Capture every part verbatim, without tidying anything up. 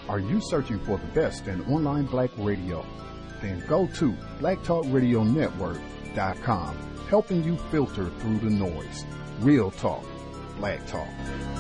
Are you searching for the best in online black radio? Then go to black talk radio network dot com, helping you filter through the noise. Real talk, black talk.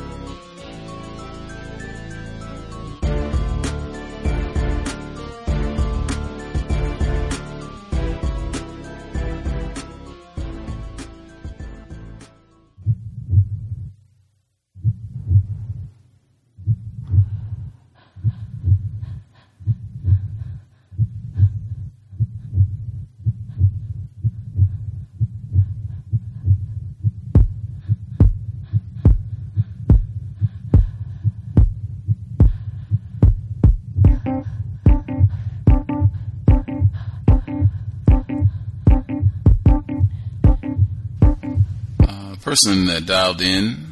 Person that dialed in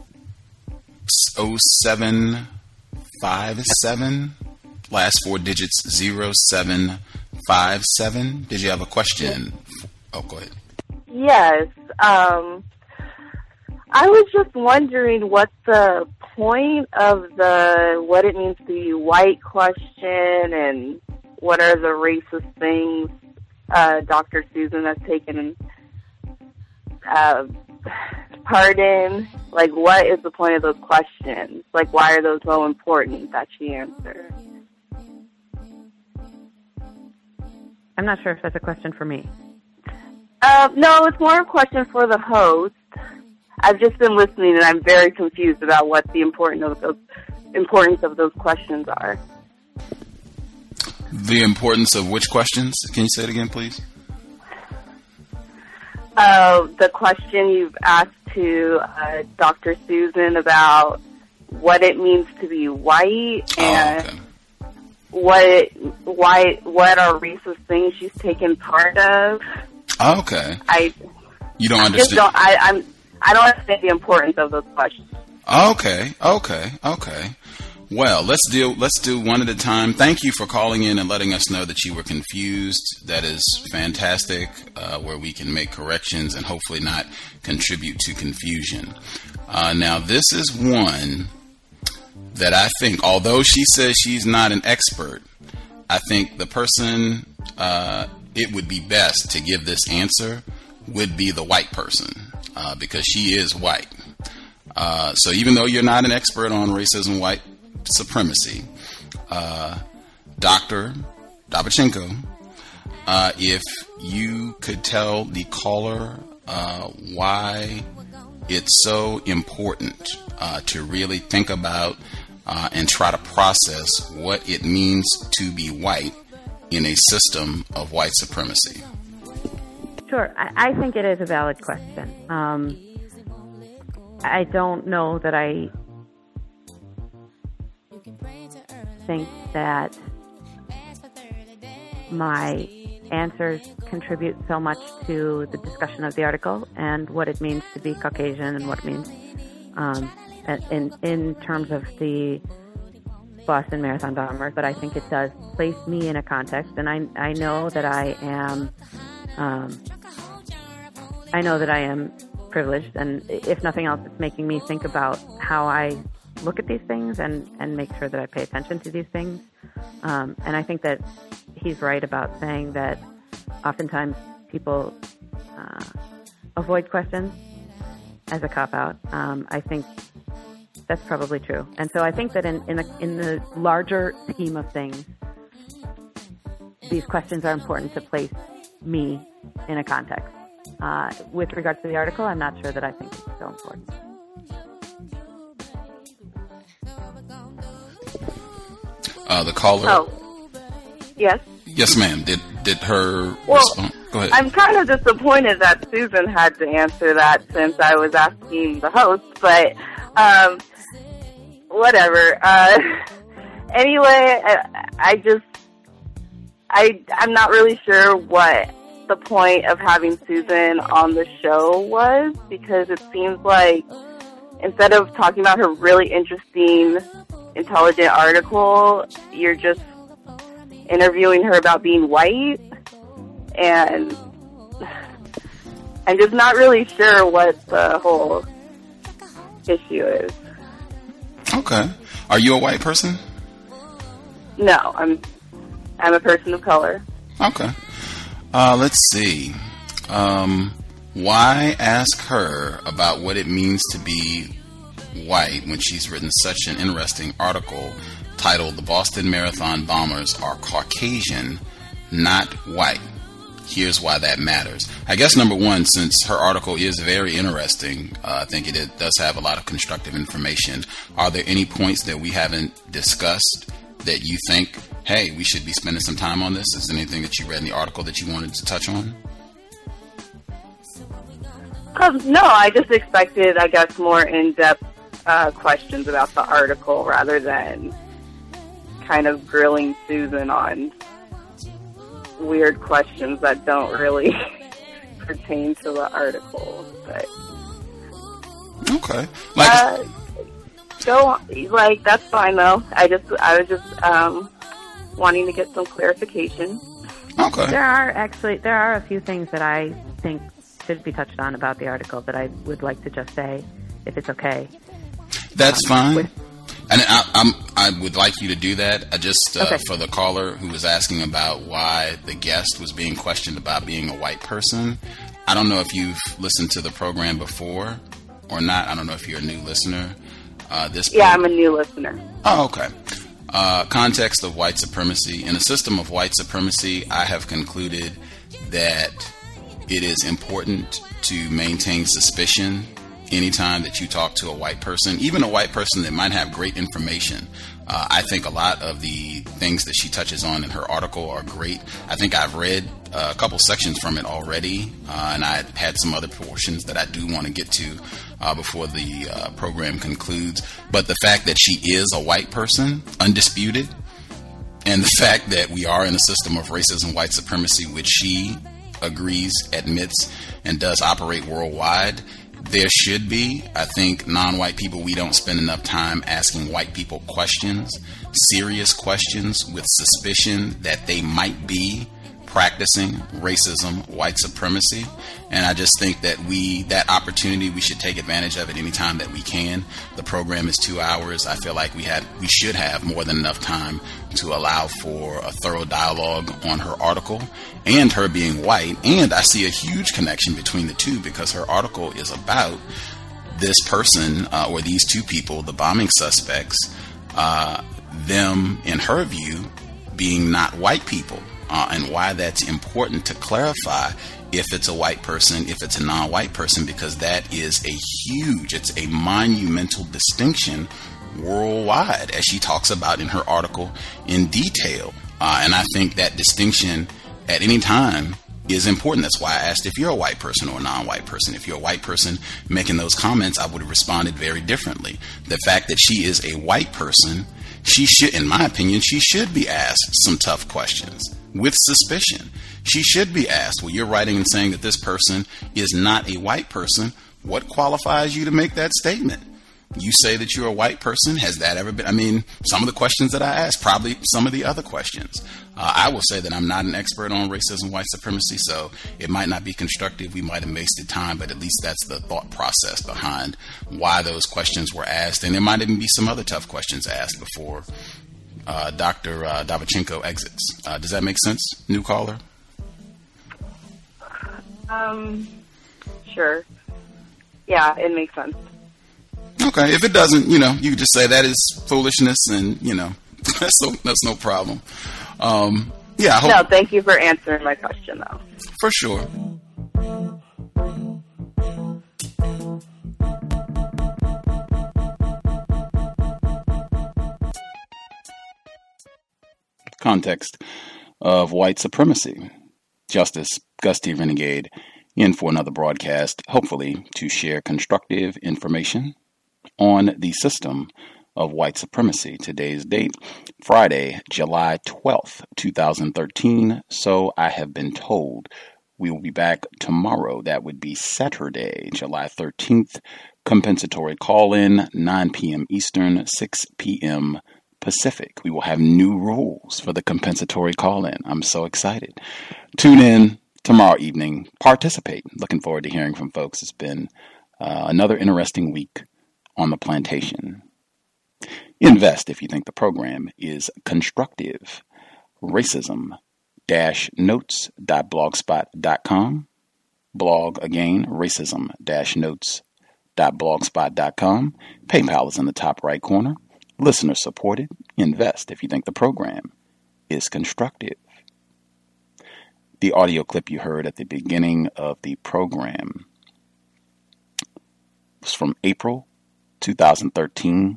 oh seven five seven, last four digits zero seven five seven. Did you have a question? Oh, go ahead. Yes. Um, I was just wondering what the point of the what it means to be white question and what are the racist things uh, Doctor Susan has taken uh, part in. Like, what is the point of those questions? Like, why are those so important that she answered? I'm not sure if that's a question for me. Uh, no, it's more a question for the host. I've just been listening, and I'm very confused about what the importance of those, importance of those questions are. The importance of which questions? Can you say it again, please? Uh, the question you've asked to uh, Doctor Susan about what it means to be white and oh, okay. what it, why what are racist things she's taken part of. Oh, okay. I you don't I understand. Just don't, I, I'm I don't understand the importance of those questions. Okay, okay, okay. Well, let's deal. Let's do one at a time. Thank you for calling in and letting us know that you were confused. That is fantastic. Uh, where we can make corrections and hopefully not contribute to confusion. Uh, now, this is one that I think, although she says she's not an expert, I think the person uh, it would be best to give this answer would be the white person uh, because she is white. Uh, so even though you're not an expert on racism, white supremacy, uh, Doctor Dobchenko, uh, if you could tell the caller uh, why it's so important uh, to really think about uh, and try to process what it means to be white in a system of white supremacy. Sure. I, I think it is a valid question. Um, I don't know that I think that my answers contribute so much to the discussion of the article and what it means to be Caucasian and what it means um, in in terms of the Boston Marathon bomber, but I think it does place me in a context, and I I know that I am um, I know that I am privileged, and if nothing else, it's making me think about how I look at these things and, and make sure that I pay attention to these things. Um, and I think that he's right about saying that oftentimes people uh, avoid questions as a cop-out. Um, I think that's probably true. And so I think that in, in, the, in the larger scheme of things, these questions are important to place me in a context. Uh, with regards to the article, I'm not sure that I think it's so important. Uh, the caller. Oh, yes. Yes, ma'am. Did did her well, respond? Go ahead. I'm kind of disappointed that Susan had to answer that since I was asking the host, but um, whatever. Uh, anyway, I, I just I I'm not really sure what the point of having Susan on the show was, because it seems like instead of talking about her really interesting, intelligent article, you're just interviewing her about being white, and I'm just not really sure what the whole issue is. Okay. Are you a white person? No, I'm I'm a person of color. Okay. Uh, let's see. Um, why ask her about what it means to be white when she's written such an interesting article titled "The Boston Marathon Bombers Are Caucasian, Not White"? Here's why that matters. I guess, number one, since her article is very interesting, uh, I think it, it does have a lot of constructive information. Are there any points that we haven't discussed that you think, hey, we should be spending some time on this? Is there anything that you read in the article that you wanted to touch on? Um, no, I just expected, I guess, more in-depth uh, questions about the article rather than kind of grilling Susan on weird questions that don't really pertain to the article. But okay, like uh, go like that's fine though. I just I was just um, wanting to get some clarification. Okay, there are actually there are a few things that I think should be touched on about the article that I would like to just say, if it's okay. That's um, fine. With, And I, I'm, I would like you to do that. I just, uh, okay. for the caller who was asking about why the guest was being questioned about being a white person, I don't know if you've listened to the program before or not. I don't know if you're a new listener. Uh, this yeah, I'm a new listener. Oh, okay. Uh, context of white supremacy. In a system of white supremacy, I have concluded that it is important to maintain suspicion anytime that you talk to a white person, even a white person that might have great information. Uh, I think a lot of the things that she touches on in her article are great. I think I've read uh, a couple sections from it already, uh, and I had some other portions that I do want to get to uh, before the uh, program concludes. But the fact that she is a white person, undisputed, and the fact that we are in a system of racism, white supremacy, which she agrees, admits, and does operate worldwide, there should be, I think, non-white people, we don't spend enough time asking white people questions, serious questions with suspicion that they might be practicing racism, white supremacy. And I just think that we, that opportunity, we should take advantage of it anytime that we can. The program is two hours. I feel like we had, we should have more than enough time to allow for a thorough dialogue on her article and her being white. And I see a huge connection between the two because her article is about this person uh, or these two people, the bombing suspects, uh, them, in her view, being not white people. Uh, and why that's important to clarify if it's a white person, if it's a non-white person, because that is a huge, it's a monumental distinction worldwide, as she talks about in her article in detail. Uh, and I think that distinction at any time is important. That's why I asked if you're a white person or a non-white person. If you're a white person making those comments, I would have responded very differently. The fact that she is a white person, she should, in my opinion, she should be asked some tough questions with suspicion. She should be asked, well, you're writing and saying that this person is not a white person. What qualifies you to make that statement? You say that you're a white person. Has that ever been? I mean, some of the questions that I asked, probably some of the other questions. Uh, I will say that I'm not an expert on racism, white supremacy, so it might not be constructive. We might have wasted time, but at least that's the thought process behind why those questions were asked. And there might even be some other tough questions asked before uh, Doctor Uh, Davichenko exits. Uh, does that make sense, new caller? Um, sure. Yeah, it makes sense. Okay, if it doesn't, you know, you can just say that is foolishness, and you know, that's no, that's no problem. Um, yeah. I hope, no, thank you for answering my question, though. For sure. Context of white supremacy. Justice Gus T. Renegade in for another broadcast, hopefully to share constructive information on the system of white supremacy. Today's date, Friday, July twelfth, twenty thirteen. So I have been told. We will be back tomorrow. That would be Saturday, July thirteenth. Compensatory call-in, nine p.m. Eastern, six p.m. Pacific. We will have new rules for the compensatory call-in. I'm so excited. Tune in tomorrow evening. Participate. Looking forward to hearing from folks. It's been uh, another interesting week on the plantation. Invest if you think the program is constructive. Racism dash notes dot blogspot dot com. Blog again, racism dash notes dot blogspot dot com. PayPal is in the top right corner. Listener supported. Invest if you think the program is constructive. The audio clip you heard at the beginning of the program was from April two thousand thirteen.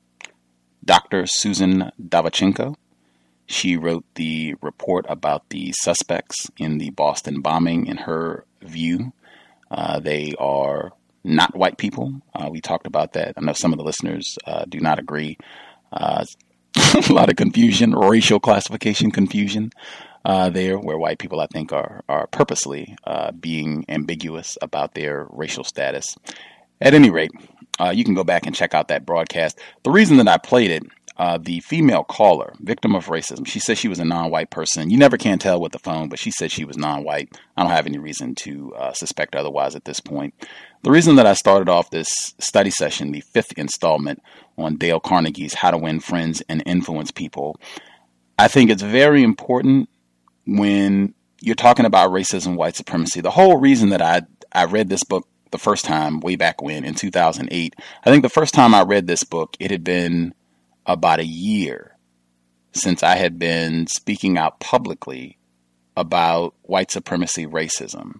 Doctor Susan Davachenko. She wrote the report about the suspects in the Boston bombing. In her view, uh, they are not white people. Uh, we talked about that. I know some of the listeners uh, do not agree. Uh, a lot of confusion, racial classification confusion uh, there, where white people, I think, are, are purposely uh, being ambiguous about their racial status. At any rate, uh, you can go back and check out that broadcast. The reason that I played it, Uh, the female caller, victim of racism, she said she was a non-white person. You never can tell with the phone, but she said she was non-white. I don't have any reason to uh, suspect otherwise at this point. The reason that I started off this study session, the fifth installment on Dale Carnegie's How to Win Friends and Influence People, I think it's very important when you're talking about racism, white supremacy. The whole reason that I, I read this book the first time, way back when, in two thousand eight, I think the first time I read this book, it had been about a year since I had been speaking out publicly about white supremacy racism.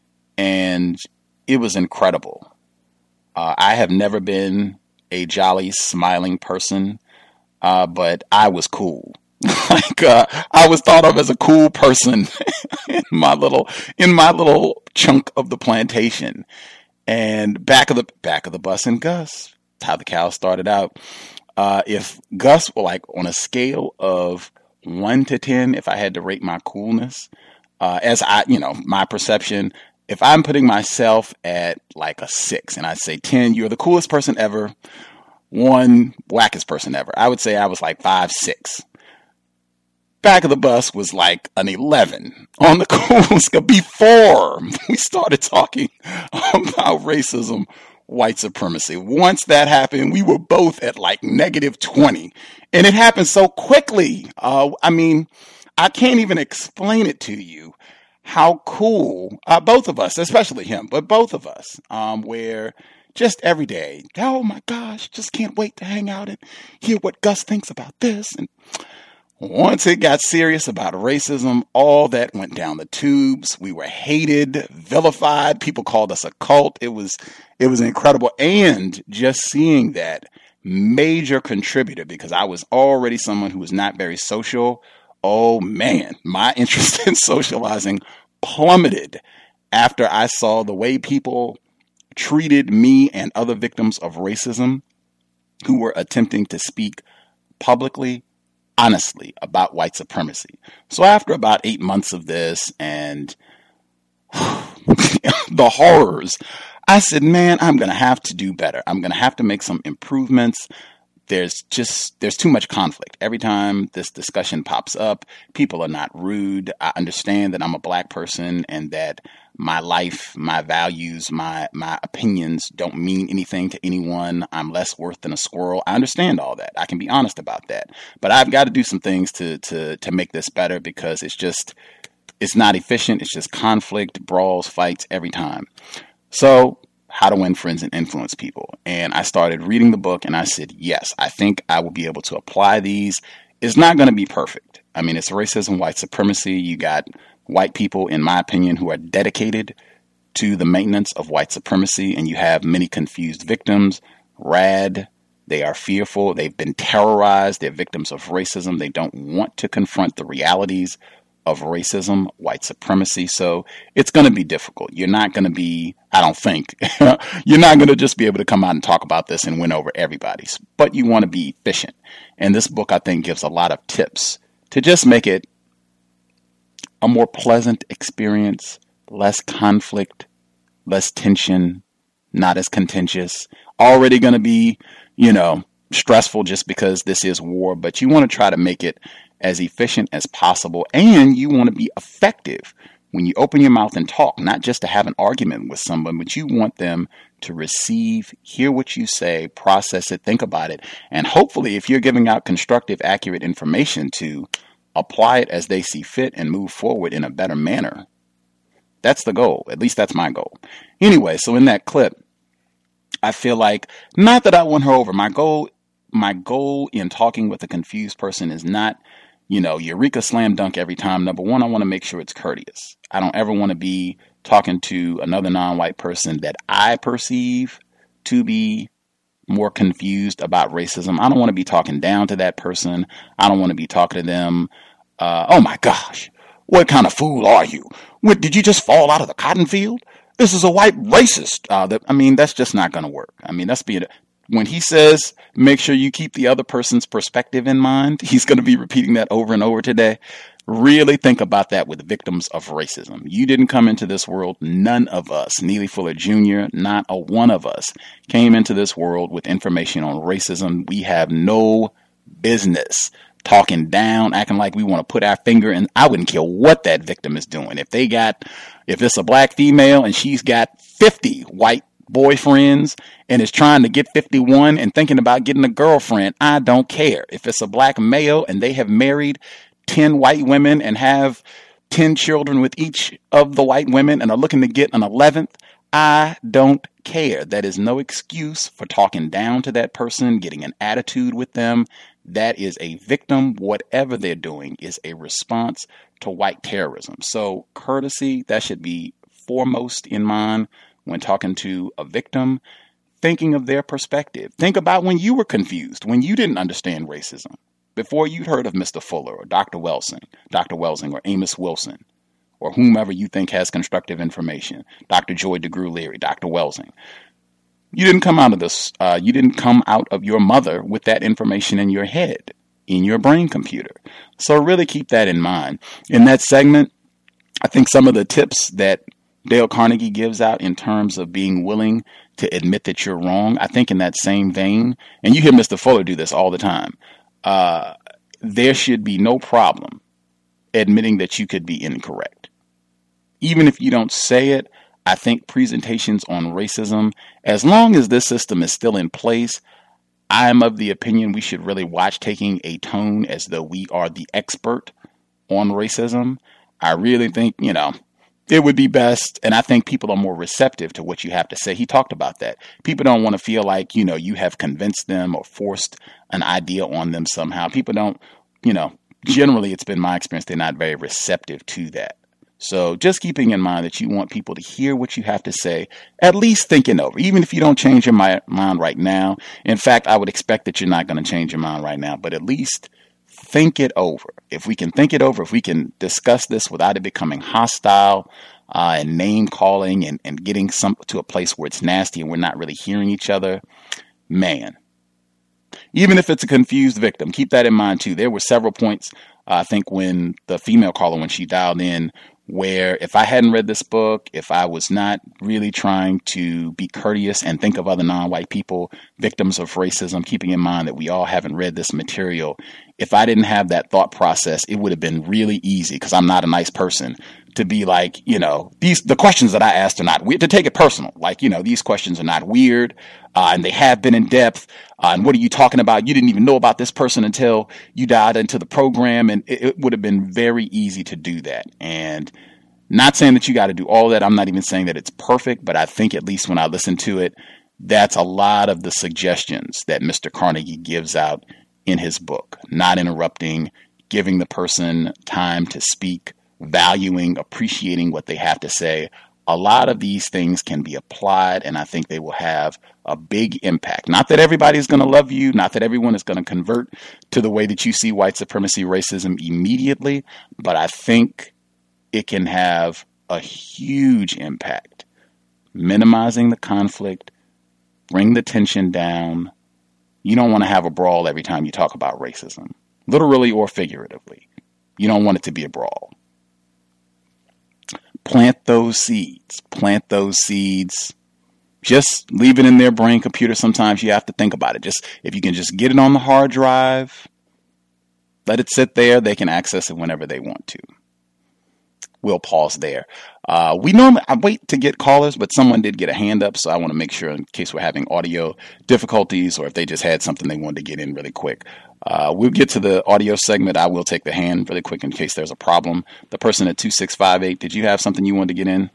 And it was incredible. Uh, I have never been a jolly, smiling person, uh, but I was cool. like uh, I was thought of as a cool person in my little in my little chunk of the plantation. And back of the back of the bus and Gus. That's how the cow started out. Uh, if Gus were like on a scale of one to ten, if I had to rate my coolness, uh, as I, you know, my perception, if I'm putting myself at like a six and I say ten, you're the coolest person ever, one, wackest person ever, I would say I was like five, six. Back of the bus was like an eleven on the cool scale before we started talking about racism, white supremacy. Once that happened, we were both at like negative twenty. And it happened so quickly. Uh, I mean, I can't even explain it to you how cool, uh, both of us, especially him, but both of us, um, where just every day, oh my gosh, just can't wait to hang out and hear what Gus thinks about this. And once it got serious about racism, all that went down the tubes. We were hated, vilified. People called us a cult. It was, it was incredible. And just seeing that major contributor, because I was already someone who was not very social. Oh man, my interest in socializing plummeted after I saw the way people treated me and other victims of racism who were attempting to speak publicly, honestly, about white supremacy. So after about eight months of this and the horrors, I said, man, I'm going to have to do better. I'm going to have to make some improvements. There's just, there's too much conflict. Every time this discussion pops up, people are not rude. I understand that I'm a black person and that my life, my values, my, my opinions don't mean anything to anyone. I'm less worth than a squirrel. I understand all that. I can be honest about that. But I've got to do some things to, to, to make this better because it's just, it's not efficient. It's just conflict, brawls, fights every time. So How to Win Friends and Influence People. And I started reading the book and I said, yes, I think I will be able to apply these. It's not going to be perfect. I mean, it's racism, white supremacy. You got white people, in my opinion, who are dedicated to the maintenance of white supremacy. And you have many confused victims, rad. They are fearful. They've been terrorized. They're victims of racism. They don't want to confront the realities of racism, white supremacy. So it's going to be difficult. You're not going to be, I don't think, you're not going to just be able to come out and talk about this and win over everybody. But you want to be efficient. And this book, I think, gives a lot of tips to just make it a more pleasant experience, less conflict, less tension, not as contentious. Already going to be, you know, stressful just because this is war, but you want to try to make it as efficient as possible. And you want to be effective when you open your mouth and talk, not just to have an argument with someone, but you want them to receive, hear what you say, process it, think about it, and hopefully if you're giving out constructive, accurate information, to apply it as they see fit and move forward in a better manner. That's the goal. At least that's my goal. Anyway, so in that clip, I feel like, not that I won her over. My goal, my goal in talking with a confused person is not, you know, Eureka slam dunk every time. Number one, I want to make sure it's courteous. I don't ever want to be talking to another non-white person that I perceive to be more confused about racism. I don't want to be talking down to that person. I don't want to be talking to them. Uh, oh my gosh, what kind of fool are you? What, did you just fall out of the cotton field? This is a white racist. Uh, that, I mean, that's just not going to work. I mean, that's being, when he says, make sure you keep the other person's perspective in mind, he's going to be repeating that over and over today. Really think about that with victims of racism. You didn't come into this world. None of us, Neely Fuller Junior, not a one of us came into this world with information on racism. We have no business talking down, acting like we want to put our finger in. I wouldn't care what that victim is doing. If they got, if it's a black female and she's got fifty white boyfriends and is trying to get fifty-one and thinking about getting a girlfriend, I don't care. If it's a black male and they have married ten white women and have ten children with each of the white women and are looking to get an eleventh, I don't care. That is no excuse for talking down to that person, getting an attitude with them. That is a victim. Whatever they're doing is a response to white terrorism. So courtesy, that should be foremost in mind when talking to a victim, thinking of their perspective. Think about when you were confused, when you didn't understand racism, before you'd heard of Mister Fuller or Doctor Welsing, Doctor Welsing or Amos Wilson, or whomever you think has constructive information, Doctor Joy DeGruy Leary, Doctor Welsing. You didn't come out of this, uh, you didn't come out of your mother with that information in your head, in your brain computer. So really keep that in mind. In that segment, I think some of the tips that Dale Carnegie gives out in terms of being willing to admit that you're wrong, I think in that same vein, and you hear Mister Fuller do this all the time, uh, there should be no problem admitting that you could be incorrect. Even if you don't say it, I think presentations on racism, as long as this system is still in place, I'm of the opinion we should really watch taking a tone as though we are the expert on racism. I really think, you know, it would be best, and I think people are more receptive to what you have to say. He talked about that. People don't want to feel like, you know, you have convinced them or forced an idea on them somehow. People don't, you know, generally it's been my experience, they're not very receptive to that. So just keeping in mind that you want people to hear what you have to say, at least thinking over, even if you don't change your mi- mind right now. In fact, I would expect that you're not going to change your mind right now, but at least think it over. If we can think it over, if we can discuss this without it becoming hostile uh, and name calling and, and getting some to a place where it's nasty and we're not really hearing each other, man, even if it's a confused victim, keep that in mind too. There were several points, uh, I think when the female caller, when she dialed in, where if I hadn't read this book, if I was not really trying to be courteous and think of other non-white people, victims of racism, keeping in mind that we all haven't read this material, if I didn't have that thought process, it would have been really easy, because I'm not a nice person, to be like, you know, these the questions that I asked are not weird, to take it personal. Like, you know, these questions are not weird, uh, and they have been in depth. Uh, and what are you talking about? You didn't even know about this person until you dialed into the program. And it, it would have been very easy to do that. And not saying that you got to do all that. I'm not even saying that it's perfect, but I think at least when I listen to it, that's a lot of the suggestions that Mister Carnegie gives out in his book. Not interrupting, giving the person time to speak, valuing, appreciating what they have to say. A lot of these things can be applied, and I think they will have a big impact. Not that everybody's going to love you, not that everyone is going to convert to the way that you see white supremacy, racism immediately, but I think it can have a huge impact. Minimizing the conflict, bring the tension down. You don't want to have a brawl every time you talk about racism, literally or figuratively. You don't want it to be a brawl. Plant those seeds. Plant those seeds. Just leave it in their brain computer. Sometimes you have to think about it. Just if you can just get it on the hard drive, let it sit there. They can access it whenever they want to. we'll pause there. Uh, we normally I wait to get callers, but someone did get a hand up, so I want to make sure in case we're having audio difficulties or if they just had something they wanted to get in really quick. Uh, we'll get to the audio segment. I will take the hand really quick in case there's a problem. The person at two six five eight, did you have something you wanted to get in?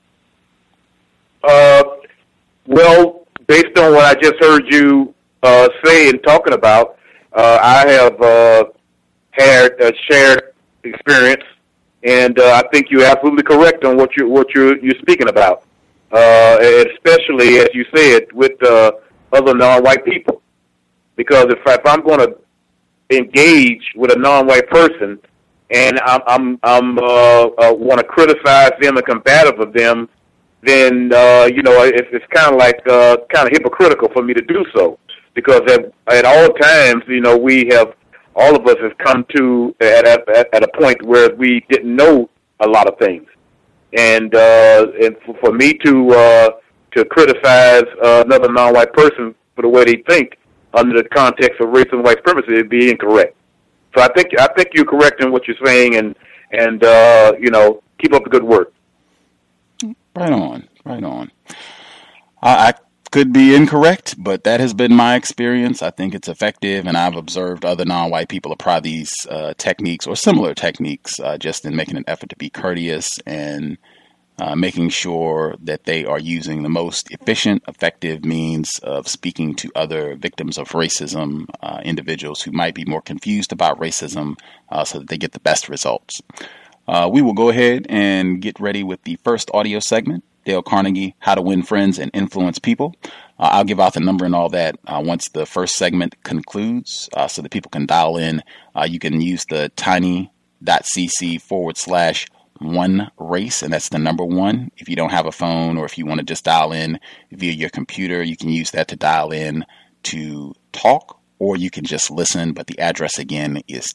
Uh, well, based on what I just heard you uh, say and talking about, uh, I have uh, had a shared experience. And uh, I think you're absolutely correct on what you're what you're you're speaking about, uh, especially as you said with uh, other non-white people. Because if, if I'm going to engage with a non-white person and I'm I'm, I'm uh, uh, want to criticize them and combative of them, then uh, you know it's, it's kind of like uh, kind of hypocritical for me to do so. Because at, at all times, you know, we have. All of us have come to at, at, at a point where we didn't know a lot of things, and uh, and for, for me to uh, to criticize uh, another non-white person for the way they think under the context of race and white supremacy would be incorrect. So I think I think you're correct in what you're saying, and and uh, you know, keep up the good work. Right on, right on. I. I could be incorrect, but that has been my experience. I think it's effective, and I've observed other non-white people apply these uh, techniques or similar techniques uh, just in making an effort to be courteous and uh, making sure that they are using the most efficient, effective means of speaking to other victims of racism, uh, individuals who might be more confused about racism, uh, so that they get the best results. Uh, we will go ahead and get ready with the first audio segment. Dale Carnegie, How to Win Friends and Influence People. Uh, I'll give out the number and all that uh, once the first segment concludes uh, so that people can dial in. Uh, you can use the tiny.cc forward slash one race, and that's the number one. If you don't have a phone or if you want to just dial in via your computer, you can use that to dial in to talk, or you can just listen. But the address again is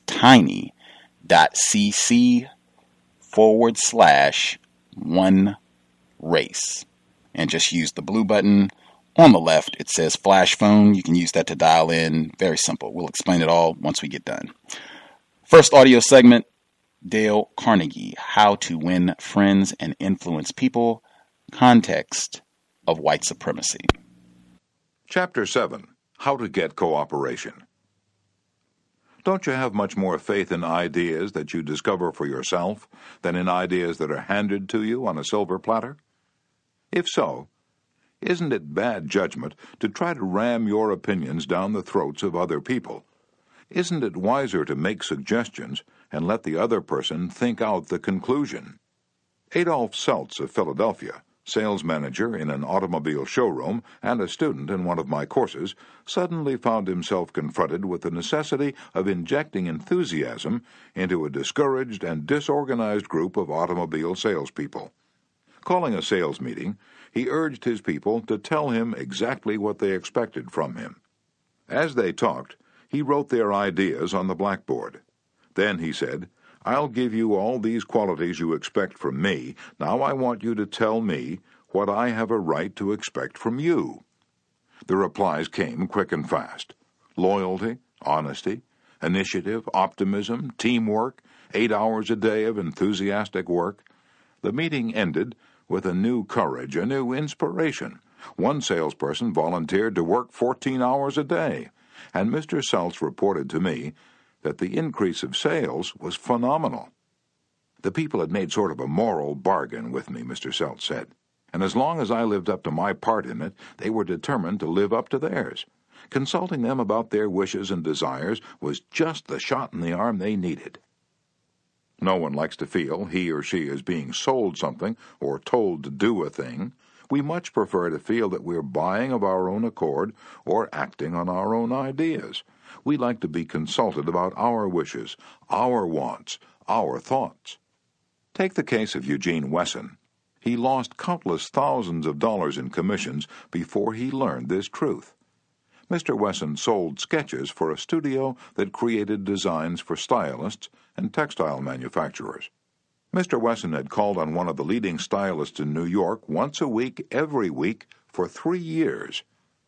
tiny.cc forward slash one race, and just use the blue button on the left. It says flash phone. You can use that to dial in. Very simple. We'll explain it all once we get done. First audio segment, Dale Carnegie, How to Win Friends and Influence People, Context of White Supremacy. Chapter seven, How to Get Cooperation. Don't you have much more faith in ideas that you discover for yourself than in ideas that are handed to you on a silver platter? If so, isn't it bad judgment to try to ram your opinions down the throats of other people? Isn't it wiser to make suggestions and let the other person think out the conclusion? Adolf Seltz of Philadelphia, sales manager in an automobile showroom and a student in one of my courses, suddenly found himself confronted with the necessity of injecting enthusiasm into a discouraged and disorganized group of automobile salespeople. Calling a sales meeting, he urged his people to tell him exactly what they expected from him. As they talked, he wrote their ideas on the blackboard. Then he said, "I'll give you all these qualities you expect from me. Now I want you to tell me what I have a right to expect from you." The replies came quick and fast. Loyalty, honesty, initiative, optimism, teamwork, eight hours a day of enthusiastic work. The meeting ended with a new courage, a new inspiration. One salesperson volunteered to work fourteen hours a day, and Mister Seltz reported to me that the increase of sales was phenomenal. The people had made sort of a moral bargain with me, Mister Seltz said, and as long as I lived up to my part in it, they were determined to live up to theirs. Consulting them about their wishes and desires was just the shot in the arm they needed. No one likes to feel he or she is being sold something or told to do a thing. We much prefer to feel that we're buying of our own accord or acting on our own ideas. We like to be consulted about our wishes, our wants, our thoughts. Take the case of Eugene Wesson. He lost countless thousands of dollars in commissions before he learned this truth. Mister Wesson sold sketches for a studio that created designs for stylists and textile manufacturers. Mister Wesson had called on one of the leading stylists in New York once a week, every week, for three years.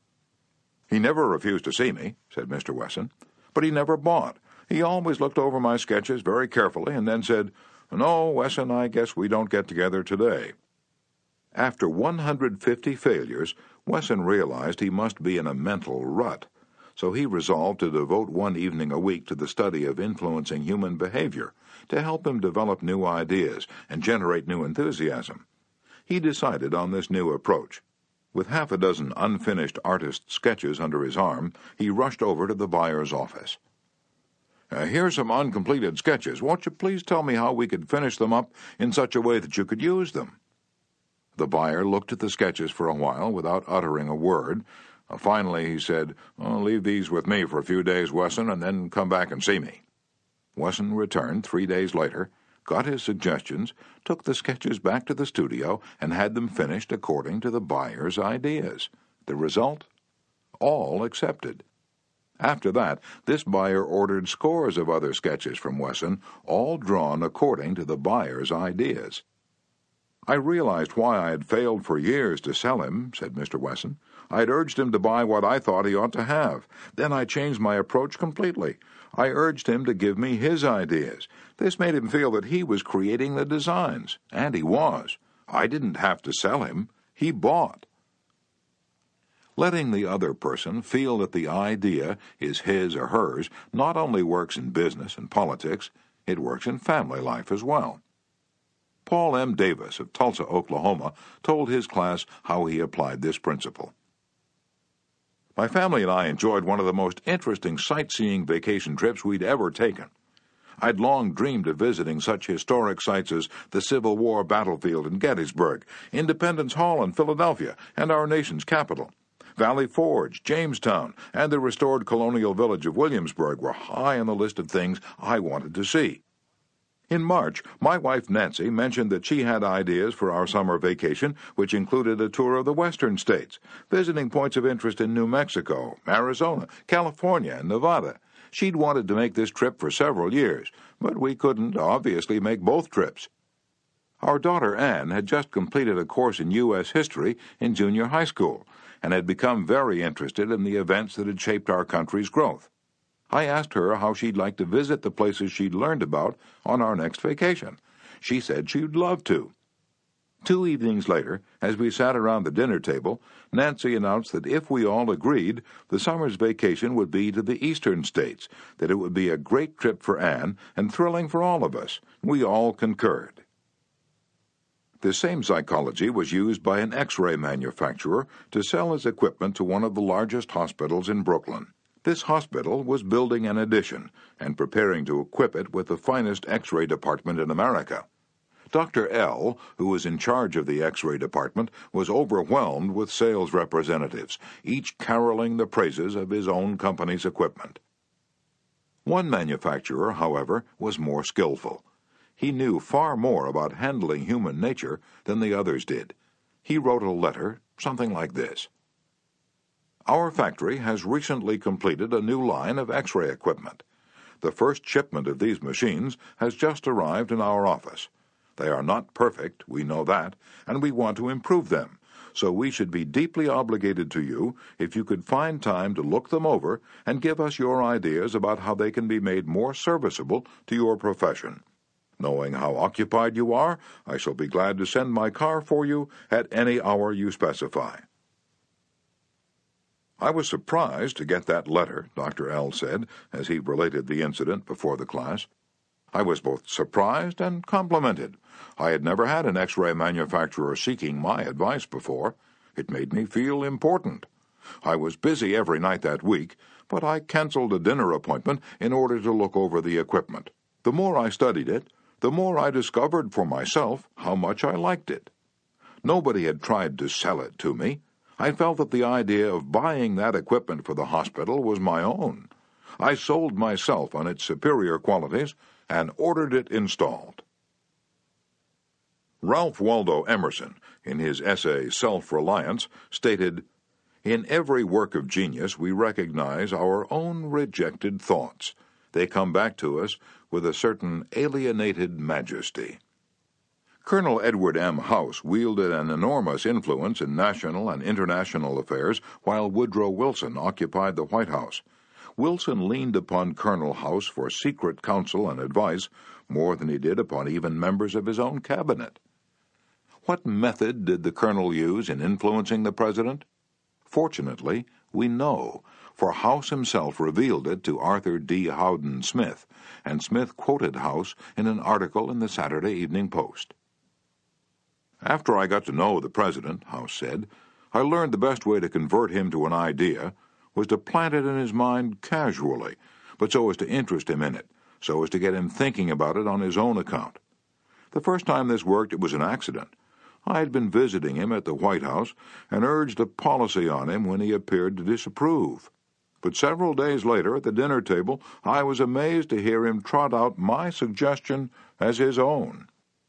"He never refused to see me," said Mister Wesson, "but he never bought. He always looked over my sketches very carefully and then said, "No, Wesson, I guess we don't get together today." After one hundred fifty failures, Wesson realized he must be in a mental rut, so he resolved to devote one evening a week to the study of influencing human behavior to help him develop new ideas and generate new enthusiasm. He decided on this new approach. With half a dozen unfinished artist sketches under his arm, he rushed over to the buyer's office. Uh, "Here's some uncompleted sketches. Won't you please tell me how we could finish them up in such a way that you could use them?" The buyer looked at the sketches for a while without uttering a word. Uh, finally, he said, "Oh, leave these with me for a few days, Wesson, and then come back and see me." Wesson returned three days later, got his suggestions, took the sketches back to the studio, and had them finished according to the buyer's ideas. The result? All accepted. After that, this buyer ordered scores of other sketches from Wesson, all drawn according to the buyer's ideas. "I realized why I had failed for years to sell him," said Mister Wesson. "I had urged him to buy what I thought he ought to have. Then I changed my approach completely. I urged him to give me his ideas. This made him feel that he was creating the designs, and he was. I didn't have to sell him. He bought." Letting the other person feel that the idea is his or hers not only works in business and politics, it works in family life as well. Paul M. Davis of Tulsa, Oklahoma, told his class how he applied this principle. "My family and I enjoyed one of the most interesting sightseeing vacation trips we'd ever taken. I'd long dreamed of visiting such historic sites as the Civil War battlefield in Gettysburg, Independence Hall in Philadelphia, and our nation's capital. Valley Forge, Jamestown, and the restored colonial village of Williamsburg were high on the list of things I wanted to see. In March, my wife Nancy mentioned that she had ideas for our summer vacation, which included a tour of the western states, visiting points of interest in New Mexico, Arizona, California, and Nevada. She'd wanted to make this trip for several years, but we couldn't obviously make both trips. Our daughter Anne had just completed a course in U S history in junior high school and had become very interested in the events that had shaped our country's growth. I asked her how she'd like to visit the places she'd learned about on our next vacation. She said she'd love to. Two evenings later, as we sat around the dinner table, Nancy announced that if we all agreed, the summer's vacation would be to the eastern states, that it would be a great trip for Anne and thrilling for all of us. We all concurred. The same psychology was used by an X-ray manufacturer to sell his equipment to one of the largest hospitals in Brooklyn. This hospital was building an addition and preparing to equip it with the finest X-ray department in America. Doctor L, who was in charge of the X-ray department, was overwhelmed with sales representatives, each caroling the praises of his own company's equipment. One manufacturer, however, was more skillful. He knew far more about handling human nature than the others did. He wrote a letter, something like this. Our factory has recently completed a new line of X-ray equipment. The first shipment of these machines has just arrived in our office. They are not perfect, we know that, and we want to improve them, so we should be deeply obligated to you if you could find time to look them over and give us your ideas about how they can be made more serviceable to your profession. Knowing how occupied you are, I shall be glad to send my car for you at any hour you specify. I was surprised to get that letter, Doctor L said, as he related the incident before the class. I was both surprised and complimented. I had never had an X-ray manufacturer seeking my advice before. It made me feel important. I was busy every night that week, but I canceled a dinner appointment in order to look over the equipment. The more I studied it, the more I discovered for myself how much I liked it. Nobody had tried to sell it to me. I felt that the idea of buying that equipment for the hospital was my own. I sold myself on its superior qualities and ordered it installed. Ralph Waldo Emerson, in his essay Self-Reliance, stated, "In every work of genius we recognize our own rejected thoughts. They come back to us with a certain alienated majesty." Colonel Edward M. House wielded an enormous influence in national and international affairs while Woodrow Wilson occupied the White House. Wilson leaned upon Colonel House for secret counsel and advice more than he did upon even members of his own cabinet. What method did the Colonel use in influencing the President? Fortunately, we know, for House himself revealed it to Arthur D. Howden Smith, and Smith quoted House in an article in the Saturday Evening Post. After I got to know the President, House said, I learned the best way to convert him to an idea was to plant it in his mind casually, but so as to interest him in it, so as to get him thinking about it on his own account. The first time this worked, it was an accident. I had been visiting him at the White House and urged a policy on him when he appeared to disapprove. But several days later, at the dinner table, I was amazed to hear him trot out my suggestion as his own.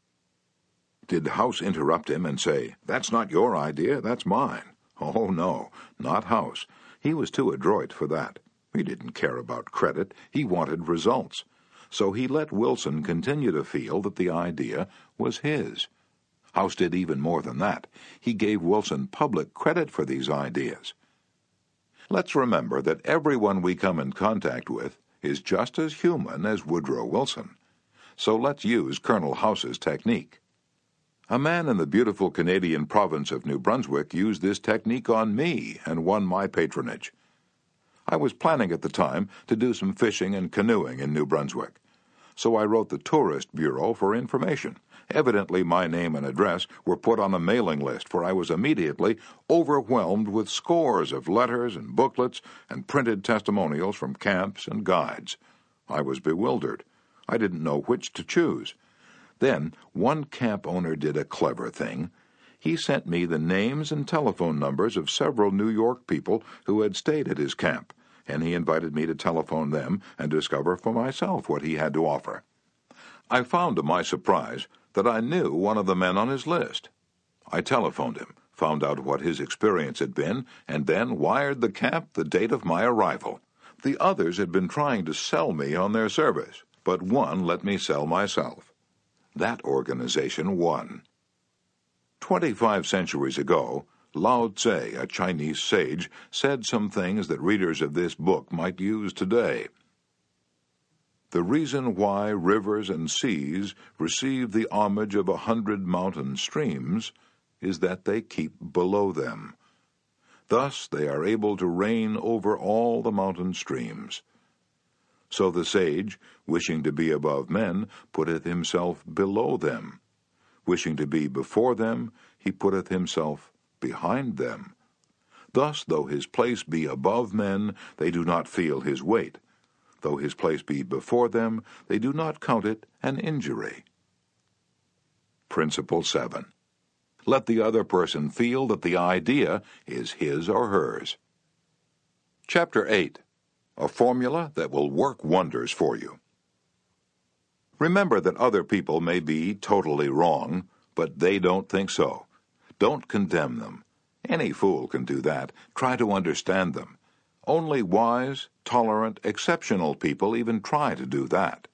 Did House interrupt him and say, "That's not your idea, that's mine"? Oh, no, not House. He was too adroit for that. He didn't care about credit. He wanted results. So he let Wilson continue to feel that the idea was his. House did even more than that. He gave Wilson public credit for these ideas. Let's remember that everyone we come in contact with is just as human as Woodrow Wilson. So let's use Colonel House's technique. A man in the beautiful Canadian province of New Brunswick used this technique on me and won my patronage. I was planning at the time to do some fishing and canoeing in New Brunswick. So I wrote the Tourist Bureau for information. Evidently my name and address were put on a mailing list, for I was immediately overwhelmed with scores of letters and booklets and printed testimonials from camps and guides. I was bewildered. I didn't know which to choose. Then one camp owner did a clever thing. He sent me the names and telephone numbers of several New York people who had stayed at his camp, and he invited me to telephone them and discover for myself what he had to offer. I found to my surprise that I knew one of the men on his list. I telephoned him, found out what his experience had been, and then wired the camp the date of my arrival. The others had been trying to sell me on their service, but one let me sell myself. That organization won. Twenty-five centuries ago, Lao Tse, a Chinese sage, said some things that readers of this book might use today. The reason why rivers and seas receive the homage of a hundred mountain streams is that they keep below them. Thus they are able to reign over all the mountain streams. So the sage, wishing to be above men, putteth himself below them. Wishing to be before them, he putteth himself behind them. Thus, though his place be above men, they do not feel his weight. Though his place be before them, they do not count it an injury. Principle seven. Let the other person feel that the idea is his or hers. Chapter eight. A formula that will work wonders for you. Remember that other people may be totally wrong, but they don't think so. Don't condemn them. Any fool can do that. Try to understand them. Only wise, tolerant, exceptional people even try to do that.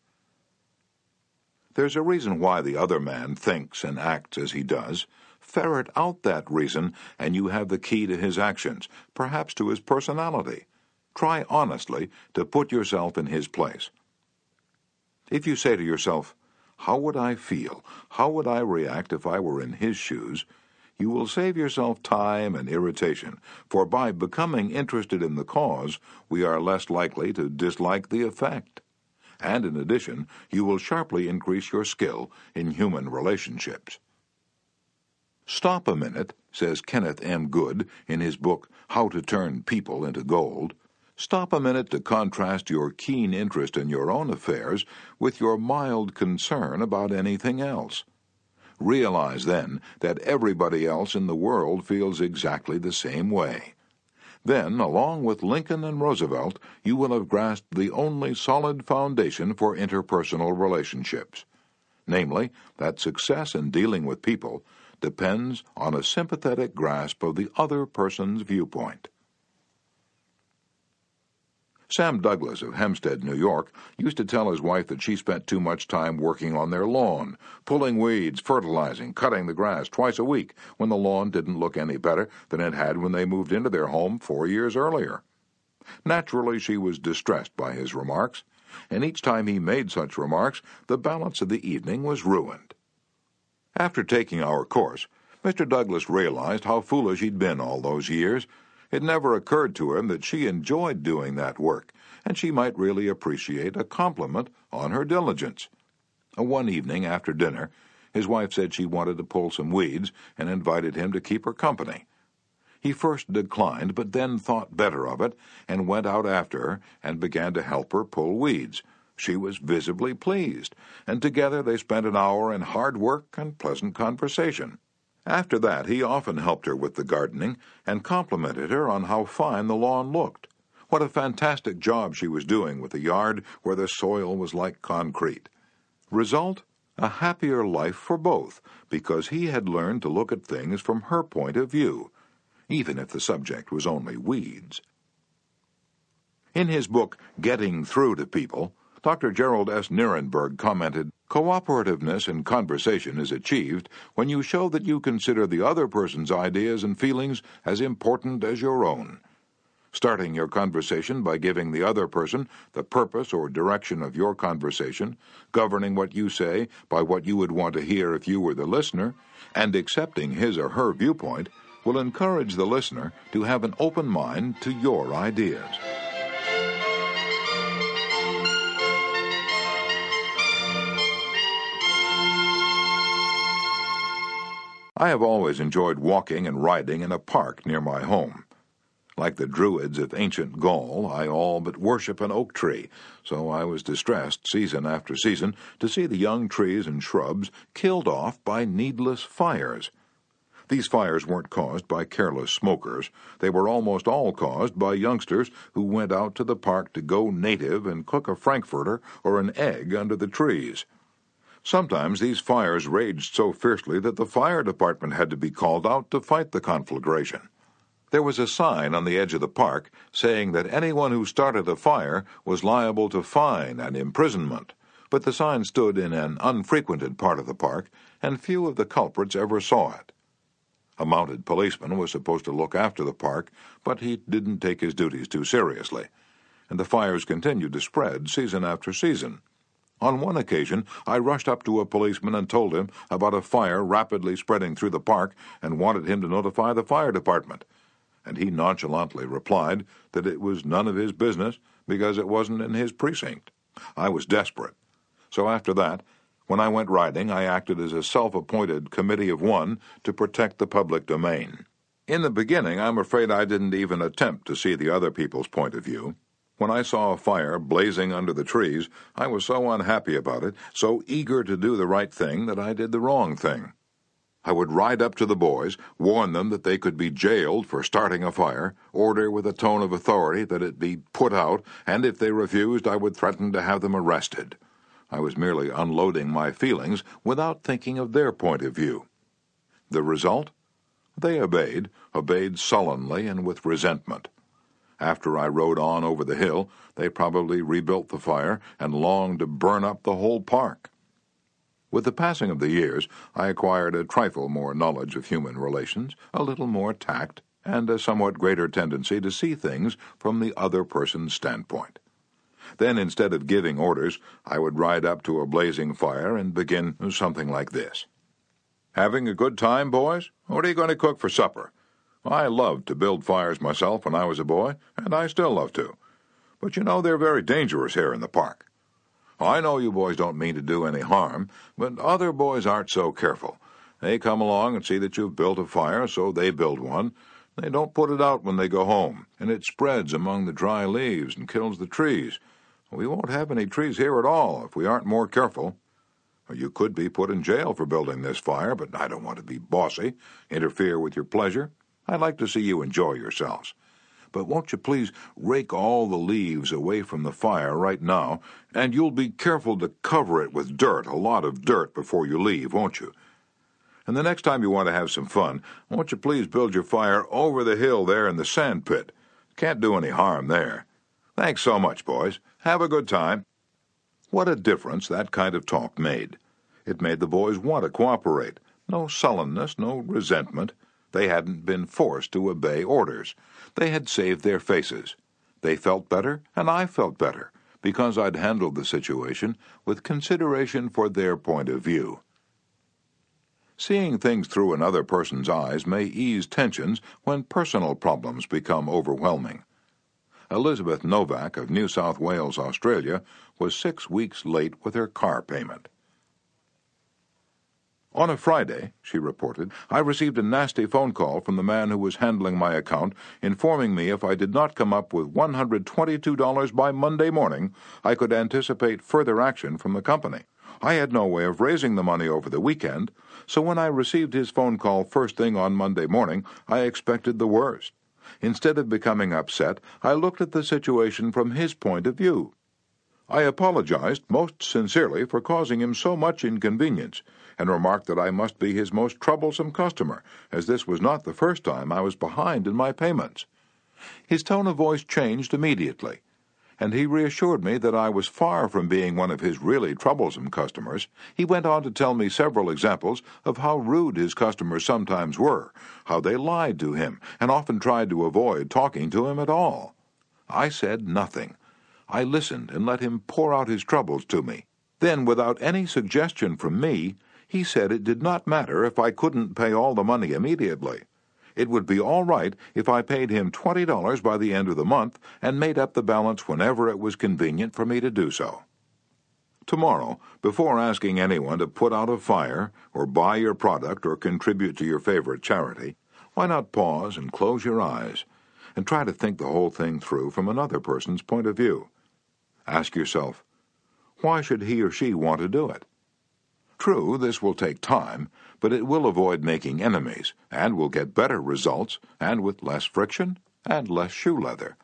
There's a reason why the other man thinks and acts as he does. Ferret out that reason, and you have the key to his actions, perhaps to his personality. Try honestly to put yourself in his place. If you say to yourself, "How would I feel? How would I react if I were in his shoes?" you will save yourself time and irritation, for by becoming interested in the cause, we are less likely to dislike the effect. And in addition, you will sharply increase your skill in human relationships. Stop a minute, says Kenneth M. Good in his book, How to Turn People into Gold. Stop a minute to contrast your keen interest in your own affairs with your mild concern about anything else. Realize then that everybody else in the world feels exactly the same way. Then, along with Lincoln and Roosevelt, you will have grasped the only solid foundation for interpersonal relationships, namely, that success in dealing with people depends on a sympathetic grasp of the other person's viewpoint. Sam Douglas of Hempstead, New York, used to tell his wife that she spent too much time working on their lawn, pulling weeds, fertilizing, cutting the grass twice a week when the lawn didn't look any better than it had when they moved into their home four years earlier. Naturally, she was distressed by his remarks, and each time he made such remarks, the balance of the evening was ruined. After taking our course, Mister Douglas realized how foolish he'd been all those years. It never occurred to him that she enjoyed doing that work, and she might really appreciate a compliment on her diligence. One evening after dinner, his wife said she wanted to pull some weeds and invited him to keep her company. He first declined, but then thought better of it and went out after her and began to help her pull weeds. She was visibly pleased, and together they spent an hour in hard work and pleasant conversation. After that, he often helped her with the gardening and complimented her on how fine the lawn looked. What a fantastic job she was doing with a yard where the soil was like concrete. Result? A happier life for both, because he had learned to look at things from her point of view, even if the subject was only weeds. In his book, Getting Through to People, Doctor Gerald S. Nierenberg commented, "Cooperativeness in conversation is achieved when you show that you consider the other person's ideas and feelings as important as your own. Starting your conversation by giving the other person the purpose or direction of your conversation, governing what you say by what you would want to hear if you were the listener, and accepting his or her viewpoint will encourage the listener to have an open mind to your ideas." I have always enjoyed walking and riding in a park near my home. Like the Druids of ancient Gaul, I all but worship an oak tree, so I was distressed season after season to see the young trees and shrubs killed off by needless fires. These fires weren't caused by careless smokers. They were almost all caused by youngsters who went out to the park to go native and cook a frankfurter or an egg under the trees. Sometimes these fires raged so fiercely that the fire department had to be called out to fight the conflagration. There was a sign on the edge of the park saying that anyone who started a fire was liable to fine and imprisonment, but the sign stood in an unfrequented part of the park, and few of the culprits ever saw it. A mounted policeman was supposed to look after the park, but he didn't take his duties too seriously, and the fires continued to spread season after season. On one occasion, I rushed up to a policeman and told him about a fire rapidly spreading through the park and wanted him to notify the fire department, and he nonchalantly replied that it was none of his business because it wasn't in his precinct. I was desperate. So after that, when I went riding, I acted as a self-appointed committee of one to protect the public domain. In the beginning, I'm afraid I didn't even attempt to see the other people's point of view. When I saw a fire blazing under the trees, I was so unhappy about it, so eager to do the right thing, that I did the wrong thing. I would ride up to the boys, warn them that they could be jailed for starting a fire, order with a tone of authority that it be put out, and if they refused, I would threaten to have them arrested. I was merely unloading my feelings without thinking of their point of view. The result? They obeyed, obeyed sullenly and with resentment. After I rode on over the hill, they probably rebuilt the fire and longed to burn up the whole park. With the passing of the years, I acquired a trifle more knowledge of human relations, a little more tact, and a somewhat greater tendency to see things from the other person's standpoint. Then, instead of giving orders, I would ride up to a blazing fire and begin something like this. "Having a good time, boys? What are you going to cook for supper? I loved to build fires myself when I was a boy, and I still love to. But you know they're very dangerous here in the park. I know you boys don't mean to do any harm, but other boys aren't so careful. They come along and see that you've built a fire, so they build one. They don't put it out when they go home, and it spreads among the dry leaves and kills the trees. We won't have any trees here at all if we aren't more careful. You could be put in jail for building this fire, but I don't want to be bossy, interfere with your pleasure. I'd like to see you enjoy yourselves. But won't you please rake all the leaves away from the fire right now, and you'll be careful to cover it with dirt, a lot of dirt, before you leave, won't you? And the next time you want to have some fun, won't you please build your fire over the hill there in the sand pit? Can't do any harm there. Thanks so much, boys. Have a good time." What a difference that kind of talk made. It made the boys want to cooperate. No sullenness, no resentment. They hadn't been forced to obey orders. They had saved their faces. They felt better, and I felt better, because I'd handled the situation with consideration for their point of view. Seeing things through another person's eyes may ease tensions when personal problems become overwhelming. Elizabeth Novak of New South Wales, Australia, was six weeks late with her car payment. On a Friday, she reported, I received a nasty phone call from the man who was handling my account, informing me if I did not come up with one hundred twenty-two dollars by Monday morning, I could anticipate further action from the company. I had no way of raising the money over the weekend, so when I received his phone call first thing on Monday morning, I expected the worst. Instead of becoming upset, I looked at the situation from his point of view. I apologized most sincerely for causing him so much inconvenience, and remarked that I must be his most troublesome customer, as this was not the first time I was behind in my payments. His tone of voice changed immediately, and he reassured me that I was far from being one of his really troublesome customers. He went on to tell me several examples of how rude his customers sometimes were, how they lied to him, and often tried to avoid talking to him at all. I said nothing. I listened and let him pour out his troubles to me. Then, without any suggestion from me, he said it did not matter if I couldn't pay all the money immediately. It would be all right if I paid him twenty dollars by the end of the month and made up the balance whenever it was convenient for me to do so. Tomorrow, before asking anyone to put out a fire or buy your product or contribute to your favorite charity, why not pause and close your eyes and try to think the whole thing through from another person's point of view? Ask yourself, why should he or she want to do it? True, this will take time, but it will avoid making enemies, and will get better results, and with less friction and less shoe leather.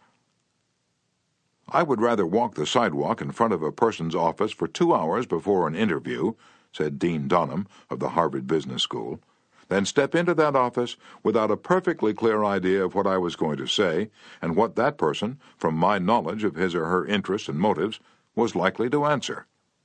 I would rather walk the sidewalk in front of a person's office for two hours before an interview, said Dean Dunham of the Harvard Business School, than step into that office without a perfectly clear idea of what I was going to say and what that person, from my knowledge of his or her interests and motives, was likely to answer.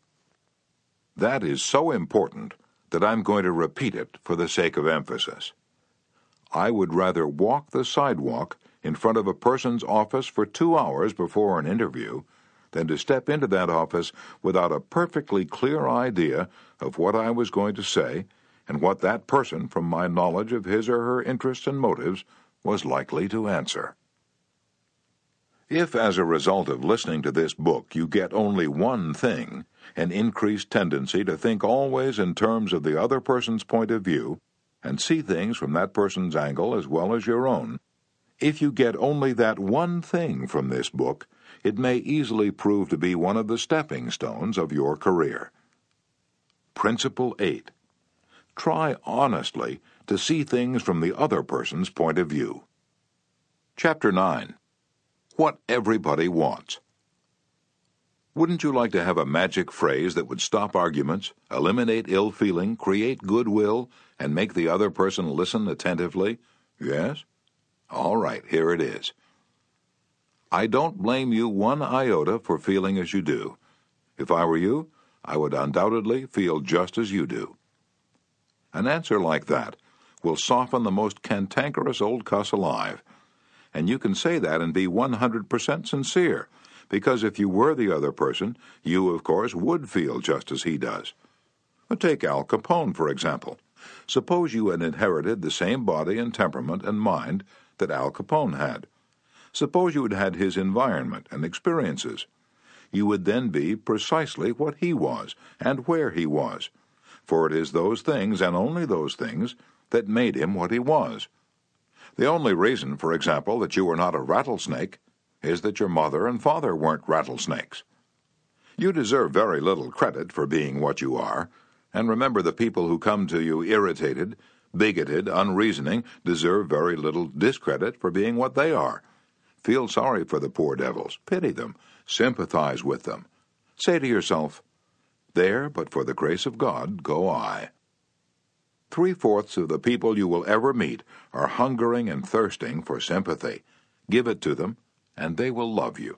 That is so important that I'm going to repeat it for the sake of emphasis. I would rather walk the sidewalk in front of a person's office for two hours before an interview than to step into that office without a perfectly clear idea of what I was going to say and what that person, from my knowledge of his or her interests and motives, was likely to answer. If, as a result of listening to this book, you get only one thing, an increased tendency to think always in terms of the other person's point of view and see things from that person's angle as well as your own, if you get only that one thing from this book, it may easily prove to be one of the stepping stones of your career. Principle eight. Try honestly to see things from the other person's point of view. Chapter nine. What everybody wants. Wouldn't you like to have a magic phrase that would stop arguments, eliminate ill feeling, create goodwill, and make the other person listen attentively? Yes? All right, here it is. I don't blame you one iota for feeling as you do. If I were you, I would undoubtedly feel just as you do. An answer like that will soften the most cantankerous old cuss alive. And you can say that and be one hundred percent sincere, because if you were the other person, you, of course, would feel just as he does. Take Al Capone, for example. Suppose you had inherited the same body and temperament and mind that Al Capone had. Suppose you had had his environment and experiences. You would then be precisely what he was and where he was, for it is those things and only those things that made him what he was. The only reason, for example, that you were not a rattlesnake is that your mother and father weren't rattlesnakes. You deserve very little credit for being what you are, and remember the people who come to you irritated, bigoted, unreasoning, deserve very little discredit for being what they are. Feel sorry for the poor devils, pity them, sympathize with them. Say to yourself, there, but for the grace of God, go I. Three-fourths of the people you will ever meet are hungering and thirsting for sympathy. Give it to them, and they will love you.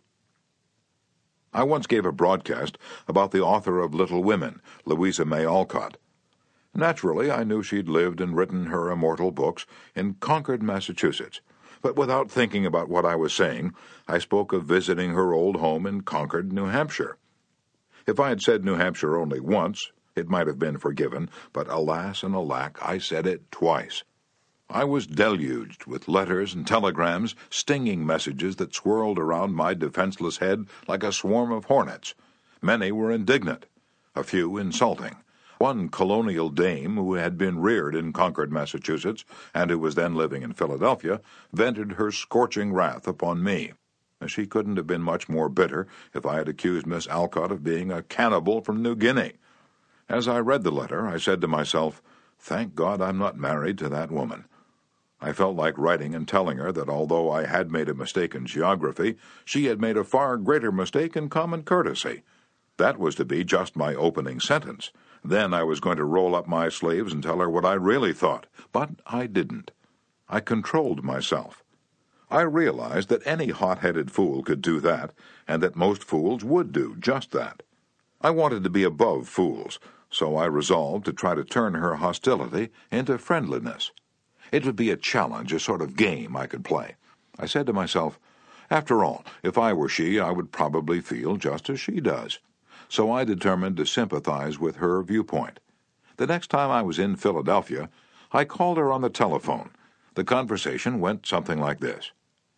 I once gave a broadcast about the author of Little Women, Louisa May Alcott. Naturally, I knew she'd lived and written her immortal books in Concord, Massachusetts, But without thinking about what I was saying, I spoke of visiting her old home in Concord, New Hampshire. If I had said New Hampshire only once, it might have been forgiven, but alas and alack, I said it twice. I was deluged with letters and telegrams, stinging messages that swirled around my defenseless head like a swarm of hornets. Many were indignant, a few insulting. One colonial dame who had been reared in Concord, Massachusetts, and who was then living in Philadelphia, vented her scorching wrath upon me. She couldn't have been much more bitter if I had accused Miss Alcott of being a cannibal from New Guinea. As I read the letter, I said to myself, "Thank God I'm not married to that woman." I felt like writing and telling her that although I had made a mistake in geography, she had made a far greater mistake in common courtesy. That was to be just my opening sentence. Then I was going to roll up my sleeves and tell her what I really thought. But I didn't. I controlled myself. I realized that any hot-headed fool could do that, and that most fools would do just that. I wanted to be above fools, so I resolved to try to turn her hostility into friendliness. It would be a challenge, a sort of game I could play. I said to myself, after all, if I were she, I would probably feel just as she does. So I determined to sympathize with her viewpoint. The next time I was in Philadelphia, I called her on the telephone. The conversation went something like this.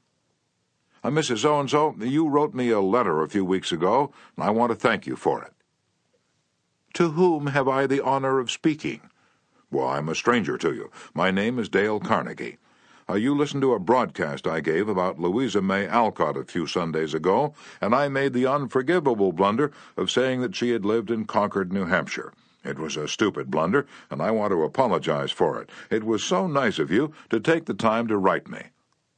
Uh, Missus So-and-so, you wrote me a letter a few weeks ago, and I want to thank you for it. To whom have I the honor of speaking? Well, I'm a stranger to you. My name is Dale Carnegie. Uh, you listened to a broadcast I gave about Louisa May Alcott a few Sundays ago, and I made the unforgivable blunder of saying that she had lived in Concord, New Hampshire. It was a stupid blunder, and I want to apologize for it. It was so nice of you to take the time to write me.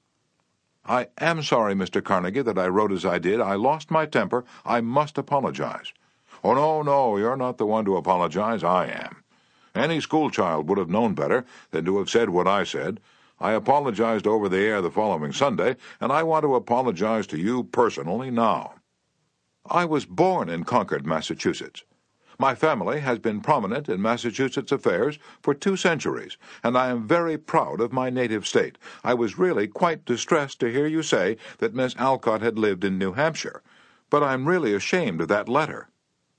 I am sorry, Mister Carnegie, that I wrote as I did. I lost my temper. I must apologize. Oh, no, no, you're not the one to apologize. I am. Any schoolchild would have known better than to have said what I said. I apologized over the air the following Sunday, and I want to apologize to you personally now. I was born in Concord, Massachusetts. My family has been prominent in Massachusetts affairs for two centuries, and I am very proud of my native state. I was really quite distressed to hear you say that Miss Alcott had lived in New Hampshire, but I'm really ashamed of that letter.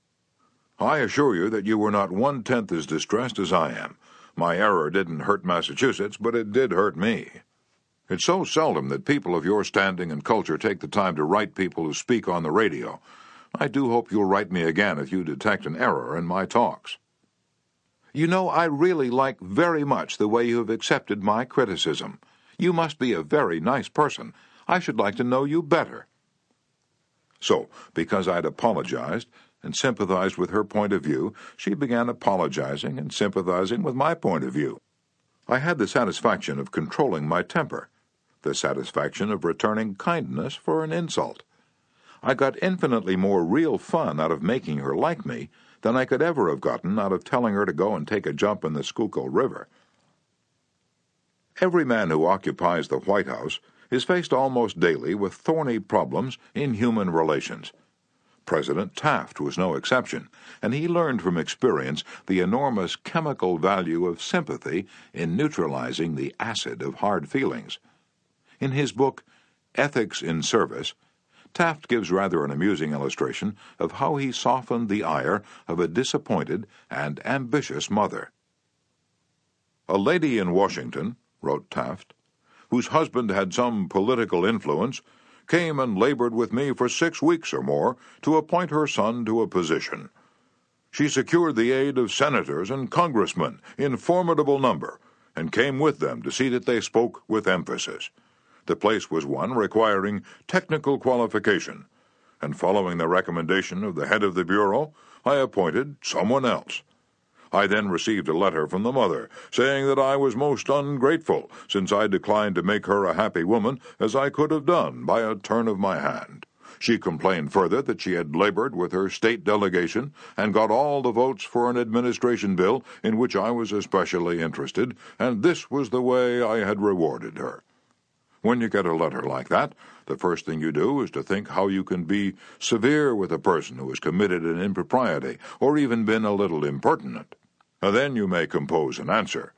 I assure you that you were not one-tenth as distressed as I am. My error didn't hurt Massachusetts, but it did hurt me. It's so seldom that people of your standing and culture take the time to write people who speak on the radio. I do hope you'll write me again if you detect an error in my talks. You know, I really like very much the way you have accepted my criticism. You must be a very nice person. I should like to know you better. So, because I'd apologized and sympathized with her point of view, she began apologizing and sympathizing with my point of view. I had the satisfaction of controlling my temper, the satisfaction of returning kindness for an insult. I got infinitely more real fun out of making her like me than I could ever have gotten out of telling her to go and take a jump in the Schuylkill River. Every man who occupies the White House is faced almost daily with thorny problems in human relations. President Taft was no exception, and he learned from experience the enormous chemical value of sympathy in neutralizing the acid of hard feelings. In his book, Ethics in Service, Taft gives rather an amusing illustration of how he softened the ire of a disappointed and ambitious mother. A lady in Washington, wrote Taft, whose husband had some political influence, came and labored with me for six weeks or more to appoint her son to a position. She secured the aid of senators and congressmen in formidable number, and came with them to see that they spoke with emphasis. The place was one requiring technical qualification, and following the recommendation of the head of the bureau, I appointed someone else. I then received a letter from the mother, saying that I was most ungrateful, since I declined to make her a happy woman, as I could have done by a turn of my hand. She complained further that she had labored with her state delegation, and got all the votes for an administration bill in which I was especially interested, and this was the way I had rewarded her. When you get a letter like that, the first thing you do is to think how you can be severe with a person who has committed an impropriety, or even been a little impertinent. Then you may compose an answer.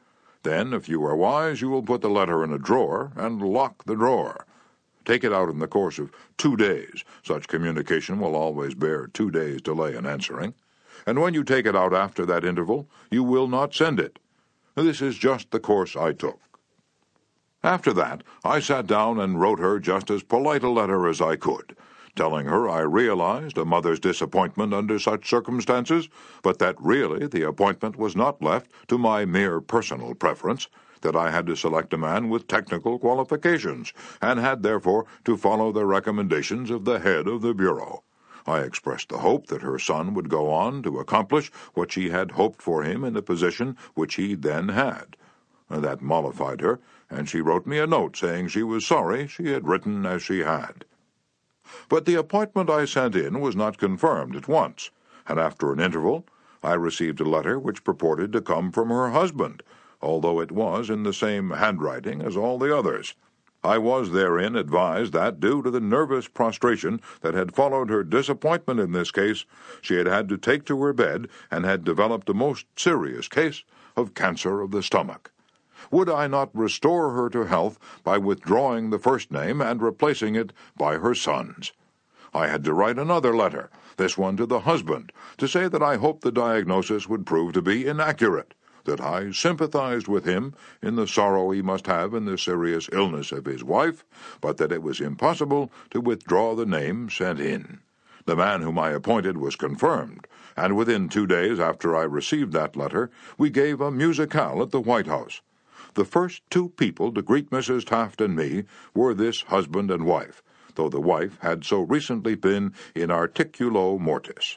Then, if you are wise, you will put the letter in a drawer and lock the drawer. Take it out in the course of two days. Such communication will always bear two days' delay in answering. And when you take it out after that interval, you will not send it. This is just the course I took. After that, I sat down and wrote her just as polite a letter as I could, telling her I realized a mother's disappointment under such circumstances, but that really the appointment was not left to my mere personal preference, that I had to select a man with technical qualifications, and had therefore to follow the recommendations of the head of the Bureau. I expressed the hope that her son would go on to accomplish what she had hoped for him in the position which he then had. That mollified her, and she wrote me a note saying she was sorry she had written as she had. But the appointment I sent in was not confirmed at once, and after an interval I received a letter which purported to come from her husband, although it was in the same handwriting as all the others. I was therein advised that, due to the nervous prostration that had followed her disappointment in this case, she had had to take to her bed and had developed a most serious case of cancer of the stomach. Would I not restore her to health by withdrawing the first name and replacing it by her son's? I had to write another letter, this one to the husband, to say that I hoped the diagnosis would prove to be inaccurate, that I sympathized with him in the sorrow he must have in the serious illness of his wife, but that it was impossible to withdraw the name sent in. The man whom I appointed was confirmed, and within two days after I received that letter, we gave a musicale at the White House. The first two people to greet Missus Taft and me were this husband and wife, though the wife had so recently been in articulo mortis.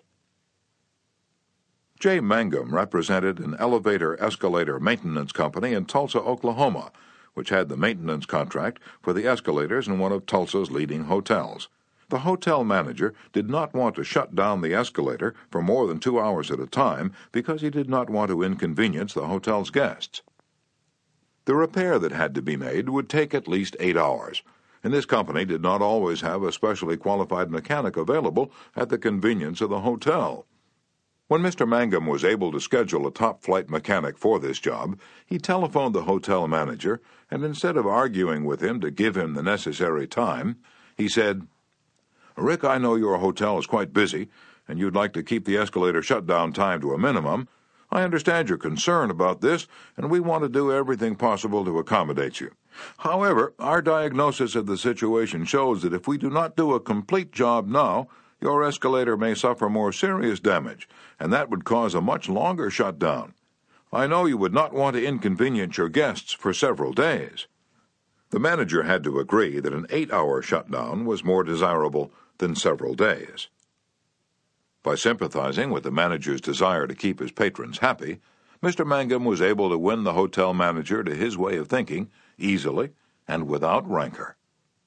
J. Mangum represented an elevator-escalator maintenance company in Tulsa, Oklahoma, which had the maintenance contract for the escalators in one of Tulsa's leading hotels. The hotel manager did not want to shut down the escalator for more than two hours at a time because he did not want to inconvenience the hotel's guests. The repair that had to be made would take at least eight hours, and this company did not always have a specially qualified mechanic available at the convenience of the hotel. When Mister Mangum was able to schedule a top-flight mechanic for this job, he telephoned the hotel manager, and instead of arguing with him to give him the necessary time, he said, "Rick, I know your hotel is quite busy, and you'd like to keep the escalator shutdown time to a minimum. I understand your concern about this, and we want to do everything possible to accommodate you. However, our diagnosis of the situation shows that if we do not do a complete job now, your escalator may suffer more serious damage, and that would cause a much longer shutdown. I know you would not want to inconvenience your guests for several days." The manager had to agree that an eight-hour shutdown was more desirable than several days. By sympathizing with the manager's desire to keep his patrons happy, Mister Mangum was able to win the hotel manager to his way of thinking easily and without rancor.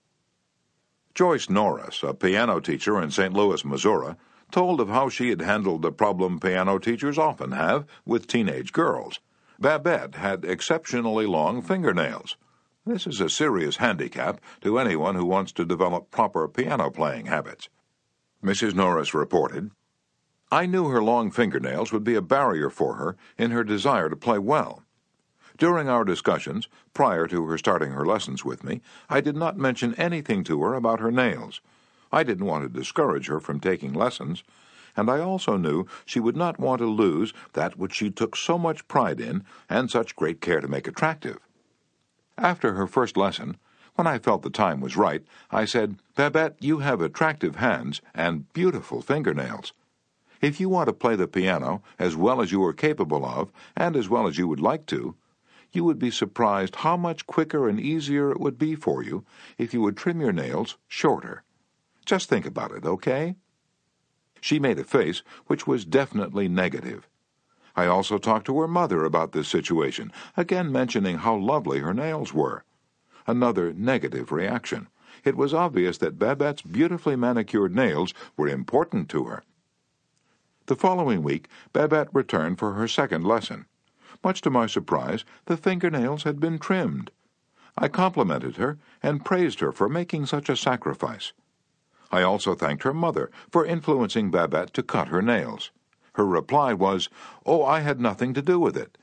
Joyce Norris, a piano teacher in Saint Louis, Missouri, told of how she had handled the problem piano teachers often have with teenage girls. Babette had exceptionally long fingernails. This is a serious handicap to anyone who wants to develop proper piano-playing habits. Missus Norris reported, "I knew her long fingernails would be a barrier for her in her desire to play well. During our discussions, prior to her starting her lessons with me, I did not mention anything to her about her nails. I didn't want to discourage her from taking lessons, and I also knew she would not want to lose that which she took so much pride in and such great care to make attractive. After her first lesson, when I felt the time was right, I said, 'Babette, you have attractive hands and beautiful fingernails. If you want to play the piano as well as you are capable of, and as well as you would like to, you would be surprised how much quicker and easier it would be for you if you would trim your nails shorter. Just think about it, okay?' She made a face which was definitely negative. I also talked to her mother about this situation, again mentioning how lovely her nails were. Another negative reaction. It was obvious that Babette's beautifully manicured nails were important to her. The following week, Babette returned for her second lesson. Much to my surprise, the fingernails had been trimmed. I complimented her and praised her for making such a sacrifice. I also thanked her mother for influencing Babette to cut her nails. Her reply was, "Oh, I had nothing to do with it.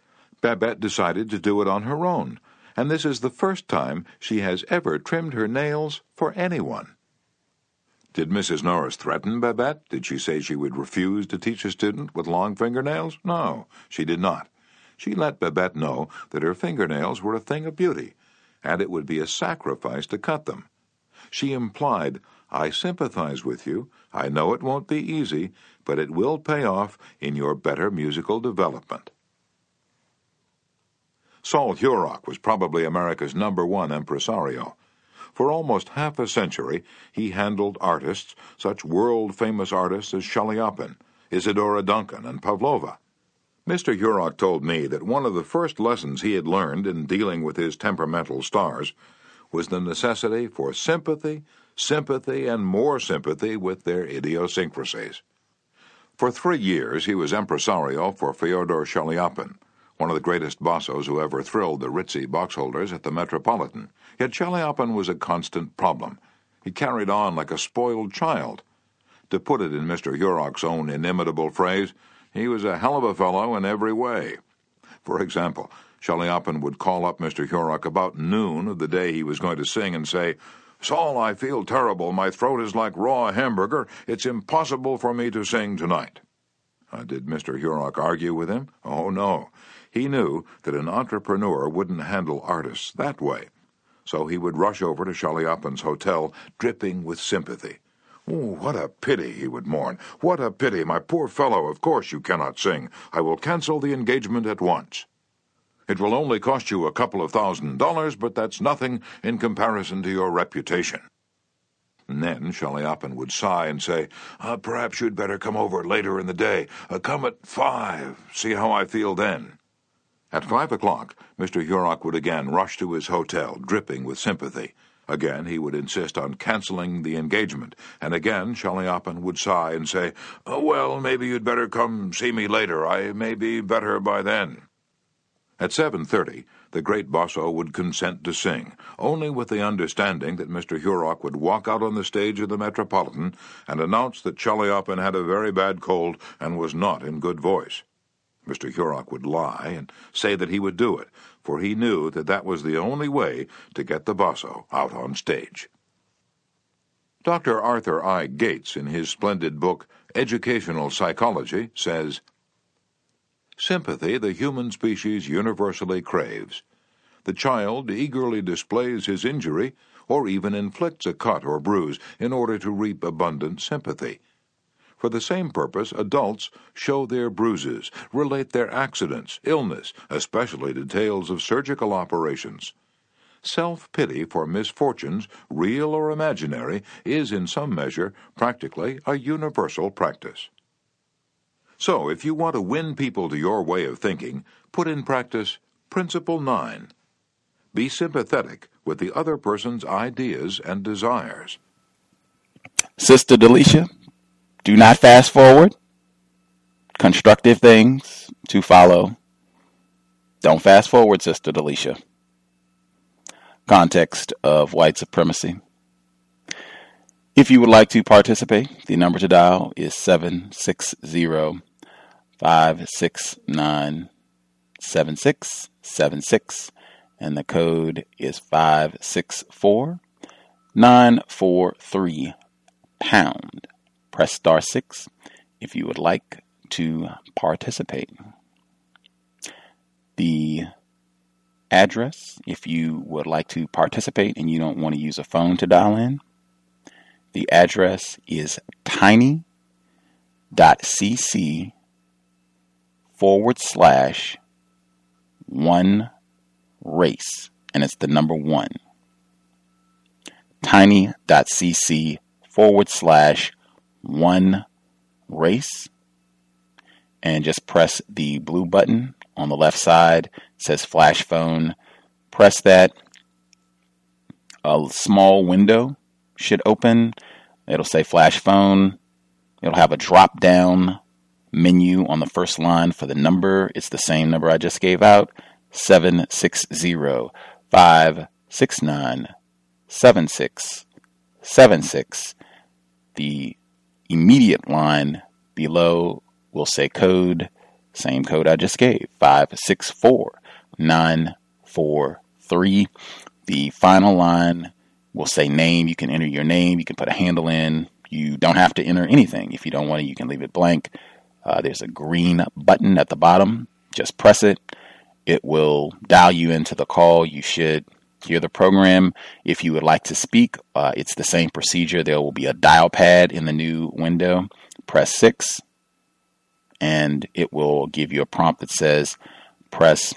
Babette decided to do it on her own, and this is the first time she has ever trimmed her nails for anyone. Did Missus Norris threaten Babette? Did she say she would refuse to teach a student with long fingernails? No, she did not. She let Babette know that her fingernails were a thing of beauty, and it would be a sacrifice to cut them. She implied, "I sympathize with you. I know it won't be easy, but it will pay off in your better musical development." Sol Hurok was probably America's number one impresario. For almost half a century, he handled artists, such world-famous artists as Chaliapin, Isadora Duncan, and Pavlova. Mister Hurok told me that one of the first lessons he had learned in dealing with his temperamental stars was the necessity for sympathy, sympathy, and more sympathy with their idiosyncrasies. For three years, he was impresario for Fyodor Chaliapin, one of the greatest bassos who ever thrilled the ritzy boxholders at the Metropolitan. Yet Chaliapin was a constant problem. He carried on like a spoiled child. To put it in Mister Hurok's own inimitable phrase, he was a hell of a fellow in every way. For example, Chaliapin would call up Mister Hurok about noon of the day he was going to sing and say, "Saul, I feel terrible. My throat is like raw hamburger. It's impossible for me to sing tonight." Uh, did Mister Hurok argue with him? Oh, no. He knew that an entrepreneur wouldn't handle artists that way. So he would rush over to Chaliapin's hotel, dripping with sympathy. "Oh, what a pity," he would mourn. "What a pity, my poor fellow. Of course you cannot sing. I will cancel the engagement at once. It will only cost you a couple of thousand dollars, but that's nothing in comparison to your reputation." And then Chaliapin would sigh and say, uh, "Perhaps you'd better come over later in the day. Uh, come at five. See how I feel then." At five o'clock, Mister Hurok would again rush to his hotel, dripping with sympathy. Again he would insist on canceling the engagement, and again Chaliapin would sigh and say, oh, "Well, maybe you'd better come see me later. I may be better by then." At seven thirty, the great basso would consent to sing, only with the understanding that Mister Hurok would walk out on the stage of the Metropolitan and announce that Chaliapin had a very bad cold and was not in good voice. Mister Hurok would lie and say that he would do it, for he knew that that was the only way to get the basso out on stage. Doctor Arthur I. Gates, in his splendid book Educational Psychology, says, "Sympathy the human species universally craves. The child eagerly displays his injury or even inflicts a cut or bruise in order to reap abundant sympathy. For the same purpose, adults show their bruises, relate their accidents, illness, especially details of surgical operations. Self-pity for misfortunes, real or imaginary, is in some measure practically a universal practice." So, if you want to win people to your way of thinking, put in practice Principle nine. Be sympathetic with the other person's ideas and desires. Sister Delisha, do not fast forward. Constructive things to follow. Don't fast forward, Sister Delisha. Context of white supremacy. If you would like to participate, the number to dial is seven six zero, five six nine, seven six seven six, and the code is five six four, nine four three, pound. Press star six if you would like to participate. The address, if you would like to participate and you don't want to use a phone to dial in, the address is tiny.cc forward slash one race, and it's the number one. Tiny.cc forward slash one race, and just press the blue button on the left side. It says flash phone. Press that. A small window should open. It'll say flash phone. It'll have a drop down menu on the first line for the number. It's the same number I just gave out, seven six zero, five six nine, seven six seven six. The immediate line below will say code Same code I just gave, five six four nine four three. The final line will say name. You can enter your name. You can put a handle in. You don't have to enter anything. If you don't want to, you can leave it blank. Uh, there's a green button at the bottom. Just press it. It will dial you into the call. You should hear the program. If you would like to speak, uh, it's the same procedure. There will be a dial pad in the new window. Press six, and it will give you a prompt that says press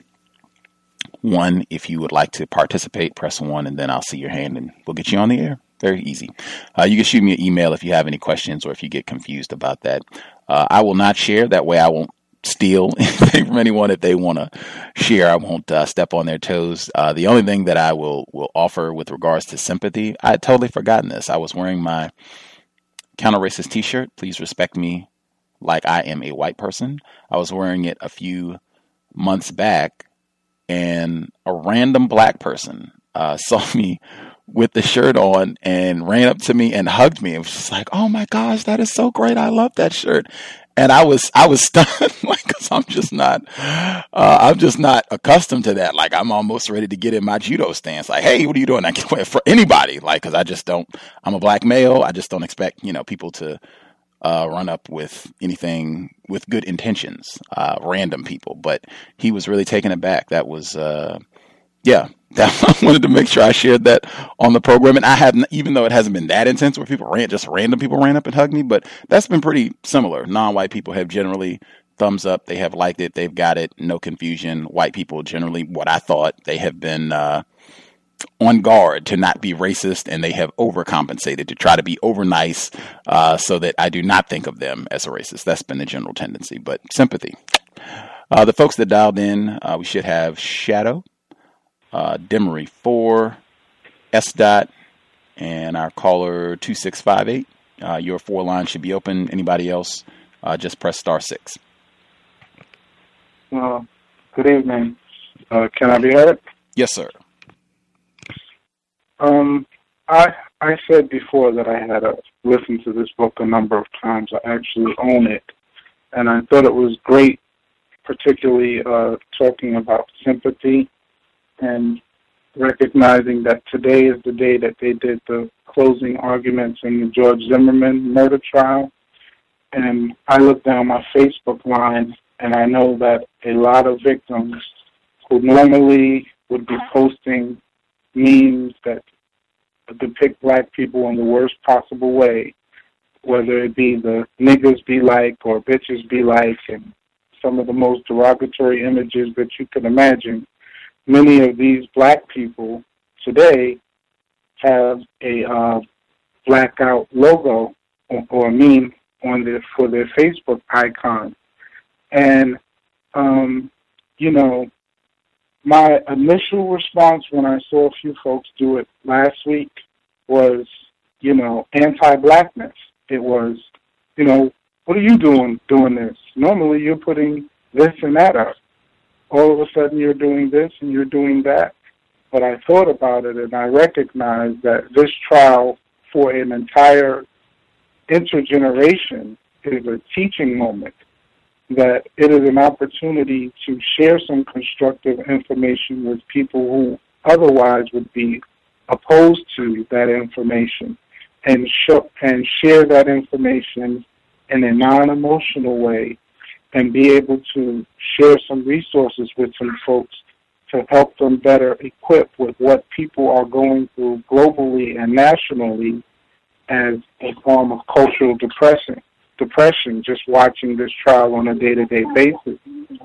one. If you would like to participate, press one, and then I'll see your hand, and we'll get you on the air. Very easy. Uh, you can shoot me an email if you have any questions or if you get confused about that. Uh, I will not share. That way I won't steal anything from anyone if they want to share. I won't uh, step on their toes. Uh, the only thing that I will, will offer with regards to sympathy, I had totally forgotten this. I was wearing my counter-racist t-shirt, Please Respect Me Like I Am a White Person. I was wearing it a few months back, and a random black person uh, saw me with the shirt on and ran up to me and hugged me. It was just like, oh my gosh, that is so great. I love that shirt. And I was, I was stunned, like, cause I'm just not, uh, I'm just not accustomed to that. Like, I'm almost ready to get in my judo stance. Like, hey, what are you doing? I can't wait for anybody. Like, cause I just don't, I'm a black male. I just don't expect, you know, people to, uh, run up with anything with good intentions, uh, random people. But he was really taken aback. That was, uh, yeah. I wanted to make sure I shared that on the program. And I haven't, even though it hasn't been that intense where people ran, just random people ran up and hugged me, but that's been pretty similar. Non-white people have generally thumbs up. They have liked it. They've got it. No confusion. White people generally, what I thought, they have been uh, on guard to not be racist, and they have overcompensated to try to be over nice uh, so that I do not think of them as a racist. That's been the general tendency, but sympathy. Uh, the folks that dialed in, uh, we should have Shadow, Uh, Demery four, S dot, and our caller two six five eight. Uh, your four lines should be open. Anybody else, uh, just press star six. Uh, good evening. Uh, can I be heard? Yes, sir. Um, I I said before that I had uh, listened to this book a number of times. I actually own it, and I thought it was great, particularly uh, talking about sympathy and recognizing that today is the day that they did the closing arguments in the George Zimmerman murder trial. And I look down my Facebook line, and I know that a lot of victims who normally would be posting memes that depict black people in the worst possible way, whether it be the niggas be like or bitches be like, and some of the most derogatory images that you can imagine. Many of these black people today have a uh, blackout logo or, or a meme on their for their Facebook icon, and um, you know, my initial response when I saw a few folks do it last week was, you know, anti-blackness. It was, you know, what are you doing doing this? Normally you're putting this and that up. All of a sudden you're doing this and you're doing that. But I thought about it and I recognized that this trial for an entire intergeneration is a teaching moment, that it is an opportunity to share some constructive information with people who otherwise would be opposed to that information, and show, and share that information in a non-emotional way, and be able to share some resources with some folks to help them better equip with what people are going through globally and nationally as a form of cultural depression, depression, just watching this trial on a day-to-day basis.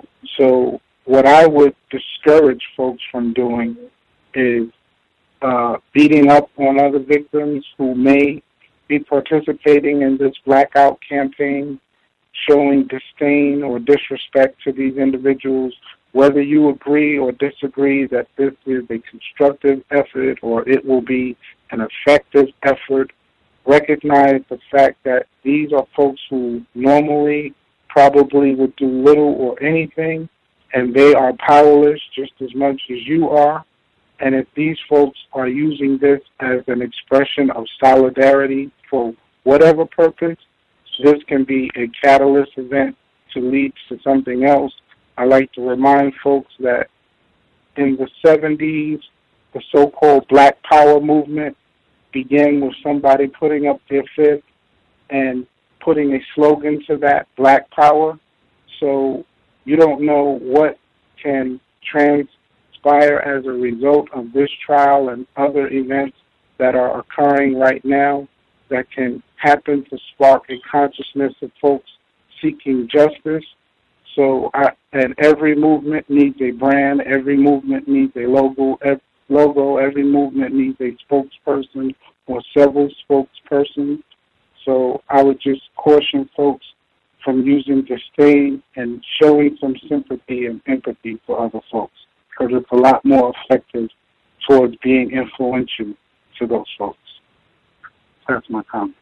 So what I would discourage folks from doing is uh, beating up on other victims who may be participating in this blackout campaign, showing disdain or disrespect to these individuals, whether you agree or disagree that this is a constructive effort or it will be an effective effort. Recognize the fact that these are folks who normally probably would do little or anything, and they are powerless just as much as you are. And if these folks are using this as an expression of solidarity for whatever purpose, this can be a catalyst event to lead to something else. I like to remind folks that in the seventies, the so-called Black Power movement began with somebody putting up their fist and putting a slogan to that, Black Power. So you don't know what can transpire as a result of this trial and other events that are occurring right now that can happen to spark a consciousness of folks seeking justice. So, I, and every movement needs a brand, every movement needs a logo, every logo, every movement needs a spokesperson or several spokespersons. So I would just caution folks from using disdain and showing some sympathy and empathy for other folks, because it's a lot more effective towards being influential to those folks. That's my comment.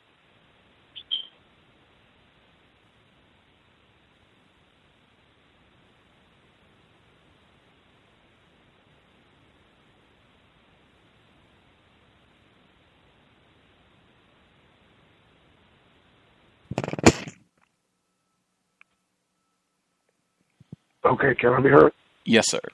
Okay, can I be heard? Yes, sir.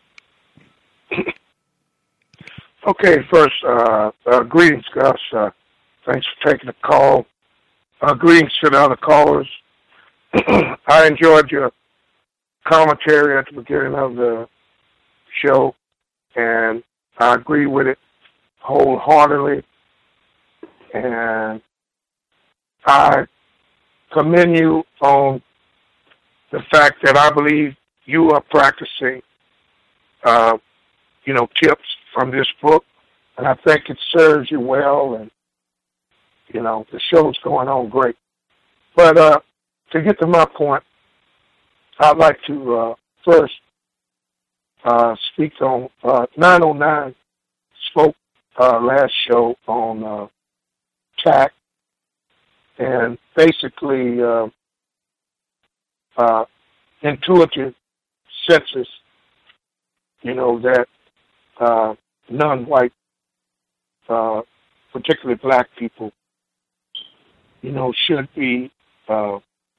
Okay, first, uh, uh, greetings, Gus. Uh, thanks for taking the call. Uh, greetings to the other callers. I enjoyed your commentary at the beginning of the show, and I agree with it wholeheartedly. And I commend you on the fact that I believe you are practicing, uh, you know, tips from this book, and I think it serves you well, and, you know, the show's going on great. But uh, to get to my point, I'd like to uh, first uh, speak on uh, nine oh nine spoke uh, last show on uh, T A C, and basically uh, uh, intuitive senses, you know, that uh, non-white, uh, particularly black people, you know, should be uh,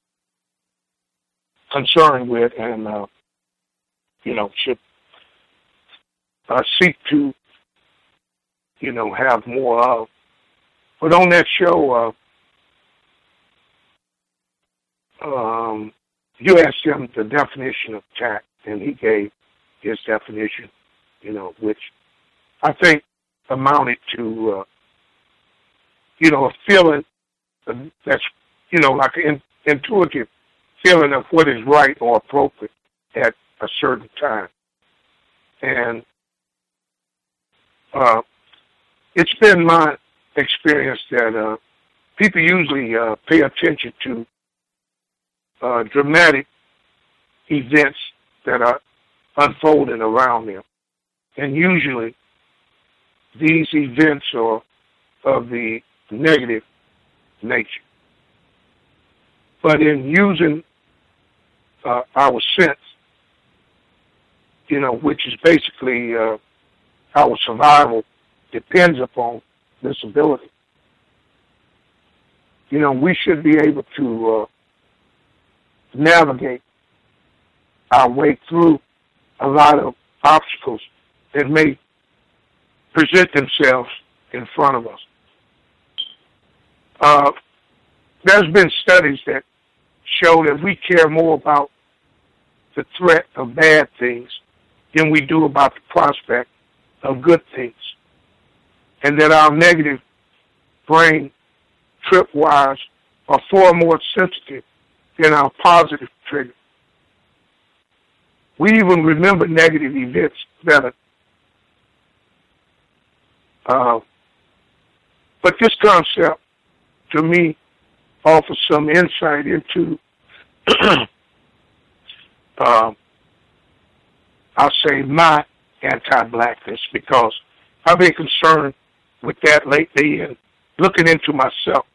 concerned with and, uh, you know, should uh, seek to, you know, have more of. But on that show, uh, um, you asked him the definition of tact, and he gave his definition, you know, which I think amounted to, uh, you know, a feeling that's, you know, like an intuitive feeling of what is right or appropriate at a certain time. And uh, it's been my experience that uh, people usually uh, pay attention to uh, dramatic events that are unfolding around them. And usually these events are of the negative nature. But in using uh, our sense, you know, which is basically uh, our survival depends upon this ability. You know, we should be able to uh, navigate our way through a lot of obstacles that may present themselves in front of us. Uh, there's been studies that show that we care more about the threat of bad things than we do about the prospect of good things, and that our negative brain tripwires are far more sensitive than our positive trigger. We even remember negative events better. Uh, but this concept, to me, offers some insight into, uh, I'll say, my anti-blackness, because I've been concerned with that lately and looking into myself.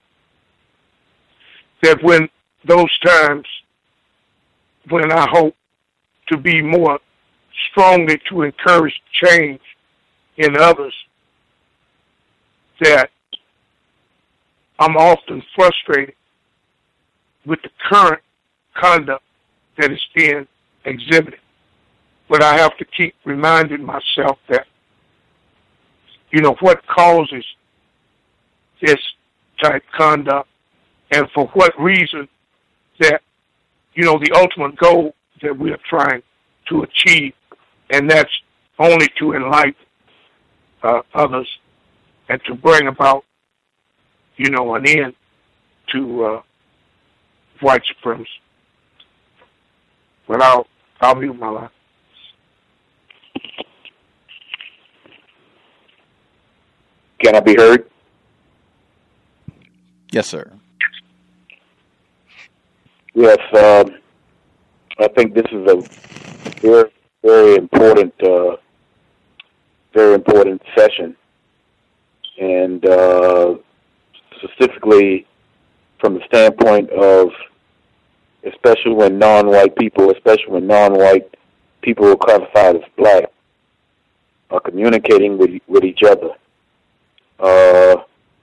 That when those times when I hope to be more strongly to encourage change in others, that I'm often frustrated with the current conduct that is being exhibited. But I have to keep reminding myself that, you know, what causes this type conduct and for what reason that, you know, the ultimate goal that we are trying to achieve, and that's only to enlighten uh, others and to bring about, you know, an end to uh, white supremacy. But I'll, I'll mute my line. Can I be heard? Yes, sir. Yes, uh, I think this is a very, very important, uh, very important session, and uh, specifically from the standpoint of, especially when non-white people, especially when non-white people who are classified as black, are communicating with with each other. Uh,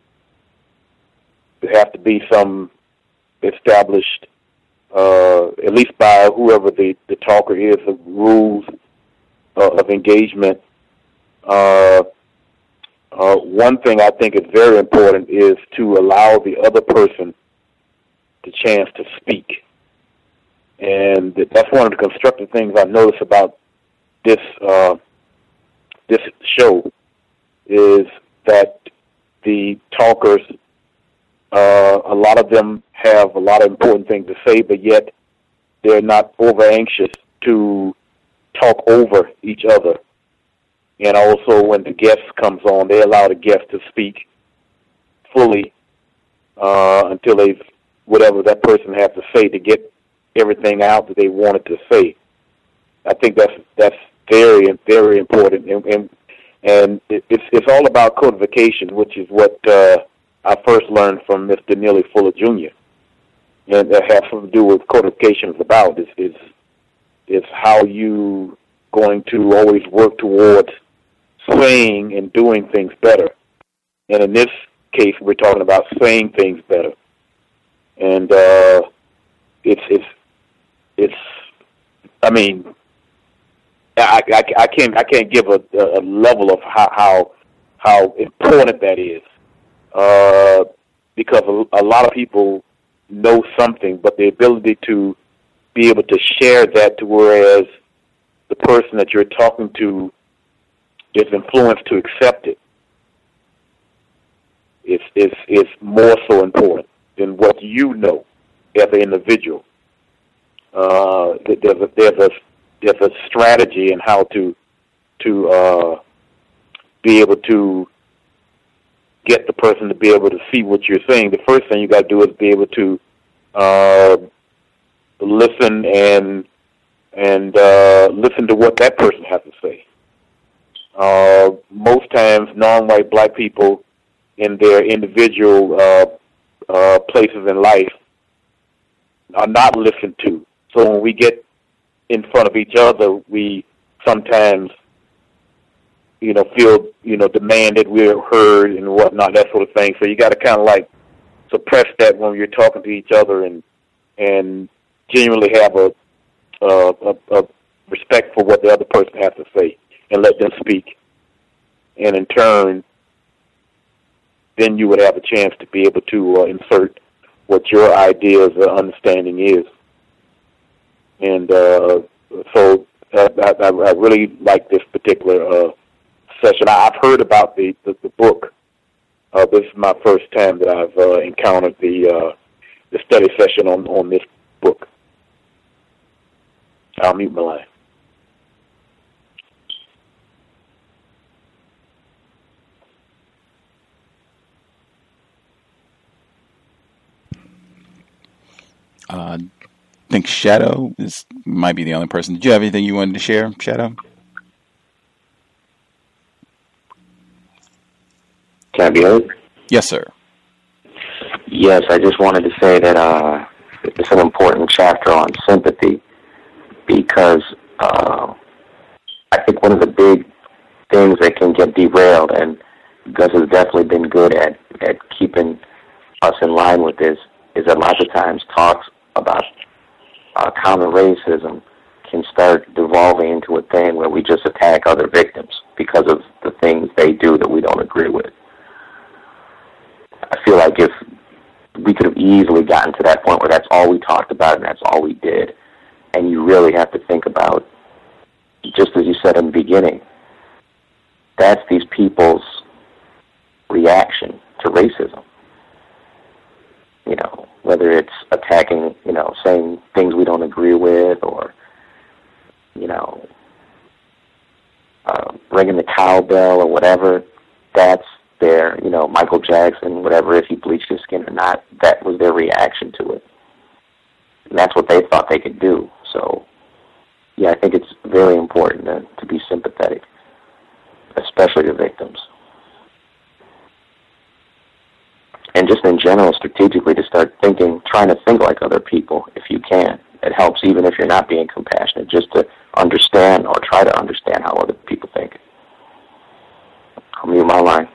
there have to be some established, uh, at least by whoever the, the talker is, of rules uh, of engagement. Uh, uh, one thing I think is very important is to allow the other person the chance to speak. And that's one of the constructive things I notice about this uh, this show is that the talkers, uh, a lot of them have a lot of important things to say, but yet they're not over anxious to talk over each other. And also when the guest comes on, they allow the guest to speak fully uh, until they've, whatever that person has to say to get everything out that they wanted to say. I think that's that's very, very important. And, and And it's it's all about codification, which is what uh, I first learned from Mister Neely Fuller Junior And that has something to do with codification is about. Is is is how you going to always work towards saying and doing things better. And in this case, we're talking about saying things better. And uh, it's it's it's. I mean. I, I, I can't I can't give a, a level of how how, how important that is, uh, because a, a lot of people know something, but the ability to be able to share that to whereas the person that you're talking to is influenced to accept it is is is more so important than what you know as an individual. Uh, there's a, there's a There's a strategy in how to to uh, be able to get the person to be able to see what you're saying. The first thing you got to do is be able to uh, listen and and uh, listen to what that person has to say. Uh, most times, non-white black people in their individual uh, uh, places in life are not listened to. So when we get in front of each other, we sometimes, you know, feel, you know, demanded, we're heard and whatnot, that sort of thing. So you got to kind of like suppress that when you're talking to each other and and genuinely have a, uh, a, a respect for what the other person has to say and let them speak. And in turn, then you would have a chance to be able to uh, insert what your ideas or understanding is. And uh, so uh, I, I really like this particular uh, session. I, I've heard about the, the, the book. Uh, this is my first time that I've uh, encountered the uh, the study session on, on this book. I'll mute my line. Uh, I think Shadow is might be the only person. Did you have anything you wanted to share, Shadow? Can I be heard? Yes, sir. Yes, I just wanted to say that uh, it's an important chapter on sympathy because uh, I think one of the big things that can get derailed, and Gus has definitely been good at, at keeping us in line with this, is a lot of times talks about uh, counter racism can start devolving into a thing where we just attack other victims because of the things they do that we don't agree with. I feel like if we could have easily gotten to that point where that's all we talked about and that's all we did, and you really have to think about, just as you said in the beginning, that's these people's reaction to racism. You know, whether it's attacking, you know, saying things we don't agree with, or, you know, uh, ringing the cowbell or whatever, that's their, you know, Michael Jackson, whatever, if he bleached his skin or not, that was their reaction to it. And that's what they thought they could do. So, yeah, I think it's very important to, to be sympathetic, especially to victims. And just in general, strategically, to start thinking, trying to think like other people if you can. It helps even if you're not being compassionate, just to understand or try to understand how other people think. I'll mute my line.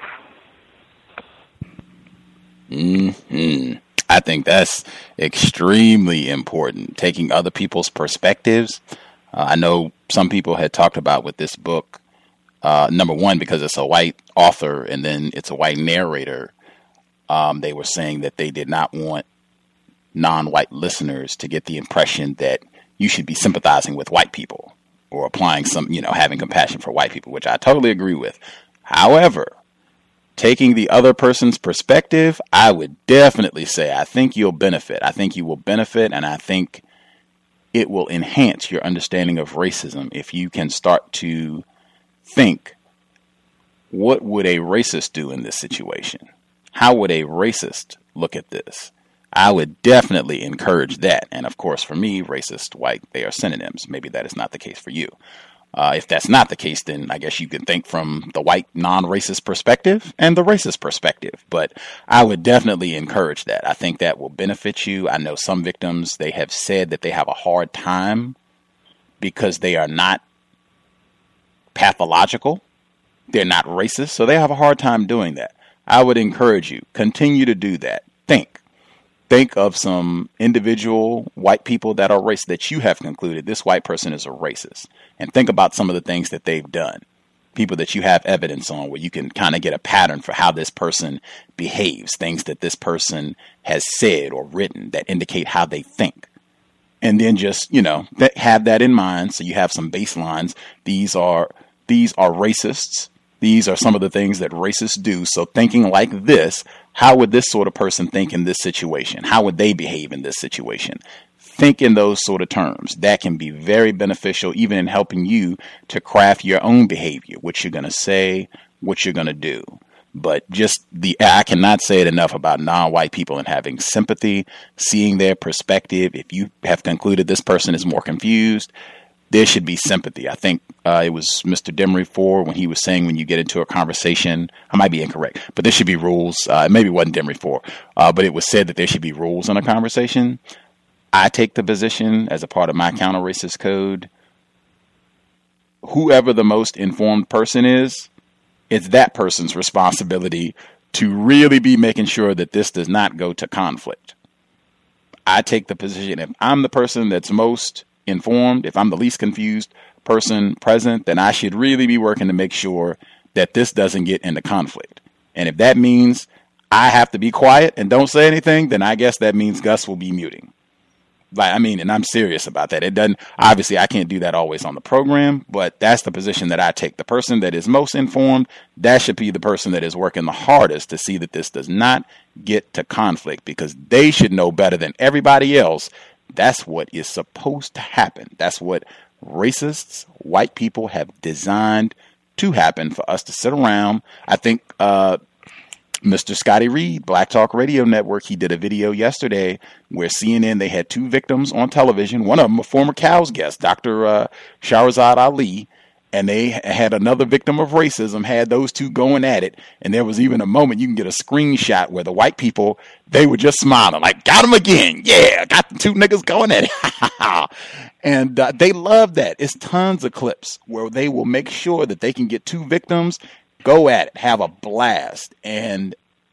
Mm-hmm. I think that's extremely important, taking other people's perspectives. Uh, I know some people had talked about with this book, uh, number one, because it's a white author and then it's a white narrator. Um, they were saying that they did not want non-white listeners to get the impression that you should be sympathizing with white people or applying some, you know, having compassion for white people, which I totally agree with. However, taking the other person's perspective, I would definitely say I think you'll benefit. I think you will benefit, and I think it will enhance your understanding of racism if you can start to think, what would a racist do in this situation? How would a racist look at this? I would definitely encourage that. And of course, for me, racist, white, they are synonyms. Maybe that is not the case for you. Uh, if that's not the case, then I guess you can think from the white non-racist perspective and the racist perspective. But I would definitely encourage that. I think that will benefit you. I know some victims, they have said that they have a hard time because they are not pathological. They're not racist, so they have a hard time doing that. I would encourage you, continue to do that. Think. Think of some individual white people that are racist that you have concluded this white person is a racist. And think about some of the things that they've done. People that you have evidence on where you can kind of get a pattern for how this person behaves. Things that this person has said or written that indicate how they think. And then just, you know, that, have that in mind. So you have some baselines. These are, these are racists. These are some of the things that racists do. So thinking like this, how would this sort of person think in this situation? How would they behave in this situation? Think in those sort of terms. That can be very beneficial, even in helping you to craft your own behavior, what you're going to say, what you're going to do. But just the, I cannot say it enough about non-white people and having sympathy, seeing their perspective. If you have concluded this person is more confused, there should be sympathy. I think uh, it was Mister Demery Ford when he was saying when you get into a conversation, I might be incorrect, but there should be rules. Uh, maybe it wasn't Demery Ford, uh, but it was said that there should be rules in a conversation. I take the position as a part of my counter-racist code. Whoever the most informed person is, it's that person's responsibility to really be making sure that this does not go to conflict. I take the position, if I'm the person that's most informed, if I'm the least confused person present, then I should really be working to make sure that this doesn't get into conflict. And if that means I have to be quiet and don't say anything, then I guess that means Gus will be muting. Like, I mean, and I'm serious about that. It doesn't, obviously I can't do that always on the program, but that's the position that I take. The person that is most informed, that should be the person that is working the hardest to see that this does not get to conflict, because they should know better than everybody else. That's what is supposed to happen. That's what racists, white people have designed to happen, for us to sit around. I think uh, Mister Scotty Reed, Black Talk Radio Network, he did a video yesterday where C N N, they had two victims on television. One of them a former Cows guest, Doctor Uh, Shahrazad Ali, and they had another victim of racism, had those two going at it. And there was even a moment you can get a screenshot where the white people, they were just smiling, like, got him again. Yeah, got the two niggas going at it. And uh, they love that. It's tons of clips where they will make sure that they can get two victims, go at it, have a blast. And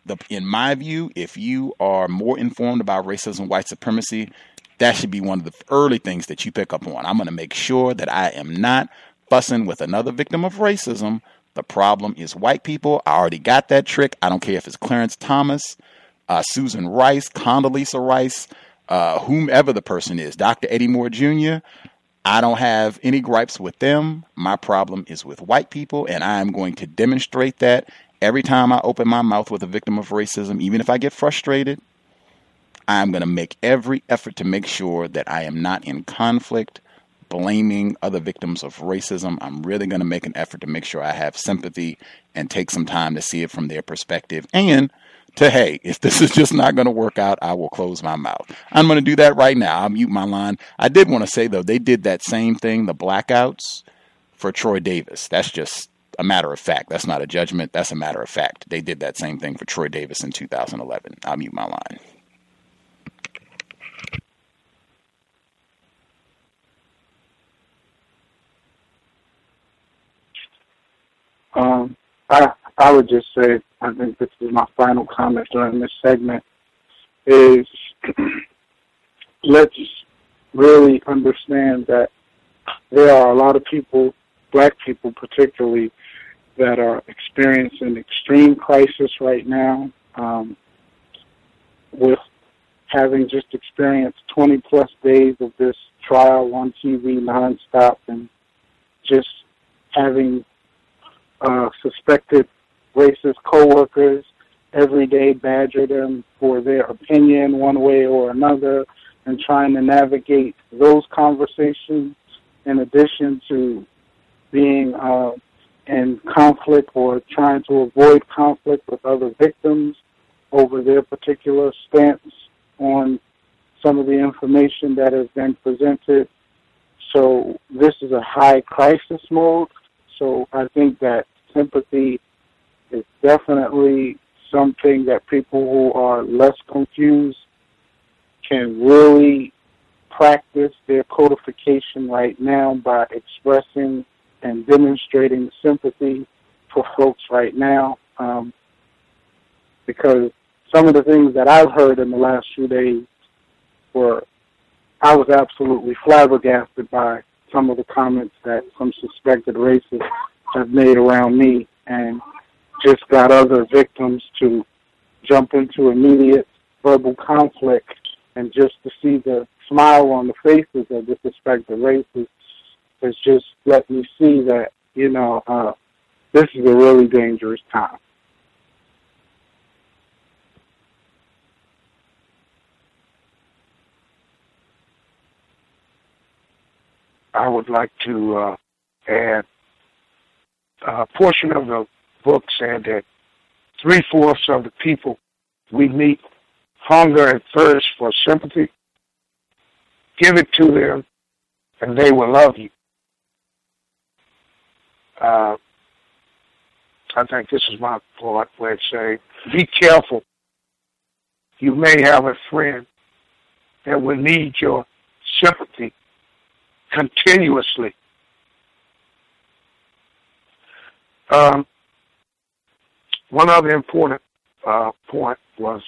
the, in my view, if you are more informed about racism, white supremacy, that should be one of the early things that you pick up on. I'm going to make sure that I am not fussing with another victim of racism. The problem is white people. I already got that trick. I don't care if it's Clarence Thomas, uh, Susan Rice, Condoleezza Rice, uh, whomever the person is, Doctor Eddie Moore Junior I don't have any gripes with them. My problem is with white people, and I am going to demonstrate that every time I open my mouth with a victim of racism. Even if I get frustrated, I'm going to make every effort to make sure that I am not in conflict, blaming other victims of racism. I'm really going to make an effort to make sure I have sympathy and take some time to see it from their perspective. And to, hey, if this is just not going to work out, I will close my mouth. I'm going to do that right now. I'll mute my line. I did want to say, though, they did that same thing, the blackouts, for Troy Davis. That's just a matter of fact. That's not a judgment. That's a matter of fact. They did that same thing for Troy Davis in two thousand eleven. I'll mute my line. Um, I I would just say, I think this is my final comment during this segment, is let's really understand that there are a lot of people, black people particularly, that are experiencing extreme crisis right now, um, with having just experienced twenty plus days of this trial on T V nonstop, and just having uh, suspected racist coworkers every day badger them for their opinion one way or another, and trying to navigate those conversations in addition to being uh, in conflict or trying to avoid conflict with other victims over their particular stance on some of the information that has been presented. So this is a high crisis mode. So I think that sympathy is definitely something that people who are less confused can really practice their codification right now by expressing and demonstrating sympathy for folks right now. Um, because some of the things that I've heard in the last few days were, I was absolutely flabbergasted by some of the comments that some suspected racists have made around me, and just got other victims to jump into immediate verbal conflict, and just to see the smile on the faces of the suspected racists has just let me see that, you know, uh, this is a really dangerous time. I would like to uh, add a portion of the book said that three-fourths of the people we meet hunger and thirst for sympathy. Give it to them, and they will love you. Uh, I think this is my part where it say, be careful. You may have a friend that will need your sympathy continuously. Um, one other important uh, point was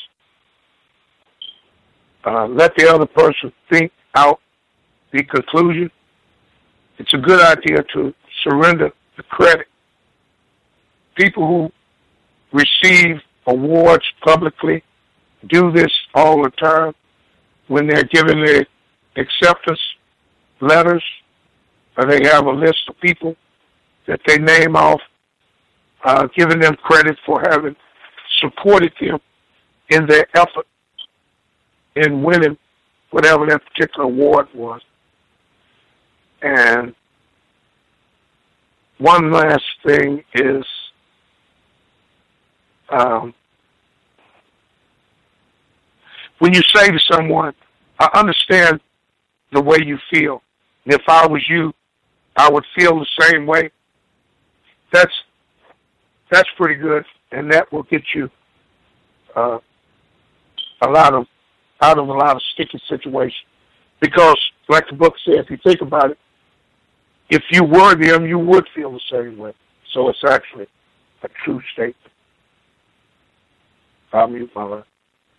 uh, let the other person think out the conclusion. It's a good idea to surrender the credit. People who receive awards publicly do this all the time when they're given their acceptance letters, or they have a list of people that they name off, uh, giving them credit for having supported them in their effort in winning whatever that particular award was. And one last thing is um, when you say to someone, I understand the way you feel. And if I was you, I would feel the same way. That's that's pretty good, and that will get you uh, a lot of out of a lot of sticky situations. Because, like the book said, if you think about it, if you were them, you would feel the same way. So it's actually a true statement. I'll mute my line.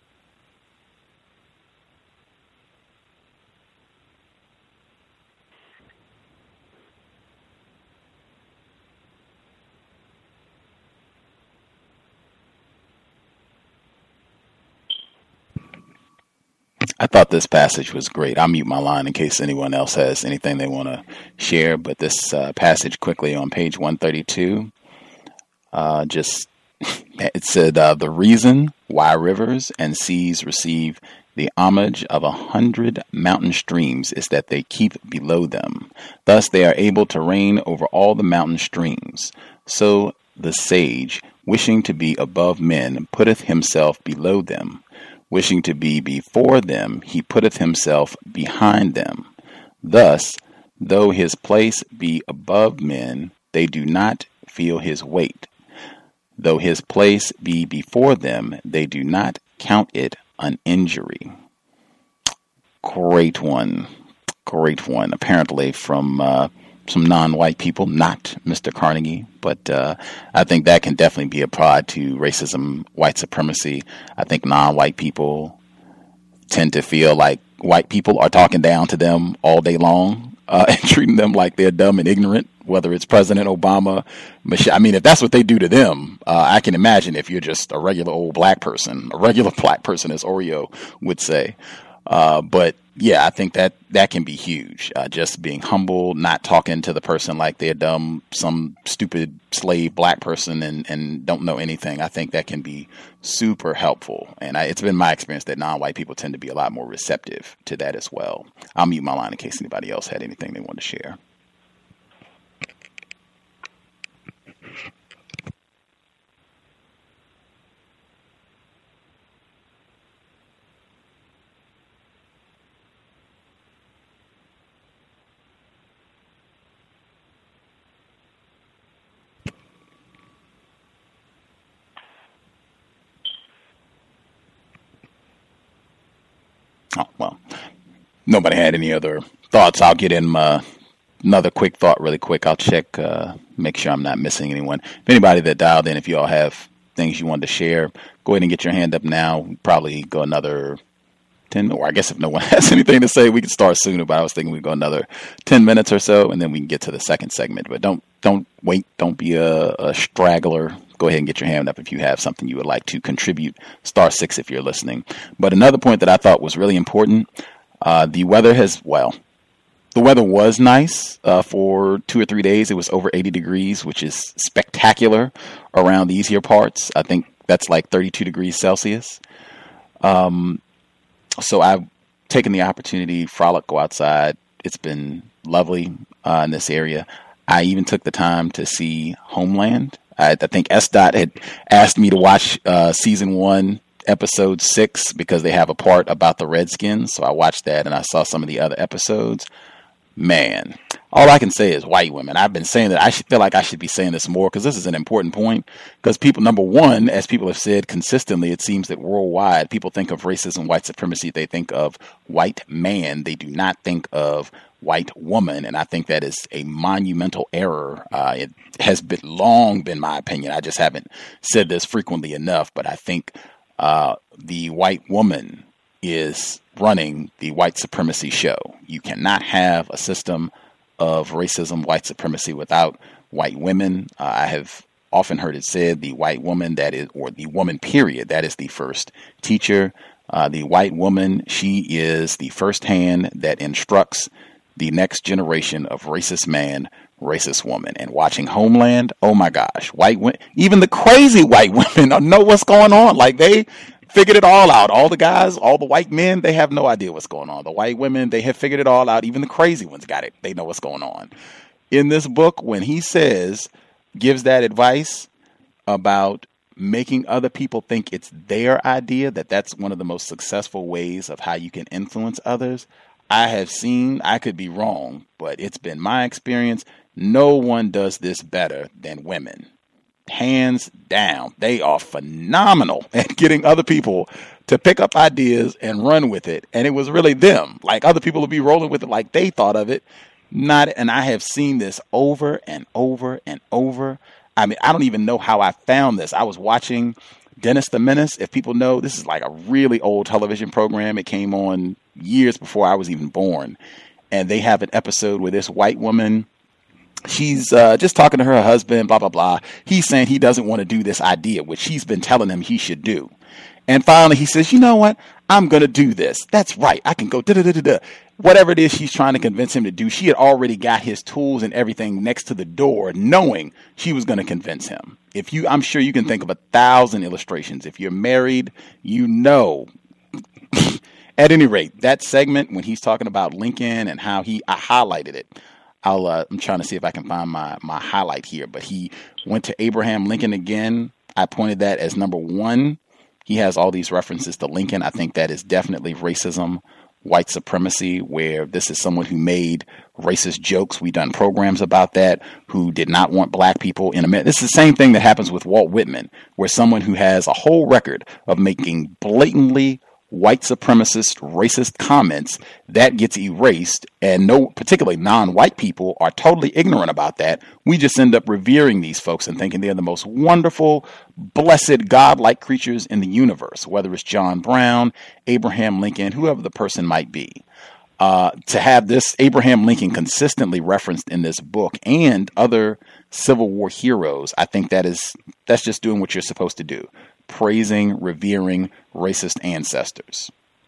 I thought this passage was great. I'll mute my line in case anyone else has anything they want to share. But this uh, passage quickly on page one thirty-two, uh, just it said, uh, the reason why rivers and seas receive the homage of a hundred mountain streams is that they keep below them. Thus they are able to reign over all the mountain streams. So the sage, wishing to be above men, putteth himself below them. Wishing to be before them, he putteth himself behind them. Thus, though his place be above men, they do not feel his weight. Though his place be before them, they do not count it an injury. Great one. Great one. Apparently from uh, some non-white people, not Mister Carnegie. But uh, I think that can definitely be applied to racism, white supremacy. I think non-white people tend to feel like white people are talking down to them all day long uh, and treating them like they're dumb and ignorant, whether it's President Obama, Michelle. I mean, if that's what they do to them, uh, I can imagine if you're just a regular old black person, a regular black person, as Oreo would say. Uh, but yeah, I think that that can be huge. Uh, just being humble, not talking to the person like they're dumb, some stupid slave black person and, and don't know anything. I think that can be super helpful. And I, it's been my experience that non-white people tend to be a lot more receptive to that as well. I'll mute my line in case anybody else had anything they wanted to share. Oh, well, nobody had any other thoughts. I'll get in my, another quick thought really quick. I'll check, uh, make sure I'm not missing anyone. If anybody that dialed in, if you all have things you wanted to share, go ahead and get your hand up now. Probably go another ten, or I guess if no one has anything to say, we can start sooner, but I was thinking we'd go another ten minutes or so, and then we can get to the second segment. But don't don't wait. Don't be a, a straggler. Go ahead and get your hand up if you have something you would like to contribute. Star six if you're listening. But another point that I thought was really important, uh, the weather has, well, the weather was nice uh, for two or three days. It was over eighty degrees, which is spectacular around these here parts. I think that's like thirty-two degrees Celsius. Um, so I've taken the opportunity, frolic, go outside. It's been lovely uh, in this area. I even took the time to see Homeland. I, I think S. Dot had asked me to watch uh, season one, episode six, because they have a part about the Redskins. So I watched that and I saw some of the other episodes. Man, all I can say is white women. I've been saying that. I should feel like I should be saying this more because this is an important point. Because people, number one, as people have said consistently, it seems that worldwide people think of racism, white supremacy. They think of white man. They do not think of white woman. And I think that is a monumental error. Uh, it has been long been my opinion. I just haven't said this frequently enough. But I think uh, the white woman is running the white supremacy show. You cannot have a system of racism, white supremacy without white women. Uh, I have often heard it said the white woman that is, or the woman period, that is the first teacher. Uh, the white woman, she is the first hand that instructs the next generation of racist man, racist woman. And watching Homeland, oh my gosh, white women, even the crazy white women know what's going on. Like they figured it all out. All the guys, all the white men, they have no idea what's going on. The white women, they have figured it all out. Even the crazy ones got it. They know what's going on. In this book, when he says, gives that advice about making other people think it's their idea, that that's one of the most successful ways of how you can influence others. I have seen, I could be wrong, but it's been my experience. No one does this better than women. Hands down, they are phenomenal at getting other people to pick up ideas and run with it. And it was really them. Like other people will be rolling with it like they thought of it. Not, and I have seen this over and over and over. I mean, I don't even know how I found this. I was watching Dennis the Menace, if people know, this is like a really old television program. It came on years before I was even born. And they have an episode where this white woman, she's uh, just talking to her husband, blah, blah, blah. He's saying he doesn't want to do this idea, which she's been telling him he should do. And finally he says, you know what? I'm going to do this. That's right. I can go da-da-da-da-da. Whatever it is she's trying to convince him to do, she had already got his tools and everything next to the door, knowing she was going to convince him. If you, I'm sure you can think of a thousand illustrations. If you're married, you know. At any rate, that segment when he's talking about Lincoln and how he, I highlighted it. I'll, uh, I'm trying to see if I can find my, my highlight here, but he went to Abraham Lincoln again. I pointed that as number one. He has all these references to Lincoln. I think that is definitely racism, white supremacy, where this is someone who made racist jokes. We've done programs about that, who did not want black people in America. This is the same thing that happens with Walt Whitman, where someone who has a whole record of making blatantly white supremacist, racist comments, that gets erased, and no, particularly non-white people are totally ignorant about that. We just end up revering these folks and thinking they're the most wonderful, blessed, godlike creatures in the universe, whether it's John Brown, Abraham Lincoln, whoever the person might be. Uh, to have this Abraham Lincoln consistently referenced in this book and other Civil War heroes, I think that is that's just doing what you're supposed to do. Praising, revering racist ancestors.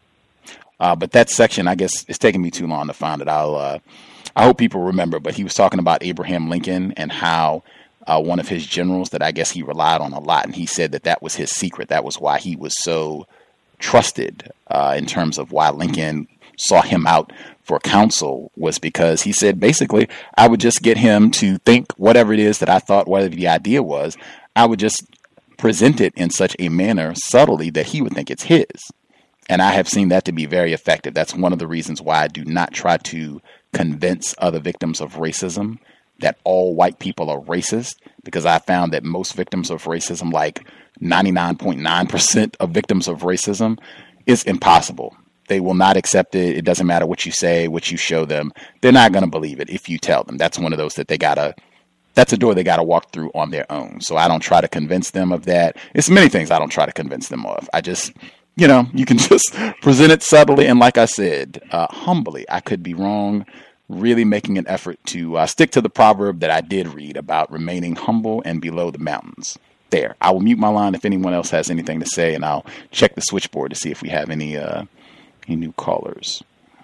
Uh, but that section, I guess, it's taking me too long to find it. I'll, uh, I hope people remember, but he was talking about Abraham Lincoln and how uh, one of his generals that I guess he relied on a lot. And he said that that was his secret. That was why he was so trusted uh, in terms of why Lincoln sought him out for counsel, was because he said, basically, I would just get him to think whatever it is that I thought, whatever the idea was, I would just present it in such a manner subtly that he would think it's his. And I have seen that to be very effective. That's one of the reasons why I do not try to convince other victims of racism that all white people are racist, because I found that most victims of racism, like ninety-nine point nine percent of victims of racism, is impossible. They will not accept it. It doesn't matter what you say, what you show them. They're not going to believe it if you tell them. That's one of those that they got to That's a door they got to walk through on their own. So I don't try to convince them of that. It's many things I don't try to convince them of. I just, you know, you can just present it subtly. And like I said, uh, humbly, I could be wrong, really making an effort to uh, stick to the proverb that I did read about remaining humble and below the mountains. There, I will mute my line if anyone else has anything to say, and I'll check the switchboard to see if we have any, uh, any new callers.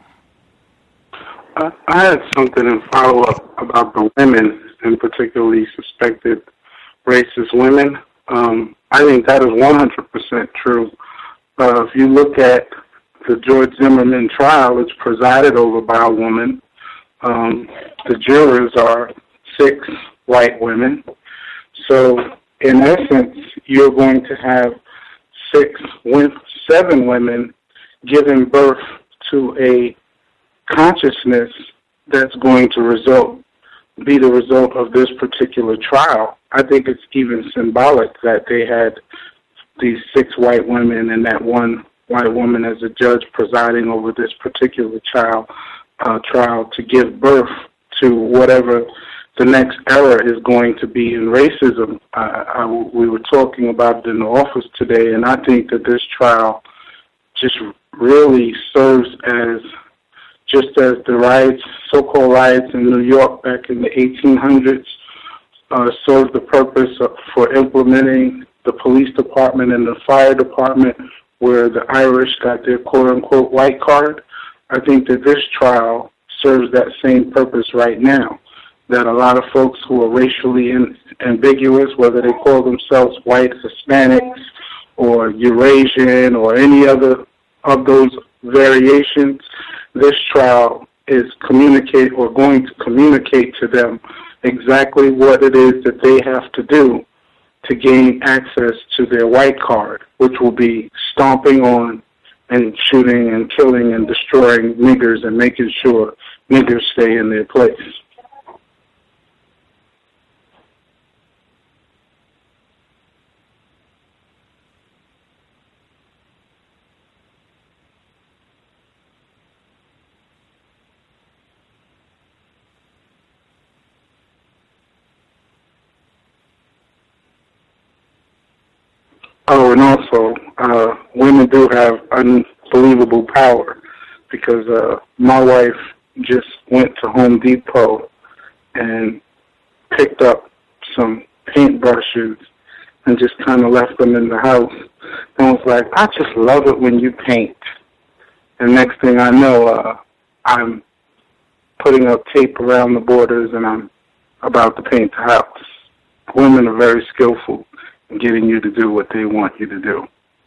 Uh, I had something in follow-up about the women, and particularly suspected racist women. Um, I think that is one hundred percent true. Uh, if you look at the George Zimmerman trial, it's presided over by a woman. Um, the jurors are six white women. So, in essence, you're going to have six, seven women giving birth to a consciousness that's going to result be the result of this particular trial. I think it's even symbolic that they had these six white women and that one white woman as a judge presiding over this particular child uh, trial to give birth to whatever the next era is going to be in racism. Uh, I, we were talking about it in the office today, and I think that this trial just really serves as just as the riots, so-called riots in New York back in the eighteen hundreds, uh, served the purpose of, for implementing the police department and the fire department, where the Irish got their quote-unquote white card. I think that this trial serves that same purpose right now, that a lot of folks who are racially in, ambiguous, whether they call themselves white, Hispanics, or Eurasian, or any other of those variations, this trial is communicate or going to communicate to them exactly what it is that they have to do to gain access to their white card, which will be stomping on and shooting and killing and destroying niggers and making sure niggers stay in their place. Oh, Oh, and also, uh, women do have unbelievable power because uh, my wife just went to Home Depot and picked up some paintbrushes and just kind of left them in the house and was like, I just love it when you paint. And next thing I know, uh, I'm putting up tape around the borders and I'm about to paint the house. Women are very skillful in getting you to do what they want you to do.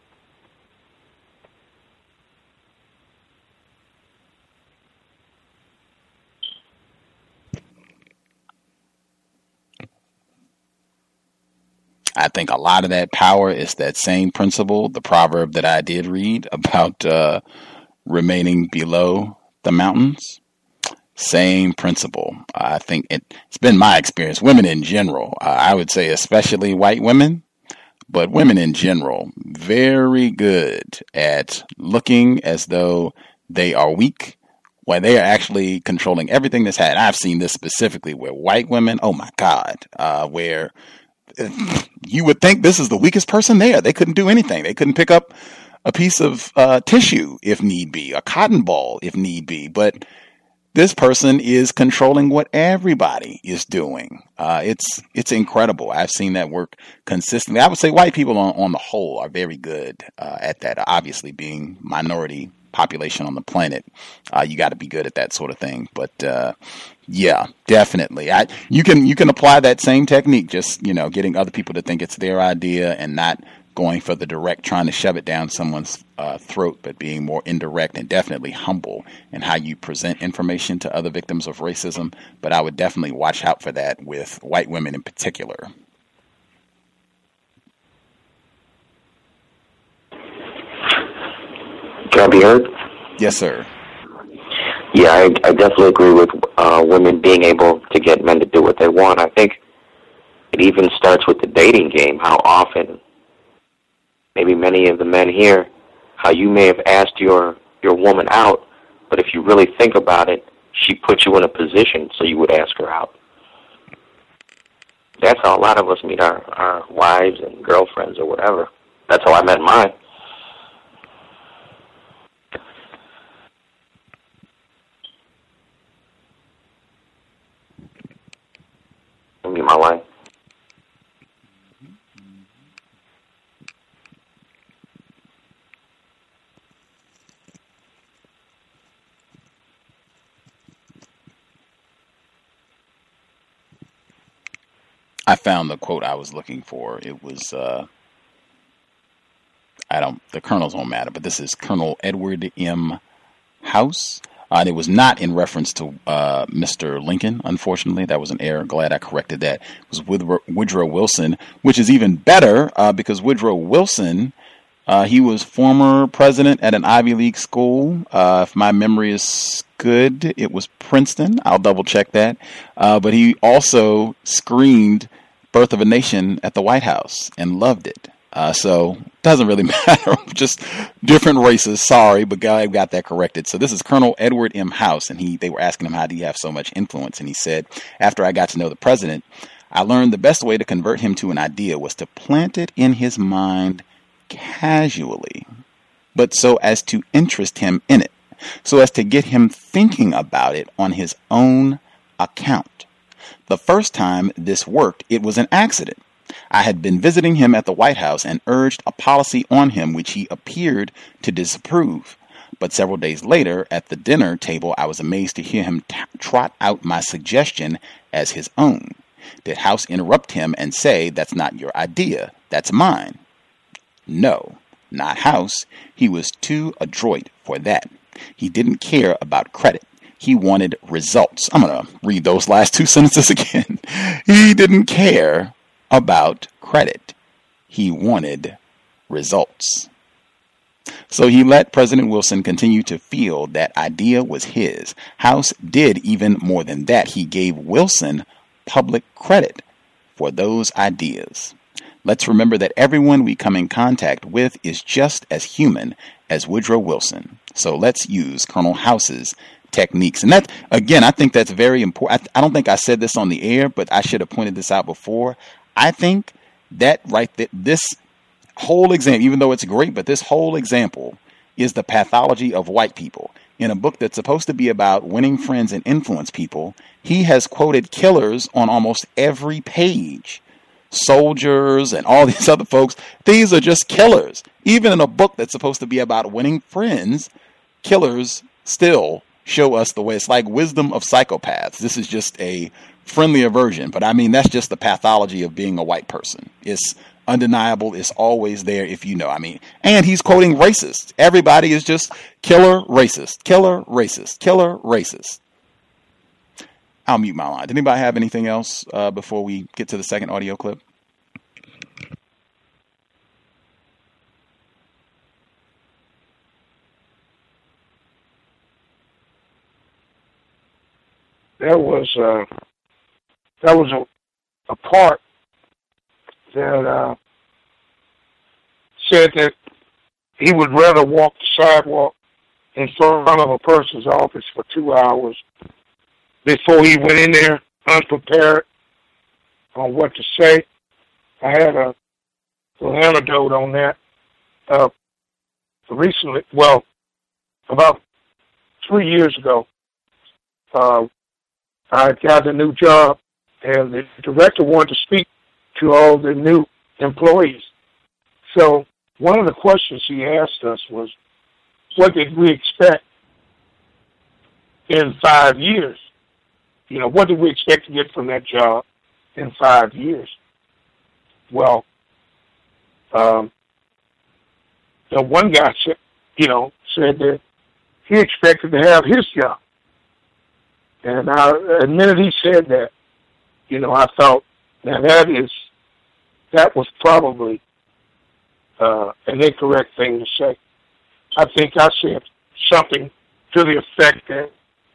I think a lot of that power is that same principle, the proverb that I did read about uh, remaining below the mountains. Same principle. I think it, it's been my experience. Women in general, uh, I would say especially white women, but women in general, very good at looking as though they are weak when they are actually controlling everything that's happened. I've seen this specifically where white women, oh my God, uh, where you would think this is the weakest person there. They couldn't do anything. They couldn't pick up a piece of uh, tissue if need be, a cotton ball if need be. But this person is controlling what everybody is doing. Uh, it's it's incredible. I've seen that work consistently. I would say white people on, on the whole are very good uh, at that. Obviously, being minority population on the planet, uh, you got to be good at that sort of thing. But uh, yeah, definitely, I you can you can apply that same technique. Just you know, getting other people to think it's their idea and not going for the direct, trying to shove it down someone's uh, throat, but being more indirect and definitely humble in how you present information to other victims of racism. But I would definitely watch out for that with white women in particular. Can I be heard? Yes, sir. Yeah, I, I definitely agree with uh, women being able to get men to do what they want. I think it even starts with the dating game, how often maybe many of the men here, how you may have asked your, your woman out, but if you really think about it, she put you in a position so you would ask her out. That's how a lot of us meet our, our wives and girlfriends or whatever. That's how I met mine. I meet my wife. I found the quote I was looking for. It was, uh, I don't, the colonels don't matter, but this is Colonel Edward M. House. Uh, and it was not in reference to uh, Mister Lincoln, unfortunately. That was an error. Glad I corrected that. It was Woodrow, Woodrow Wilson, which is even better uh, because Woodrow Wilson, uh, he was former president at an Ivy League school. Uh, if my memory is good, it was Princeton. I'll double check that. Uh, but he also screened Birth of a Nation at the White House and loved it. Uh, so it doesn't really matter. Just different races. Sorry, but I got that corrected. So this is Colonel Edward M. House, and he they were asking him, how do you have so much influence? And he said, after I got to know the president, I learned the best way to convert him to an idea was to plant it in his mind casually, but so as to interest him in it, so as to get him thinking about it on his own account. The first time this worked, it was an accident. I had been visiting him at the White House and urged a policy on him which he appeared to disapprove. But several days later, at the dinner table, I was amazed to hear him t- trot out my suggestion as his own. Did House interrupt him and say, "That's not your idea, that's mine"? No, not House. He was too adroit for that. He didn't care about credit. He wanted results. I'm going to read those last two sentences again. He didn't care about credit. He wanted results. So he let President Wilson continue to feel that idea was his. House did even more than that. He gave Wilson public credit for those ideas. Let's remember that everyone we come in contact with is just as human as Woodrow Wilson. So let's use Colonel House's techniques. And that, again, I think that's very important. I, I don't think I said this on the air, but I should have pointed this out before. I think that right th- this whole example, even though it's great, but this whole example is the pathology of white people. In a book that's supposed to be about winning friends and influence people, he has quoted killers on almost every page. Soldiers and all these other folks, these are just killers. Even in a book that's supposed to be about winning friends, killers still show us the way. It's like Wisdom of Psychopaths. This is just a friendlier version, but I mean, that's just the pathology of being a white person. It's undeniable. It's always there if you know. I mean, and he's quoting racist. Everybody is just killer racist, killer racist, killer racist. I'll mute my line. Did anybody have anything else uh, before we get to the second audio clip? There was uh, that was a, a part that uh, said that he would rather walk the sidewalk in front of a person's office for two hours before he went in there unprepared on what to say. I had a little anecdote on that. Uh, recently, well, about three years ago, uh, I got a new job, and the director wanted to speak to all the new employees. So one of the questions he asked us was, what did we expect in five years? You know, what did we expect to get from that job in five years? Well, um, the one guy said, you know, said that he expected to have his job. And I, the minute he said that, you know, I thought, now that is, that was probably uh, an incorrect thing to say. I think I said something to the effect that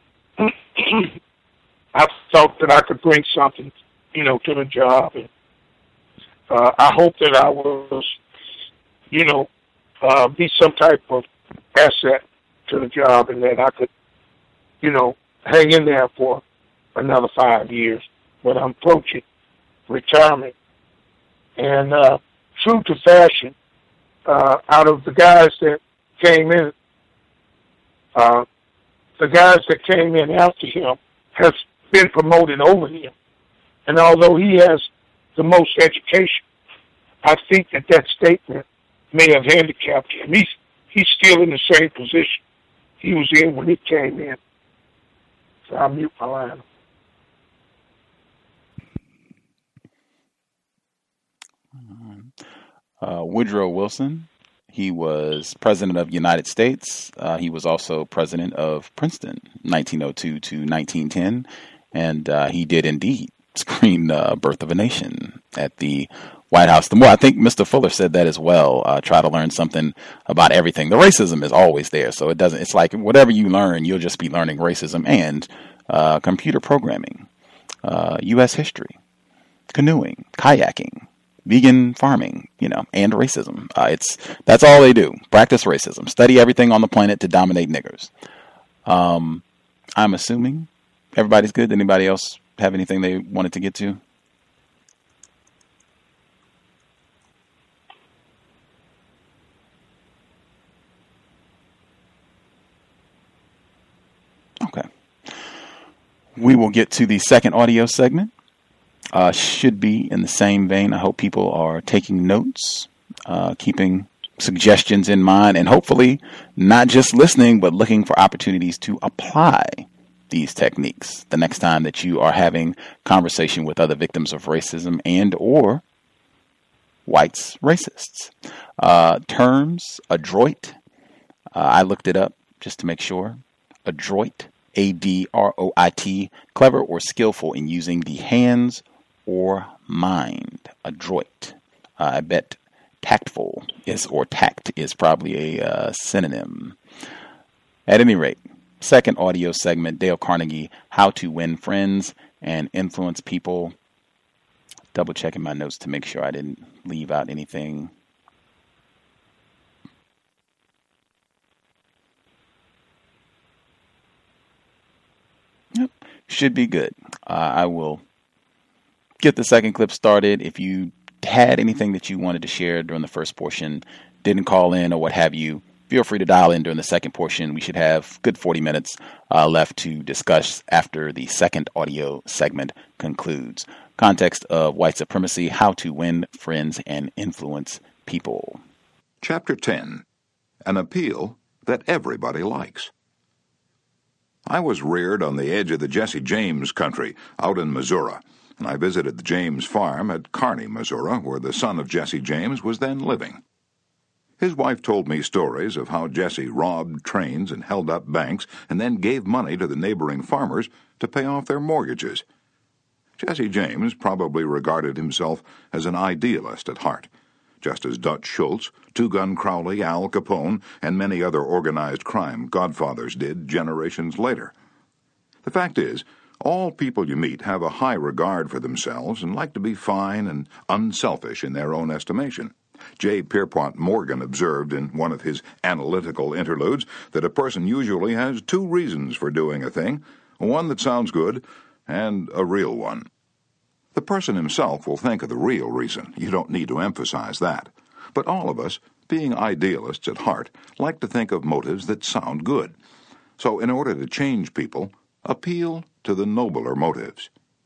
I thought that I could bring something, you know, to the job. And uh, I hope that I was, you know, uh, be some type of asset to the job, and that I could, you know, hang in there for another five years. But I'm approaching retirement. And uh, true to fashion, uh, out of the guys that came in, uh, the guys that came in after him has been promoted over him. And although he has the most education, I think that that statement may have handicapped him. He's, he's still in the same position he was in when he came in. So I'll mute my line. Uh, Woodrow Wilson, he was president of the United States. Uh, he was also president of Princeton, nineteen oh two to nineteen ten. And uh, he did indeed screen uh, Birth of a Nation at the White House. The more, I think Mister Fuller said that as well. Uh, try to learn something about everything. The racism is always there. So it doesn't, it's like whatever you learn, you'll just be learning racism and uh, computer programming, uh, U S history, canoeing, kayaking, vegan farming, you know, and racism. Uh, it's, that's all they do. Practice racism. Study everything on the planet to dominate niggers. Um, I'm assuming everybody's good. Anybody else have anything they wanted to get to? Okay. We will get to the second audio segment. Uh, should be in the same vein. I hope people are taking notes, uh, keeping suggestions in mind, and hopefully not just listening, but looking for opportunities to apply these techniques the next time that you are having conversation with other victims of racism and or whites racists. Uh, terms, adroit. Uh, I looked it up just to make sure. Adroit, A D R O I T, clever or skillful in using the hands or mind. Adroit. Uh, I bet tactful is, or tact is probably a uh, synonym. At any rate, second audio segment, Dale Carnegie, How to Win Friends and Influence People. Double checking my notes to make sure I didn't leave out anything. Yep, should be good. Uh, I will get the second clip started. If you had anything that you wanted to share during the first portion, didn't call in or what have you, feel free to dial in during the second portion. We should have good forty minutes uh, left to discuss after the second audio segment concludes. Context of white supremacy, how to win friends and influence people. Chapter ten. An appeal that everybody likes. I was reared on the edge of the Jesse James country out in Missouri, and I visited the James farm at Kearney, Missouri, where the son of Jesse James was then living. His wife told me stories of how Jesse robbed trains and held up banks and then gave money to the neighboring farmers to pay off their mortgages. Jesse James probably regarded himself as an idealist at heart, just as Dutch Schultz, Two Gun Crowley, Al Capone, and many other organized crime godfathers did generations later. The fact is, all people you meet have a high regard for themselves and like to be fine and unselfish in their own estimation. J. Pierpont Morgan observed in one of his analytical interludes that a person usually has two reasons for doing a thing, one that sounds good and a real one. The person himself will think of the real reason. You don't need to emphasize that. But all of us, being idealists at heart, like to think of motives that sound good. So in order to change people, appeal to the nobler motives.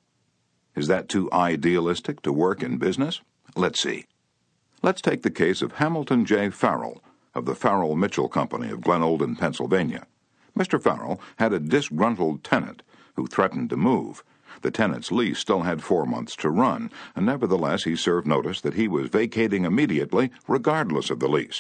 Is that too idealistic to work in business? Let's see. Let's take the case of Hamilton J. Farrell of the Farrell Mitchell Company of Glenolden, Pennsylvania. Mister Farrell had a disgruntled tenant who threatened to move. The tenant's lease still had four months to run, and nevertheless he served notice that he was vacating immediately, regardless of the lease.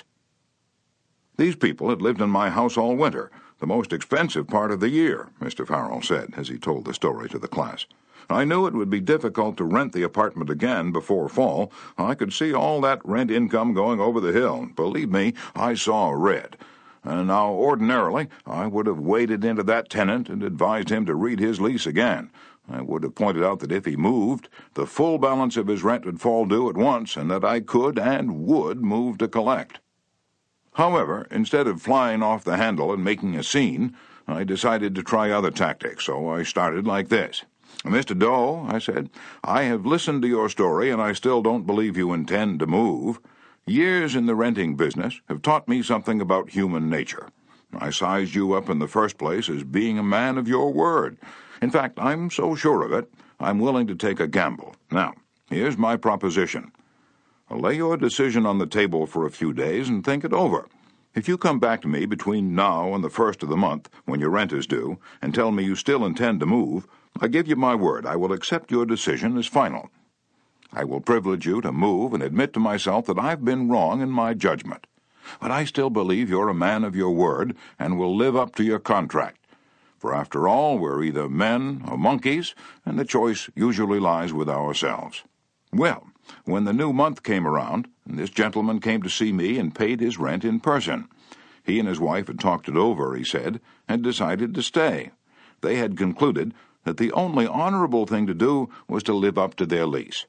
These people had lived in my house all winter, the most expensive part of the year, Mister Farrell said as he told the story to the class. I knew it would be difficult to rent the apartment again before fall. I could see all that rent income going over the hill. Believe me, I saw red. And now, ordinarily, I would have waded into that tenant and advised him to read his lease again. I would have pointed out that if he moved, the full balance of his rent would fall due at once, and that I could and would move to collect. However, instead of flying off the handle and making a scene, I decided to try other tactics, so I started like this. Mister Doe, I said, I have listened to your story, and I still don't believe you intend to move. Years in the renting business have taught me something about human nature. I sized you up in the first place as being a man of your word. In fact, I'm so sure of it, I'm willing to take a gamble. Now, here's my proposition. I'll lay your decision on the table for a few days and think it over. If you come back to me between now and the first of the month, when your rent is due, and tell me you still intend to move, I give you my word I will accept your decision as final. I will privilege you to move and admit to myself that I've been wrong in my judgment. But I still believe you're a man of your word and will live up to your contract. For after all, we're either men or monkeys, and the choice usually lies with ourselves. Well, when the new month came around, this gentleman came to see me and paid his rent in person. He and his wife had talked it over, he said, and decided to stay. They had concluded that the only honorable thing to do was to live up to their lease.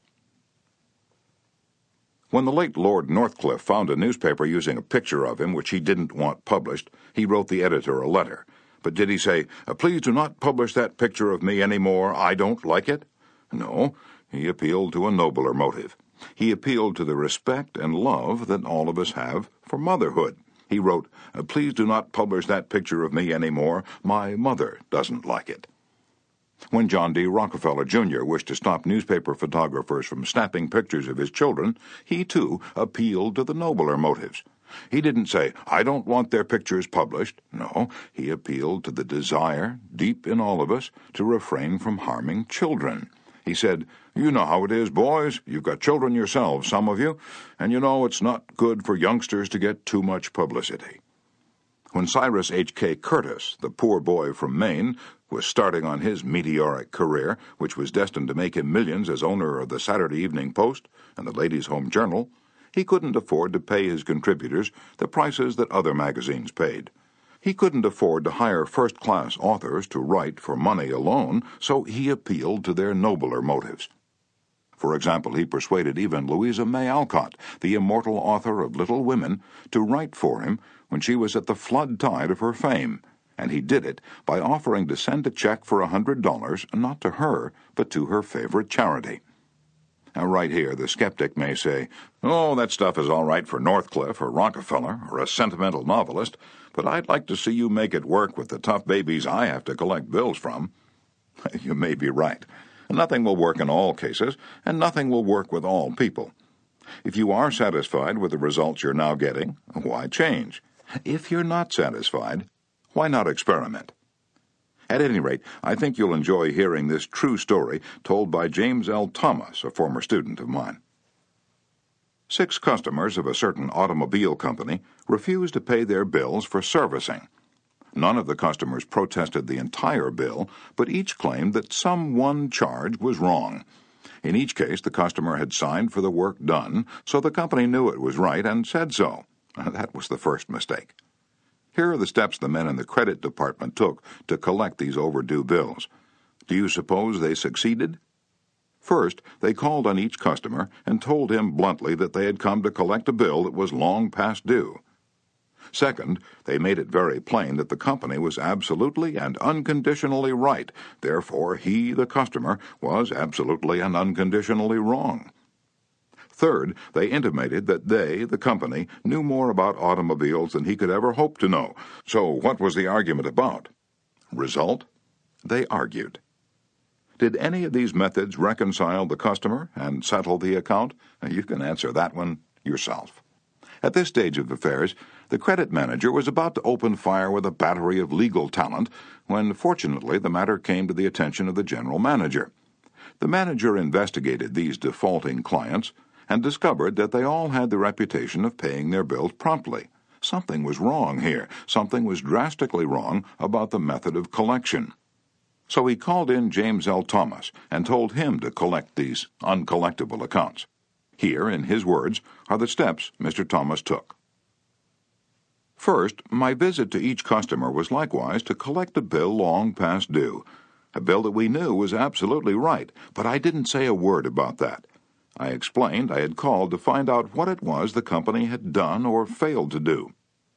When the late Lord Northcliffe found a newspaper using a picture of him which he didn't want published, he wrote the editor a letter. But did he say, please do not publish that picture of me any more, I don't like it? No, he appealed to a nobler motive. He appealed to the respect and love that all of us have for motherhood. He wrote, please do not publish that picture of me any more, my mother doesn't like it. When John D. Rockefeller, Junior wished to stop newspaper photographers from snapping pictures of his children, he, too, appealed to the nobler motives. He didn't say, I don't want their pictures published. No, he appealed to the desire, deep in all of us, to refrain from harming children. He said, you know how it is, boys. You've got children yourselves, some of you, and you know it's not good for youngsters to get too much publicity. When Cyrus H K Curtis, the poor boy from Maine, was starting on his meteoric career, which was destined to make him millions as owner of the Saturday Evening Post and the Ladies' Home Journal, he couldn't afford to pay his contributors the prices that other magazines paid. He couldn't afford to hire first-class authors to write for money alone, so he appealed to their nobler motives. For example, he persuaded even Louisa May Alcott, the immortal author of Little Women, to write for him when she was at the flood tide of her fame, and he did it by offering to send a check for a hundred dollars, not to her, but to her favorite charity. Now, right here, the skeptic may say, oh, that stuff is all right for Northcliffe or Rockefeller or a sentimental novelist, but I'd like to see you make it work with the tough babies I have to collect bills from. You may be right. Nothing will work in all cases, and nothing will work with all people. If you are satisfied with the results you're now getting, why change? If you're not satisfied, why not experiment? At any rate, I think you'll enjoy hearing this true story told by James L. Thomas, a former student of mine. Six customers of a certain automobile company refused to pay their bills for servicing. None of the customers protested the entire bill, but each claimed that some one charge was wrong. In each case, the customer had signed for the work done, so the company knew it was right and said so. That was the first mistake. Here are the steps the men in the credit department took to collect these overdue bills. Do you suppose they succeeded? First, they called on each customer and told him bluntly that they had come to collect a bill that was long past due. Second, they made it very plain that the company was absolutely and unconditionally right. Therefore, he, the customer, was absolutely and unconditionally wrong. Third, they intimated that they, the company, knew more about automobiles than he could ever hope to know. So what was the argument about? Result? They argued. Did any of these methods reconcile the customer and settle the account? You can answer that one yourself. At this stage of affairs, the credit manager was about to open fire with a battery of legal talent when, fortunately, the matter came to the attention of the general manager. The manager investigated these defaulting clients and discovered that they all had the reputation of paying their bills promptly. Something was wrong here. Something was drastically wrong about the method of collection. So he called in James L. Thomas and told him to collect these uncollectible accounts. Here, in his words, are the steps Mister Thomas took. First, my visit to each customer was likewise to collect a bill long past due, a bill that we knew was absolutely right, but I didn't say a word about that. I explained I had called to find out what it was the company had done or failed to do.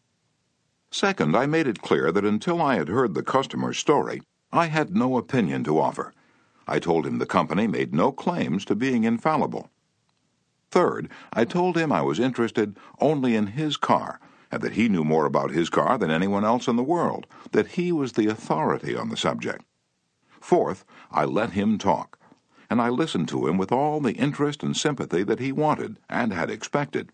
Second, I made it clear that until I had heard the customer's story, I had no opinion to offer. I told him the company made no claims to being infallible. Third, I told him I was interested only in his car, and that he knew more about his car than anyone else in the world, that he was the authority on the subject. Fourth, I let him talk, and I listened to him with all the interest and sympathy that he wanted and had expected.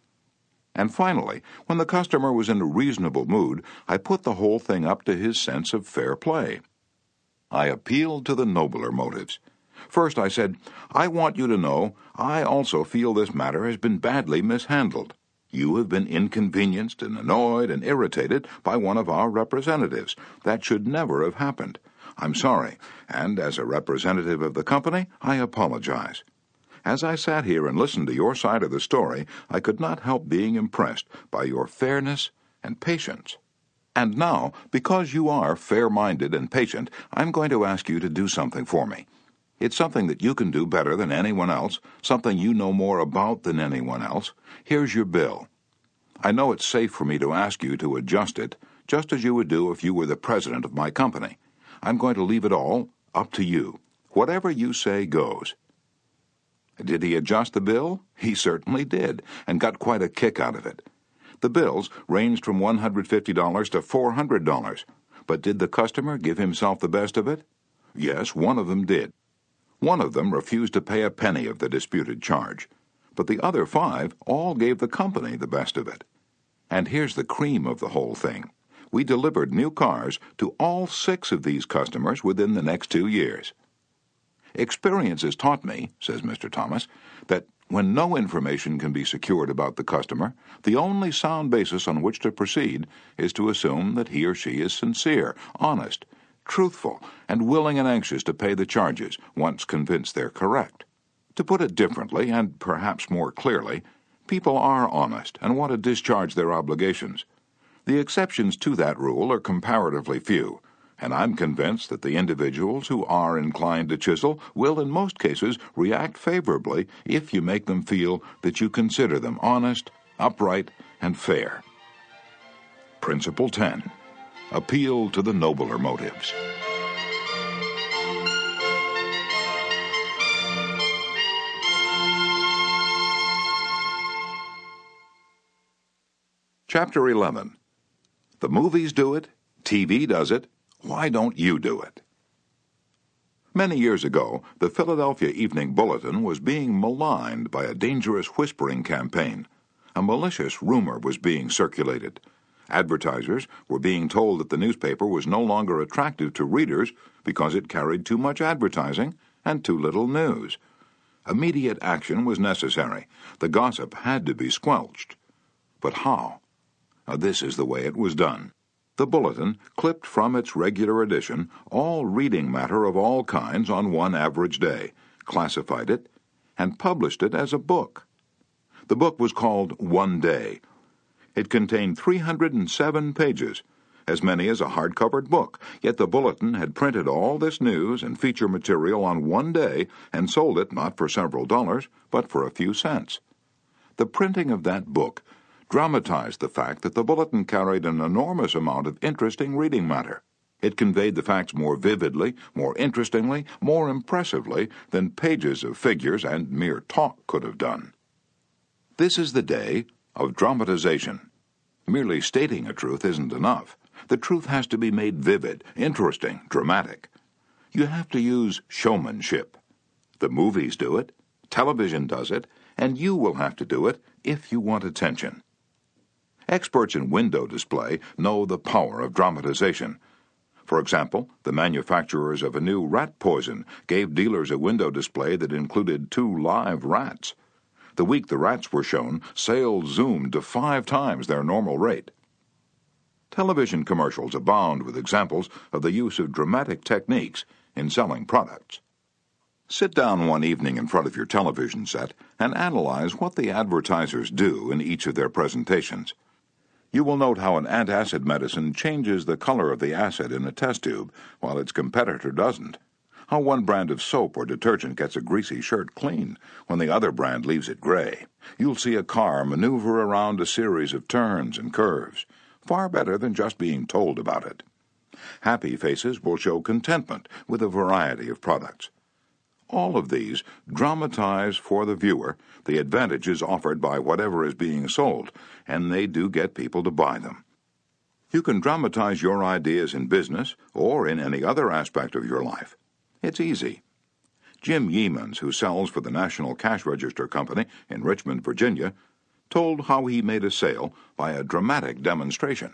And finally, when the customer was in a reasonable mood, I put the whole thing up to his sense of fair play. I appealed to the nobler motives. First, I said, I want you to know I also feel this matter has been badly mishandled. You have been inconvenienced and annoyed and irritated by one of our representatives. That should never have happened. I'm sorry, and as a representative of the company, I apologize. As I sat here and listened to your side of the story, I could not help being impressed by your fairness and patience. And now, because you are fair-minded and patient, I'm going to ask you to do something for me. It's something that you can do better than anyone else, something you know more about than anyone else. Here's your bill. I know it's safe for me to ask you to adjust it, just as you would do if you were the president of my company. I'm going to leave it all up to you. Whatever you say goes. Did he adjust the bill? He certainly did, and got quite a kick out of it. The bills ranged from one hundred fifty dollars to four hundred dollars. But did the customer give himself the best of it? Yes, one of them did. One of them refused to pay a penny of the disputed charge. But the other five all gave the company the best of it. And here's the cream of the whole thing. We delivered new cars to all six of these customers within the next two years. Experience has taught me, says Mister Thomas, that when no information can be secured about the customer, the only sound basis on which to proceed is to assume that he or she is sincere, honest, truthful, and willing and anxious to pay the charges once convinced they're correct. To put it differently, and perhaps more clearly, people are honest and want to discharge their obligations. The exceptions to that rule are comparatively few, and I'm convinced that the individuals who are inclined to chisel will in most cases react favorably if you make them feel that you consider them honest, upright, and fair. Principle ten. Appeal to the nobler motives. Chapter eleven. The movies do it, T V does it, why don't you do it? Many years ago, the Philadelphia Evening Bulletin was being maligned by a dangerous whispering campaign. A malicious rumor was being circulated. Advertisers were being told that the newspaper was no longer attractive to readers because it carried too much advertising and too little news. Immediate action was necessary. The gossip had to be squelched. But how? Now, this is the way it was done. The Bulletin clipped from its regular edition all reading matter of all kinds on one average day, classified it, and published it as a book. The book was called One Day. It contained three hundred seven pages, as many as a hardcover book, yet the Bulletin had printed all this news and feature material on one day and sold it not for several dollars, but for a few cents. The printing of that book dramatized the fact that the Bulletin carried an enormous amount of interesting reading matter. It conveyed the facts more vividly, more interestingly, more impressively than pages of figures and mere talk could have done. This is the day of dramatization. Merely stating a truth isn't enough. The truth has to be made vivid, interesting, dramatic. You have to use showmanship. The movies do it, television does it, and you will have to do it if you want attention. Experts in window display know the power of dramatization. For example, the manufacturers of a new rat poison gave dealers a window display that included two live rats. The week the rats were shown, sales zoomed to five times their normal rate. Television commercials abound with examples of the use of dramatic techniques in selling products. Sit down one evening in front of your television set and analyze what the advertisers do in each of their presentations. You will note how an antacid medicine changes the color of the acid in a test tube, while its competitor doesn't. How one brand of soap or detergent gets a greasy shirt clean, when the other brand leaves it gray. You'll see a car maneuver around a series of turns and curves, far better than just being told about it. Happy faces will show contentment with a variety of products. All of these dramatize for the viewer the advantages offered by whatever is being sold, and they do get people to buy them. You can dramatize your ideas in business or in any other aspect of your life. It's easy. Jim Yeamans, who sells for the National Cash Register Company in Richmond, Virginia, told how he made a sale by a dramatic demonstration.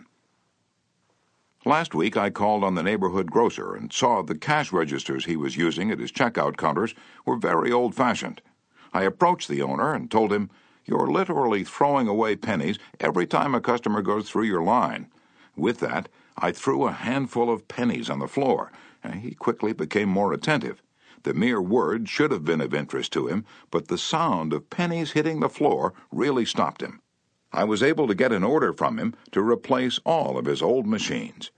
Last week I called on the neighborhood grocer and saw the cash registers he was using at his checkout counters were very old-fashioned. I approached the owner and told him, "You're literally throwing away pennies every time a customer goes through your line." With that, I threw a handful of pennies on the floor, and he quickly became more attentive. The mere word should have been of interest to him, but the sound of pennies hitting the floor really stopped him. I was able to get an order from him to replace all of his old machines.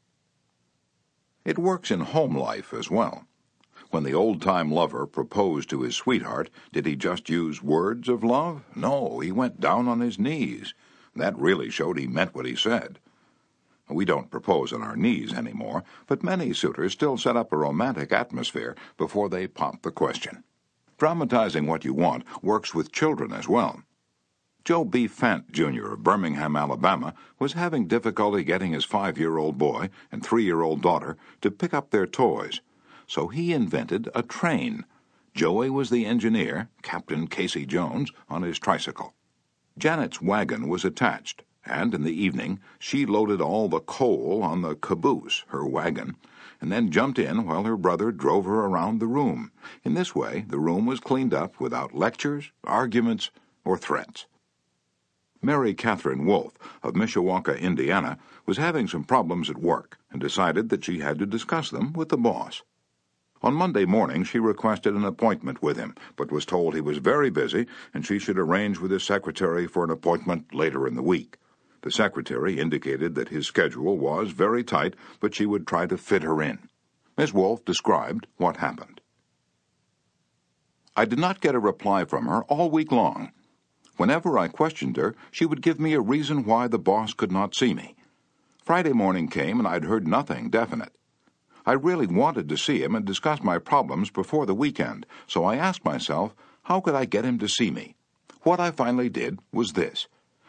It works in home life as well. When the old-time lover proposed to his sweetheart, did he just use words of love? No, he went down on his knees. That really showed he meant what he said. We don't propose on our knees anymore, but many suitors still set up a romantic atmosphere before they pop the question. Dramatizing what you want works with children as well. Joe B. Fant, Junior of Birmingham, Alabama, was having difficulty getting his five-year-old boy and three-year-old daughter to pick up their toys, so he invented a train. Joey was the engineer, Captain Casey Jones, on his tricycle. Janet's wagon was attached, and in the evening she loaded all the coal on the caboose, her wagon, and then jumped in while her brother drove her around the room. In this way, the room was cleaned up without lectures, arguments, or threats. Mary Catherine Wolfe of Mishawaka, Indiana, was having some problems at work and decided that she had to discuss them with the boss. On Monday morning, she requested an appointment with him, but was told he was very busy and she should arrange with his secretary for an appointment later in the week. The secretary indicated that his schedule was very tight, but she would try to fit her in. Miss Wolfe described what happened. I did not get a reply from her all week long. Whenever I questioned her, she would give me a reason why the boss could not see me. Friday morning came and I'd heard nothing definite. I really wanted to see him and discuss my problems before the weekend, so I asked myself, how could I get him to see me? What I finally did was this.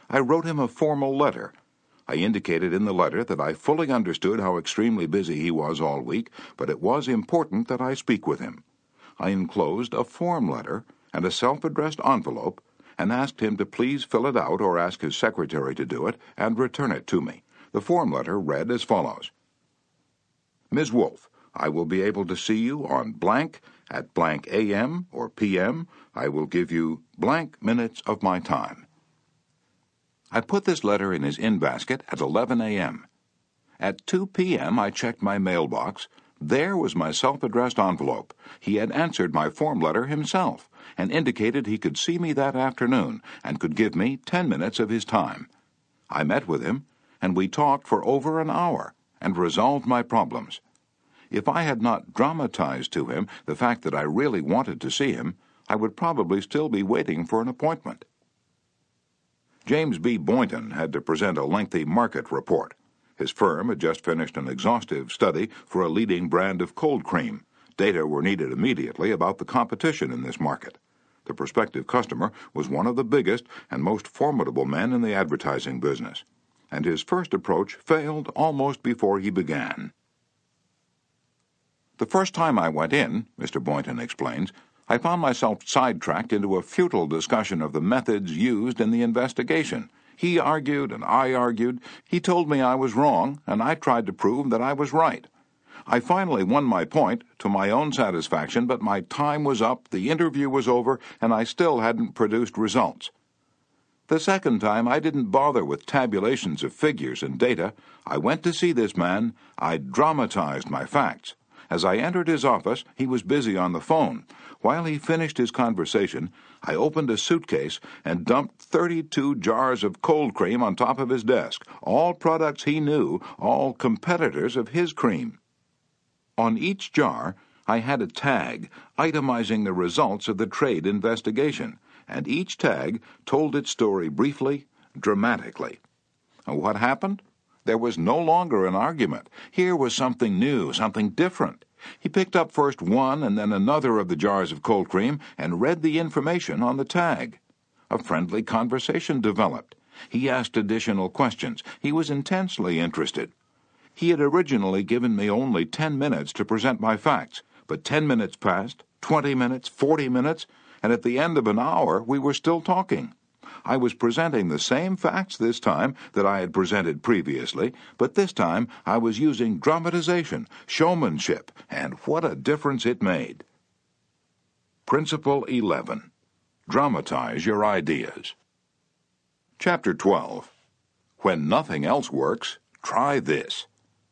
I wrote him a formal letter. I indicated in the letter that I fully understood how extremely busy he was all week, but it was important that I speak with him. I enclosed a form letter and a self-addressed envelope and asked him to please fill it out or ask his secretary to do it and return it to me. The form letter read as follows. Miz Wolf, I will be able to see you on blank at blank A M or P M. I will give you blank minutes of my time. I put this letter in his in-basket at eleven A M At two P M I checked my mailbox. There was my self-addressed envelope. He had answered my form letter himself and indicated he could see me that afternoon and could give me ten minutes of his time. I met with him, and we talked for over an hour and resolved my problems. If I had not dramatized to him the fact that I really wanted to see him, I would probably still be waiting for an appointment. James B. Boynton had to present a lengthy market report. His firm had just finished an exhaustive study for a leading brand of cold cream. Data were needed immediately about the competition in this market. The prospective customer was one of the biggest and most formidable men in the advertising business, and his first approach failed almost before he began. The first time I went in, Mister Boynton explains, I found myself sidetracked into a futile discussion of the methods used in the investigation. He argued and I argued. He told me I was wrong, and I tried to prove that I was right. I finally won my point to my own satisfaction, but my time was up, the interview was over, and I still hadn't produced results. The second time, I didn't bother with tabulations of figures and data. I went to see this man. I dramatized my facts. As I entered his office, he was busy on the phone. While he finished his conversation, I opened a suitcase and dumped thirty-two jars of cold cream on top of his desk, all products he knew, all competitors of his cream. On each jar, I had a tag itemizing the results of the trade investigation, and each tag told its story briefly, dramatically. And what happened? There was no longer an argument. Here was something new, something different. He picked up first one and then another of the jars of cold cream and read the information on the tag. A friendly conversation developed. He asked additional questions. He was intensely interested. He had originally given me only ten minutes to present my facts, but ten minutes passed, twenty minutes, forty minutes, and at the end of an hour we were still talking. I was presenting the same facts this time that I had presented previously, but this time I was using dramatization, showmanship, and what a difference it made. Principle eleven. Dramatize your ideas. Chapter twelve. When nothing else works, try this.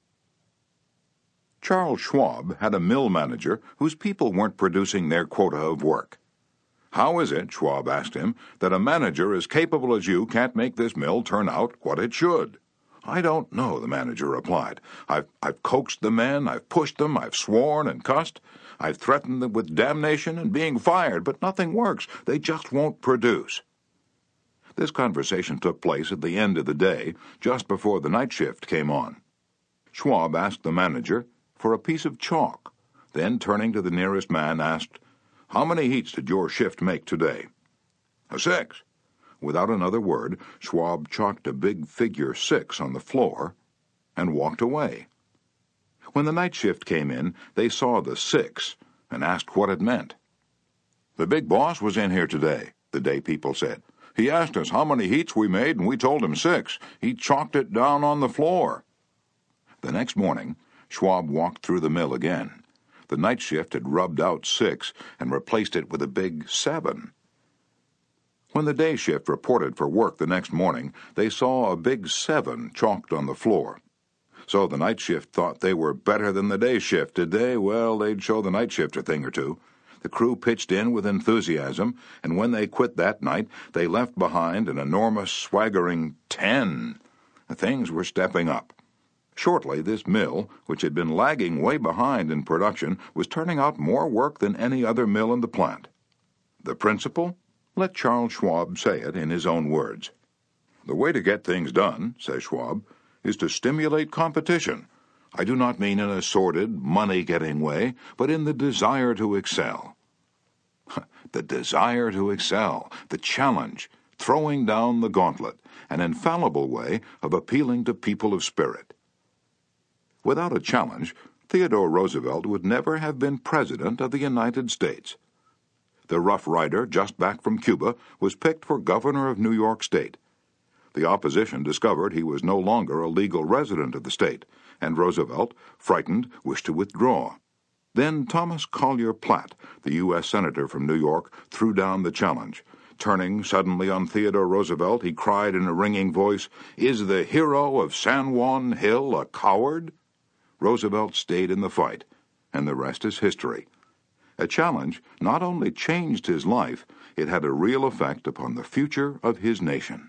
Charles Schwab had a mill manager whose people weren't producing their quota of work. How is it, Schwab asked him, that a manager as capable as you can't make this mill turn out what it should? I don't know, the manager replied. I've, I've coaxed the men, I've pushed them, I've sworn and cussed. I've threatened them with damnation and being fired, but nothing works. They just won't produce. This conversation took place at the end of the day, just before the night shift came on. Schwab asked the manager for a piece of chalk, then turning to the nearest man asked, How many heats did your shift make today? Six. Without another word, Schwab chalked a big figure six on the floor and walked away. When the night shift came in, they saw the six and asked what it meant. The big boss was in here today, the day people said. He asked us how many heats we made, and we told him six. He chalked it down on the floor. The next morning, Schwab walked through the mill again. The night shift had rubbed out six and replaced it with a big seven. When the day shift reported for work the next morning, they saw a big seven chalked on the floor. So the night shift thought they were better than the day shift, did they? Well, they'd show the night shift a thing or two. The crew pitched in with enthusiasm, and when they quit that night, they left behind an enormous, swaggering ten. Things were stepping up. Shortly, this mill, which had been lagging way behind in production, was turning out more work than any other mill in the plant. The principle? Let Charles Schwab say it in his own words. The way to get things done, says Schwab, is to stimulate competition. I do not mean in a sordid, money-getting way, but in the desire to excel. The desire to excel, the challenge, throwing down the gauntlet, an infallible way of appealing to people of spirit. Without a challenge, Theodore Roosevelt would never have been President of the United States. The Rough Rider, just back from Cuba, was picked for governor of New York State. The opposition discovered he was no longer a legal resident of the state, and Roosevelt, frightened, wished to withdraw. Then Thomas Collier Platt, the U S Senator from New York, threw down the challenge. Turning suddenly on Theodore Roosevelt, he cried in a ringing voice, "Is the hero of San Juan Hill a coward?" Roosevelt stayed in the fight, and the rest is history. A challenge not only changed his life, it had a real effect upon the future of his nation.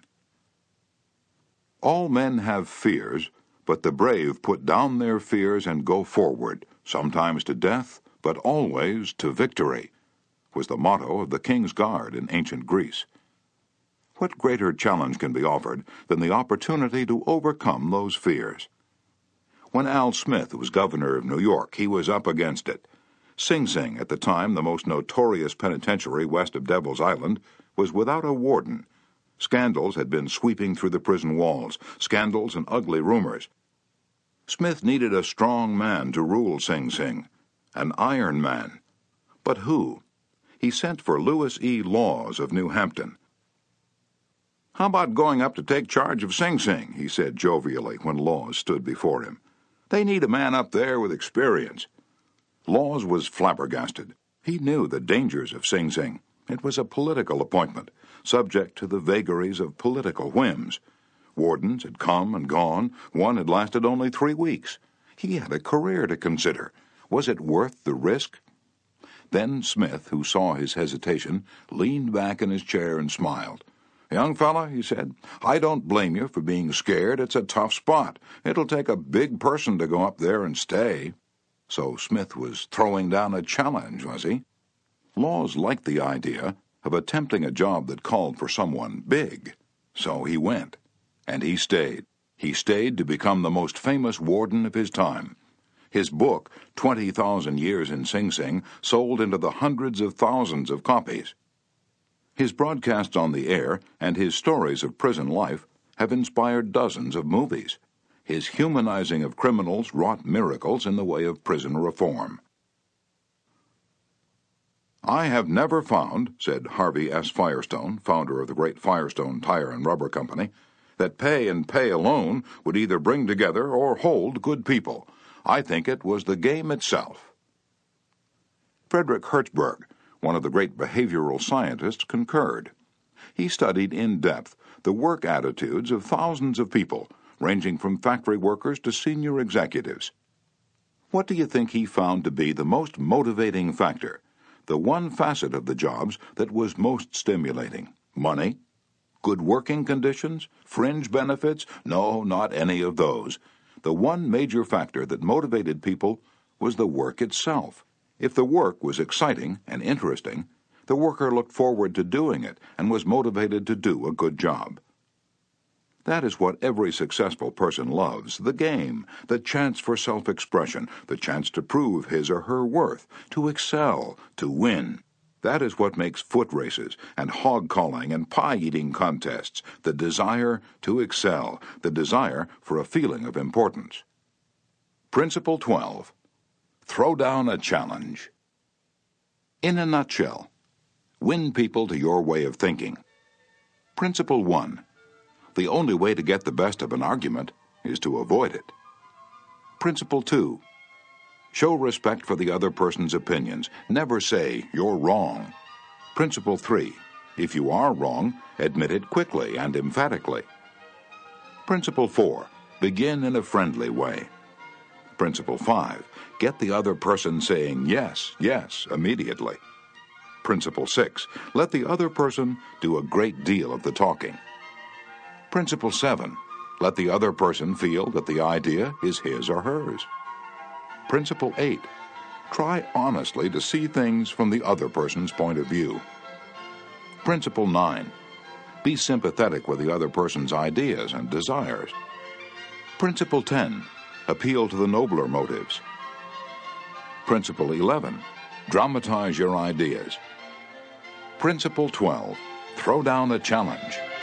All men have fears, but the brave put down their fears and go forward, sometimes to death, but always to victory, was the motto of the King's Guard in ancient Greece. What greater challenge can be offered than the opportunity to overcome those fears? When Al Smith was governor of New York, he was up against it. Sing Sing, at the time the most notorious penitentiary west of Devil's Island, was without a warden. Scandals had been sweeping through the prison walls, scandals and ugly rumors. Smith needed a strong man to rule Sing Sing, an iron man. But who? He sent for Lewis E. Laws of New Hampton. "How about going up to take charge of Sing Sing?" he said jovially when Laws stood before him. "They need a man up there with experience." Laws was flabbergasted. He knew the dangers of Sing Sing. It was a political appointment, subject to the vagaries of political whims. Wardens had come and gone. One had lasted only three weeks. He had a career to consider. Was it worth the risk? Then Smith, who saw his hesitation, leaned back in his chair and smiled. "Young fella," he said, "I don't blame you for being scared. It's a tough spot. It'll take a big person to go up there and stay." So Smith was throwing down a challenge, was he? Laws liked the idea of attempting a job that called for someone big. So he went. And he stayed. He stayed to become the most famous warden of his time. His book, Twenty Thousand Years in Sing Sing, sold into the hundreds of thousands of copies. His broadcasts on the air and his stories of prison life have inspired dozens of movies. His humanizing of criminals wrought miracles in the way of prison reform. "I have never found," said Harvey S. Firestone, founder of the great Firestone Tire and Rubber Company, "that pay and pay alone would either bring together or hold good people. I think it was the game itself." Frederick Hertzberg, one of the great behavioral scientists, concurred. He studied in depth the work attitudes of thousands of people, ranging from factory workers to senior executives. What do you think he found to be the most motivating factor, the one facet of the jobs that was most stimulating? Money? Good working conditions? Fringe benefits? No, not any of those. The one major factor that motivated people was the work itself. If the work was exciting and interesting, the worker looked forward to doing it and was motivated to do a good job. That is what every successful person loves, the game, the chance for self-expression, the chance to prove his or her worth, to excel, to win. That is what makes foot races and hog-calling and pie-eating contests, the desire to excel, the desire for a feeling of importance. Principle twelve. Throw down a challenge. In a nutshell, win people to your way of thinking. Principle one. The only way to get the best of an argument is to avoid it. Principle two. Show respect for the other person's opinions. Never say, "You're wrong." Principle three. If you are wrong, admit it quickly and emphatically. Principle four. Begin in a friendly way. Principle five. Get the other person saying yes, yes, immediately. Principle six. Let the other person do a great deal of the talking. Principle seven. Let the other person feel that the idea is his or hers. Principle eight. Try honestly to see things from the other person's point of view. Principle nine. Be sympathetic with the other person's ideas and desires. Principle ten. Appeal to the nobler motives. Principle eleven. Dramatize your ideas. Principle twelve. Throw down a challenge.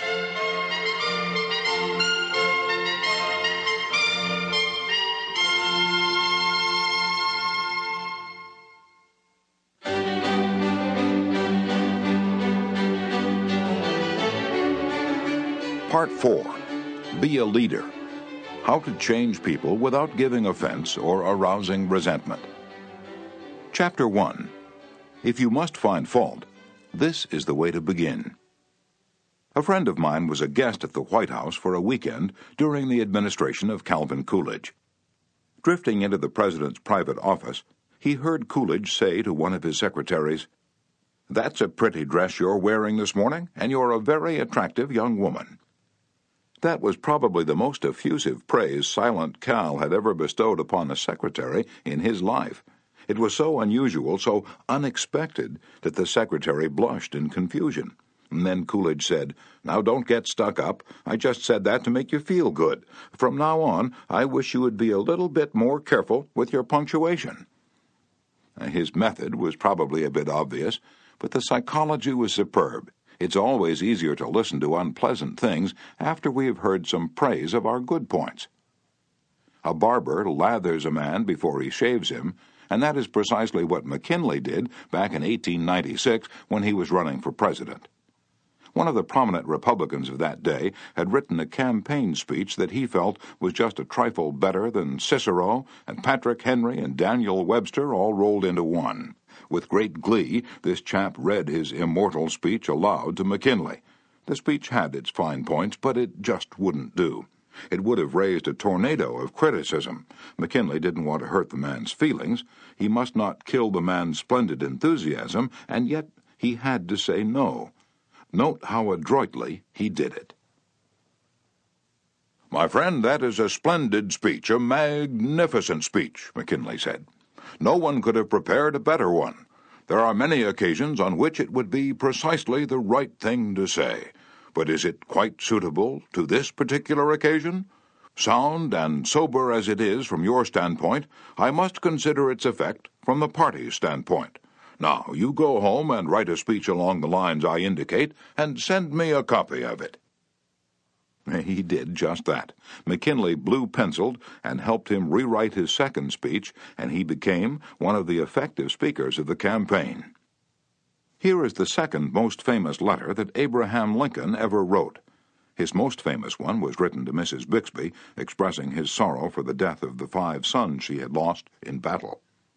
Part four. Be a leader. How to change people without giving offense or arousing resentment. Chapter one. If you must find fault, this is the way to begin. A friend of mine was a guest at the White House for a weekend during the administration of Calvin Coolidge. Drifting into the president's private office, he heard Coolidge say to one of his secretaries, "That's a pretty dress you're wearing this morning, and you're a very attractive young woman." That was probably the most effusive praise Silent Cal had ever bestowed upon a secretary in his life. It was so unusual, so unexpected, that the secretary blushed in confusion. And then Coolidge said, "Now don't get stuck up. I just said that to make you feel good. From now on, I wish you would be a little bit more careful with your punctuation." His method was probably a bit obvious, but the psychology was superb. It's always easier to listen to unpleasant things after we have heard some praise of our good points. A barber lathers a man before he shaves him, and that is precisely what McKinley did back in eighteen ninety-six when he was running for president. One of the prominent Republicans of that day had written a campaign speech that he felt was just a trifle better than Cicero and Patrick Henry and Daniel Webster all rolled into one. With great glee, this chap read his immortal speech aloud to McKinley. The speech had its fine points, but it just wouldn't do. It would have raised a tornado of criticism. McKinley didn't want to hurt the man's feelings. He must not kill the man's splendid enthusiasm, and yet he had to say no. Note how adroitly he did it. "My friend, that is a splendid speech, a magnificent speech," McKinley said. "No one could have prepared a better one. There are many occasions on which it would be precisely the right thing to say. But is it quite suitable to this particular occasion? Sound and sober as it is from your standpoint, I must consider its effect from the party's standpoint. Now, you go home and write a speech along the lines I indicate, and send me a copy of it." He did just that. McKinley blue-penciled and helped him rewrite his second speech, and he became one of the effective speakers of the campaign. Here is the second most famous letter that Abraham Lincoln ever wrote. His most famous one was written to Missus Bixby, expressing his sorrow for the death of the five sons she had lost in battle.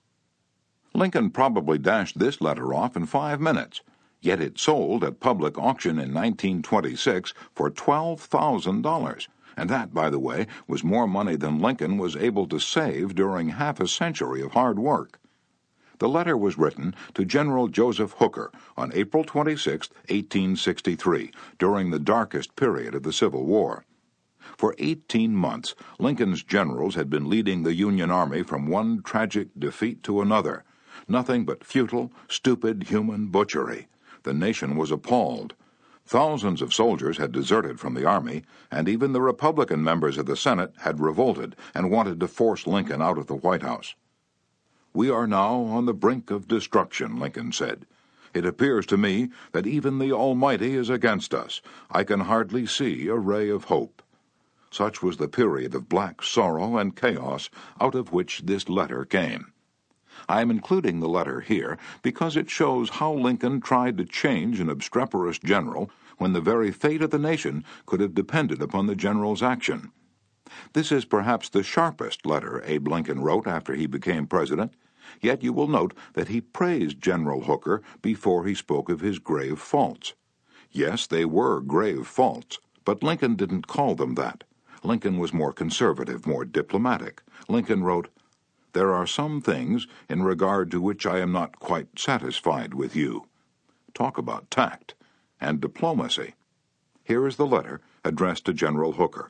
Lincoln probably dashed this letter off in five minutes, yet it sold at public auction in nineteen twenty-six for twelve thousand dollars, and that, by the way, was more money than Lincoln was able to save during half a century of hard work. The letter was written to General Joseph Hooker on April twenty-sixth, eighteen sixty-three, during the darkest period of the Civil War. For eighteen months, Lincoln's generals had been leading the Union Army from one tragic defeat to another. Nothing but futile, stupid human butchery. The nation was appalled. Thousands of soldiers had deserted from the army, and even the Republican members of the Senate had revolted and wanted to force Lincoln out of the White House. "We are now on the brink of destruction," Lincoln said. "It appears to me that even the Almighty is against us. I can hardly see a ray of hope." Such was the period of black sorrow and chaos out of which this letter came. I am including the letter here because it shows how Lincoln tried to change an obstreperous general when the very fate of the nation could have depended upon the general's action. This is perhaps the sharpest letter Abe Lincoln wrote after he became president, yet you will note that he praised General Hooker before he spoke of his grave faults. Yes, they were grave faults, but Lincoln didn't call them that. Lincoln was more conservative, more diplomatic. Lincoln wrote, "There are some things in regard to which I am not quite satisfied with you." Talk about tact and diplomacy. Here is the letter addressed to General Hooker.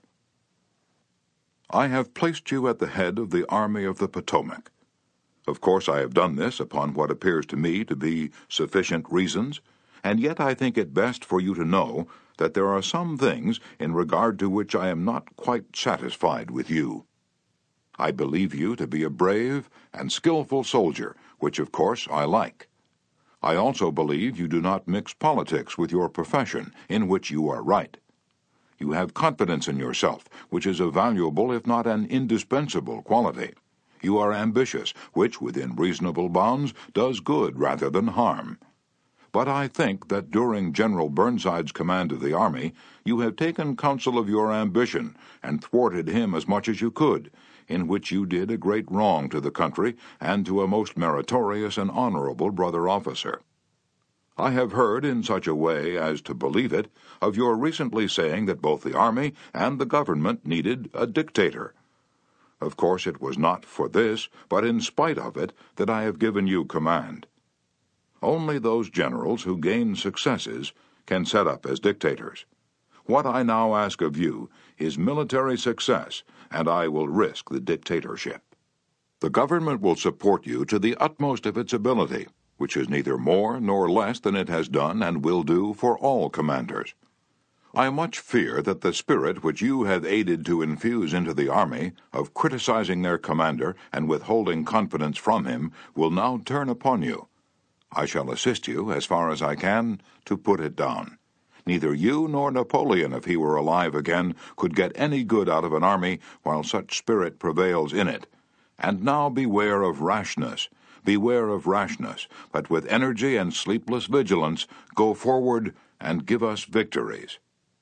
"I have placed you at the head of the Army of the Potomac. Of course I have done this upon what appears to me to be sufficient reasons, and yet I think it best for you to know that there are some things in regard to which I am not quite satisfied with you. I believe you to be a brave and skillful soldier, which of course I like. I also believe you do not mix politics with your profession, in which you are right. You have confidence in yourself, which is a valuable if not an indispensable quality. You are ambitious, which, within reasonable bounds, does good rather than harm. But I think that during General Burnside's command of the Army, you have taken counsel of your ambition and thwarted him as much as you could, in which you did a great wrong to the country and to a most meritorious and honorable brother officer. I have heard in such a way as to believe it of your recently saying that both the Army and the government needed a dictator. Of course it was not for this, but in spite of it, that I have given you command. Only those generals who gain successes can set up as dictators. What I now ask of you is military success, and I will risk the dictatorship. The government will support you to the utmost of its ability, which is neither more nor less than it has done and will do for all commanders. I much fear that the spirit which you have aided to infuse into the Army, of criticizing their commander and withholding confidence from him, will now turn upon you. I shall assist you, as far as I can, to put it down. Neither you nor Napoleon, if he were alive again, could get any good out of an army while such spirit prevails in it. And now beware of rashness. Beware of rashness, but with energy and sleepless vigilance go forward and give us victories.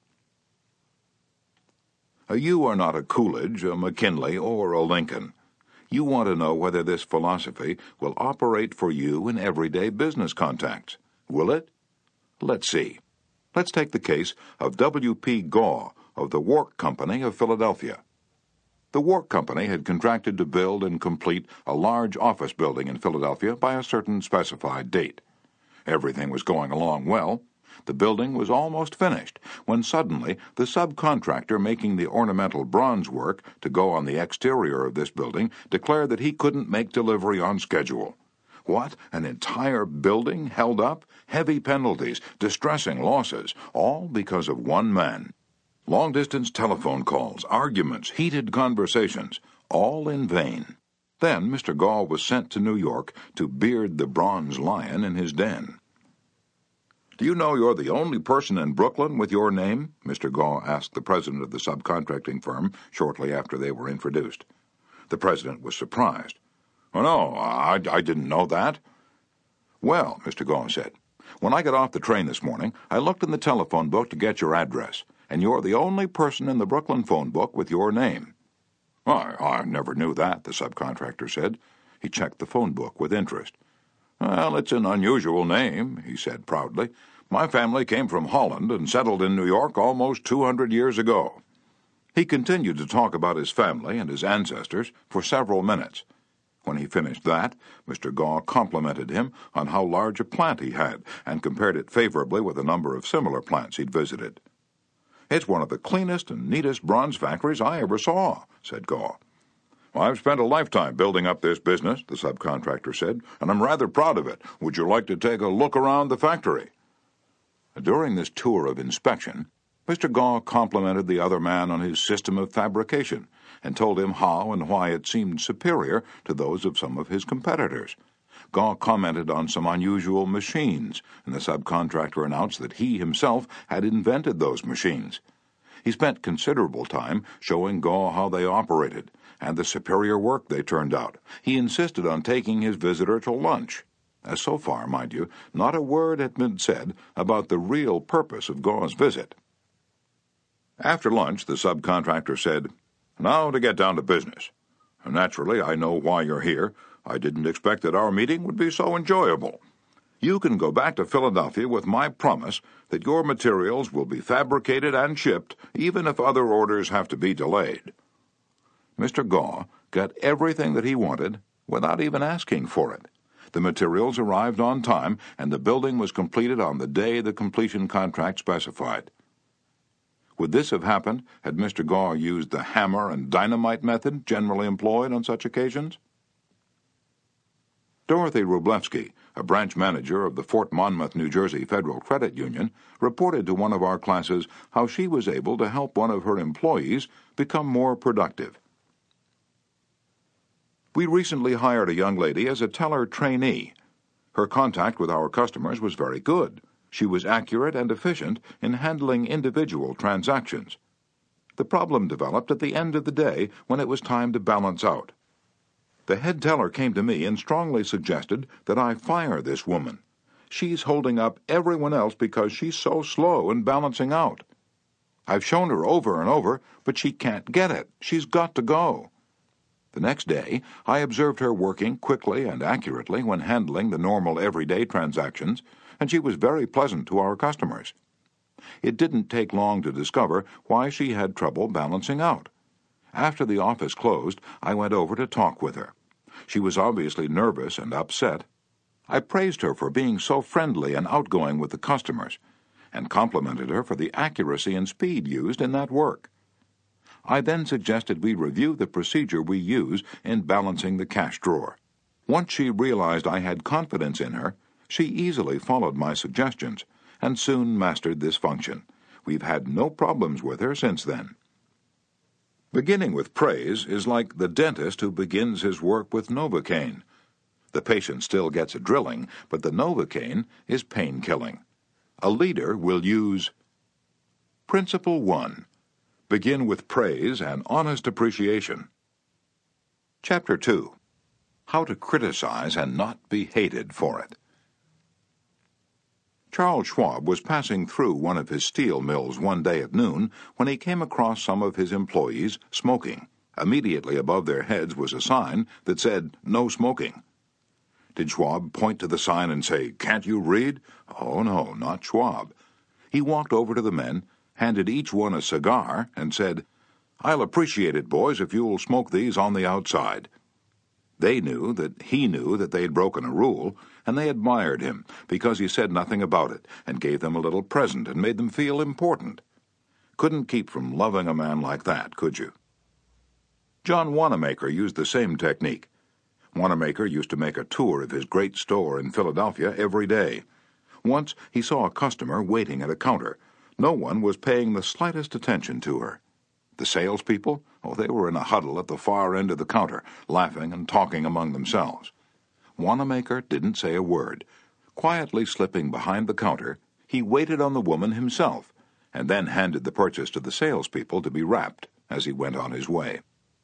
You are not a Coolidge, a McKinley, or a Lincoln. You want to know whether this philosophy will operate for you in everyday business contacts. Will it? Let's see. Let's take the case of W P Gaw of the Wark Company of Philadelphia. The Wark Company had contracted to build and complete a large office building in Philadelphia by a certain specified date. Everything was going along well. The building was almost finished, when suddenly the subcontractor making the ornamental bronze work to go on the exterior of this building declared that he couldn't make delivery on schedule. What? An entire building held up? Heavy penalties, distressing losses, all because of one man. Long-distance telephone calls, arguments, heated conversations, all in vain. Then Mister Gaw was sent to New York to beard the bronze lion in his den. "Do you know you're the only person in Brooklyn with your name?" Mister Gaw asked the president of the subcontracting firm shortly after they were introduced. The president was surprised. "Oh, no, I, I didn't know that." "Well," Mister Gaw said, "when I got off the train this morning, I looked in the telephone book to get your address, and you're the only person in the Brooklyn phone book with your name." "I, I never knew that," the subcontractor said. He checked the phone book with interest. "Well, it's an unusual name," he said proudly. "My family came from Holland and settled in New York almost two hundred years ago." He continued to talk about his family and his ancestors for several minutes. When he finished that, Mister Gaw complimented him on how large a plant he had and compared it favorably with a number of similar plants he'd visited. "It's one of the cleanest and neatest bronze factories I ever saw," said Gaw. "I've spent a lifetime building up this business," the subcontractor said, "and I'm rather proud of it. Would you like to take a look around the factory?" During this tour of inspection, Mister Gaw complimented the other man on his system of fabrication and told him how and why it seemed superior to those of some of his competitors. Gaw commented on some unusual machines, and the subcontractor announced that he himself had invented those machines. He spent considerable time showing Gaw how they operated and the superior work they turned out. He insisted on taking his visitor to lunch. As so far, mind you, not a word had been said about the real purpose of Gaw's visit. After lunch, the subcontractor said, "Now to get down to business. Naturally, I know why you're here. I didn't expect that our meeting would be so enjoyable. You can go back to Philadelphia with my promise that your materials will be fabricated and shipped, even if other orders have to be delayed." Mister Gaw got everything that he wanted without even asking for it. The materials arrived on time, and the building was completed on the day the completion contract specified. Would this have happened had Mister Gaw used the hammer and dynamite method generally employed on such occasions? Dorothy Wroblewski, a branch manager of the Fort Monmouth, New Jersey Federal Credit Union, reported to one of our classes how she was able to help one of her employees become more productive. We recently hired a young lady as a teller trainee. Her contact with our customers was very good. She was accurate and efficient in handling individual transactions. The problem developed at the end of the day when it was time to balance out. The head teller came to me and strongly suggested that I fire this woman. She's holding up everyone else because she's so slow in balancing out. I've shown her over and over, but she can't get it. She's got to go. The next day, I observed her working quickly and accurately when handling the normal everyday transactions, and she was very pleasant to our customers. It didn't take long to discover why she had trouble balancing out. After the office closed, I went over to talk with her. She was obviously nervous and upset. I praised her for being so friendly and outgoing with the customers, and complimented her for the accuracy and speed used in that work. I then suggested we review the procedure we use in balancing the cash drawer. Once she realized I had confidence in her, she easily followed my suggestions and soon mastered this function. We've had no problems with her since then. Beginning with praise is like the dentist who begins his work with Novocaine. The patient still gets a drilling, but the Novocaine is pain-killing. A leader will use Principle one. Begin with praise and honest appreciation. Chapter two. How to criticize and not be hated for it. Charles Schwab was passing through one of his steel mills one day at noon when he came across some of his employees smoking. Immediately above their heads was a sign that said, "No smoking." Did Schwab point to the sign and say, "Can't you read?" Oh, no, not Schwab. He walked over to the men, handed each one a cigar, and said, "I'll appreciate it, boys, if you'll smoke these on the outside." They knew that he knew that they'd broken a rule, and they admired him because he said nothing about it and gave them a little present and made them feel important. Couldn't keep from loving a man like that, could you? John Wanamaker used the same technique. Wanamaker used to make a tour of his great store in Philadelphia every day. Once he saw a customer waiting at a counter. No one was paying the slightest attention to her. The salespeople, oh, they were in a huddle at the far end of the counter, laughing and talking among themselves. Wanamaker didn't say a word. Quietly slipping behind the counter, he waited on the woman himself, and then handed the purchase to the salespeople to be wrapped as he went on his way.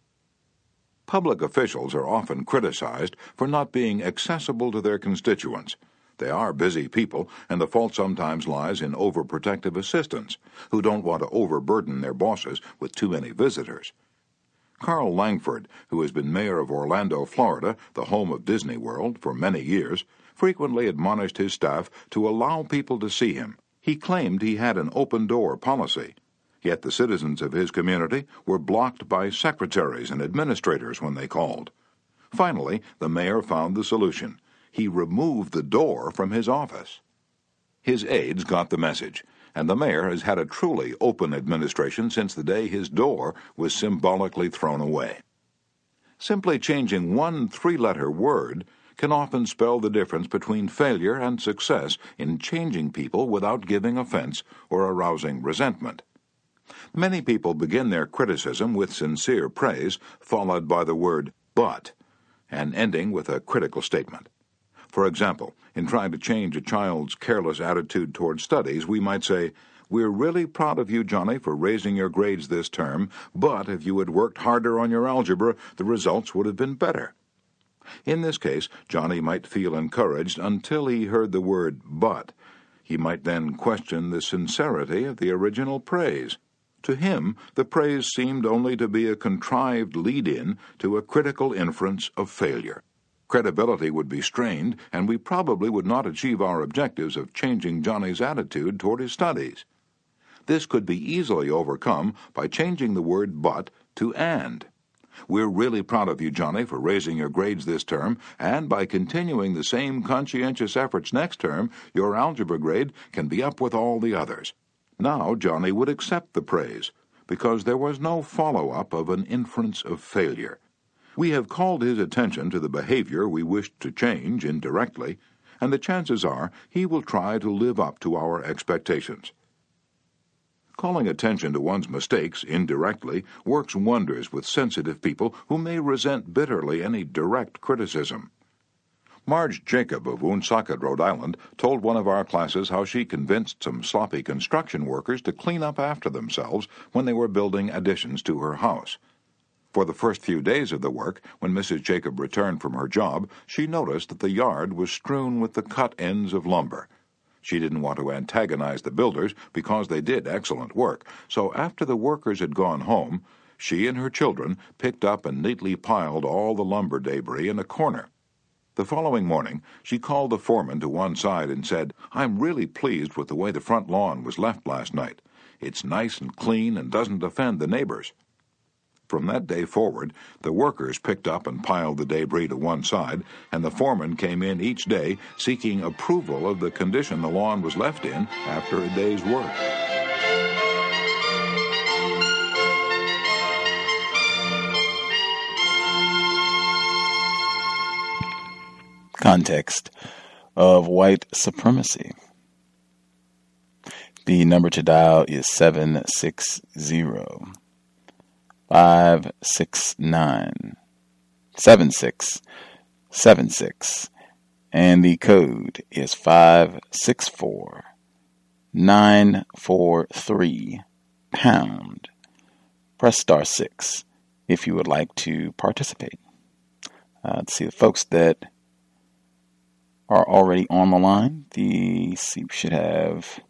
Public officials are often criticized for not being accessible to their constituents. They are busy people, and the fault sometimes lies in overprotective assistants who don't want to overburden their bosses with too many visitors. Carl Langford, who has been mayor of Orlando, Florida, the home of Disney World, for many years, frequently admonished his staff to allow people to see him. He claimed he had an open-door policy. Yet the citizens of his community were blocked by secretaries and administrators when they called. Finally, the mayor found the solution. He removed the door from his office. His aides got the message, and the mayor has had a truly open administration since the day his door was symbolically thrown away. Simply changing one three-letter word can often spell the difference between failure and success in changing people without giving offense or arousing resentment. Many people begin their criticism with sincere praise, followed by the word "but," and ending with a critical statement. For example, in trying to change a child's careless attitude toward studies, we might say, "We're really proud of you, Johnny, for raising your grades this term, but if you had worked harder on your algebra, the results would have been better." In this case, Johnny might feel encouraged until he heard the word "but." He might then question the sincerity of the original praise. To him, the praise seemed only to be a contrived lead-in to a critical inference of failure. Credibility would be strained, and we probably would not achieve our objectives of changing Johnny's attitude toward his studies. This could be easily overcome by changing the word "but" to "and." We're really proud of you, Johnny, for raising your grades this term, and by continuing the same conscientious efforts next term, your algebra grade can be up with all the others. Now Johnny would accept the praise, because there was no follow-up of an inference of failure. We have called his attention to the behavior we wished to change indirectly, and the chances are he will try to live up to our expectations. Calling attention to one's mistakes indirectly works wonders with sensitive people who may resent bitterly any direct criticism. Marge Jacob of Woonsocket, Rhode Island, told one of our classes how she convinced some sloppy construction workers to clean up after themselves when they were building additions to her house. For the first few days of the work, when Missus Jacob returned from her job, she noticed that the yard was strewn with the cut ends of lumber. She didn't want to antagonize the builders because they did excellent work, so after the workers had gone home, she and her children picked up and neatly piled all the lumber debris in a corner. The following morning, she called the foreman to one side and said, "I'm really pleased with the way the front lawn was left last night. It's nice and clean and doesn't offend the neighbors." From that day forward, the workers picked up and piled the debris to one side, and the foreman came in each day seeking approval of the condition the lawn was left in after a day's work. Context of white supremacy. The number to dial is seven six zero, five six nine, seven six seven six, and the code is five six four, nine four three, pound. Press star six if you would like to participate. Uh, let's see the folks that are already on the line. The see, we should have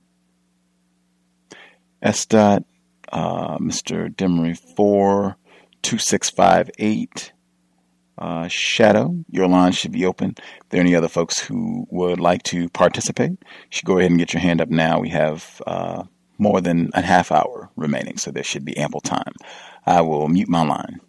S. Dot, uh, Mister Demery four two six five eight, uh, Shadow. Your line should be open. If there are any other folks who would like to participate, you should go ahead and get your hand up now. We have uh, more than a half hour remaining, so there should be ample time. I will mute my line.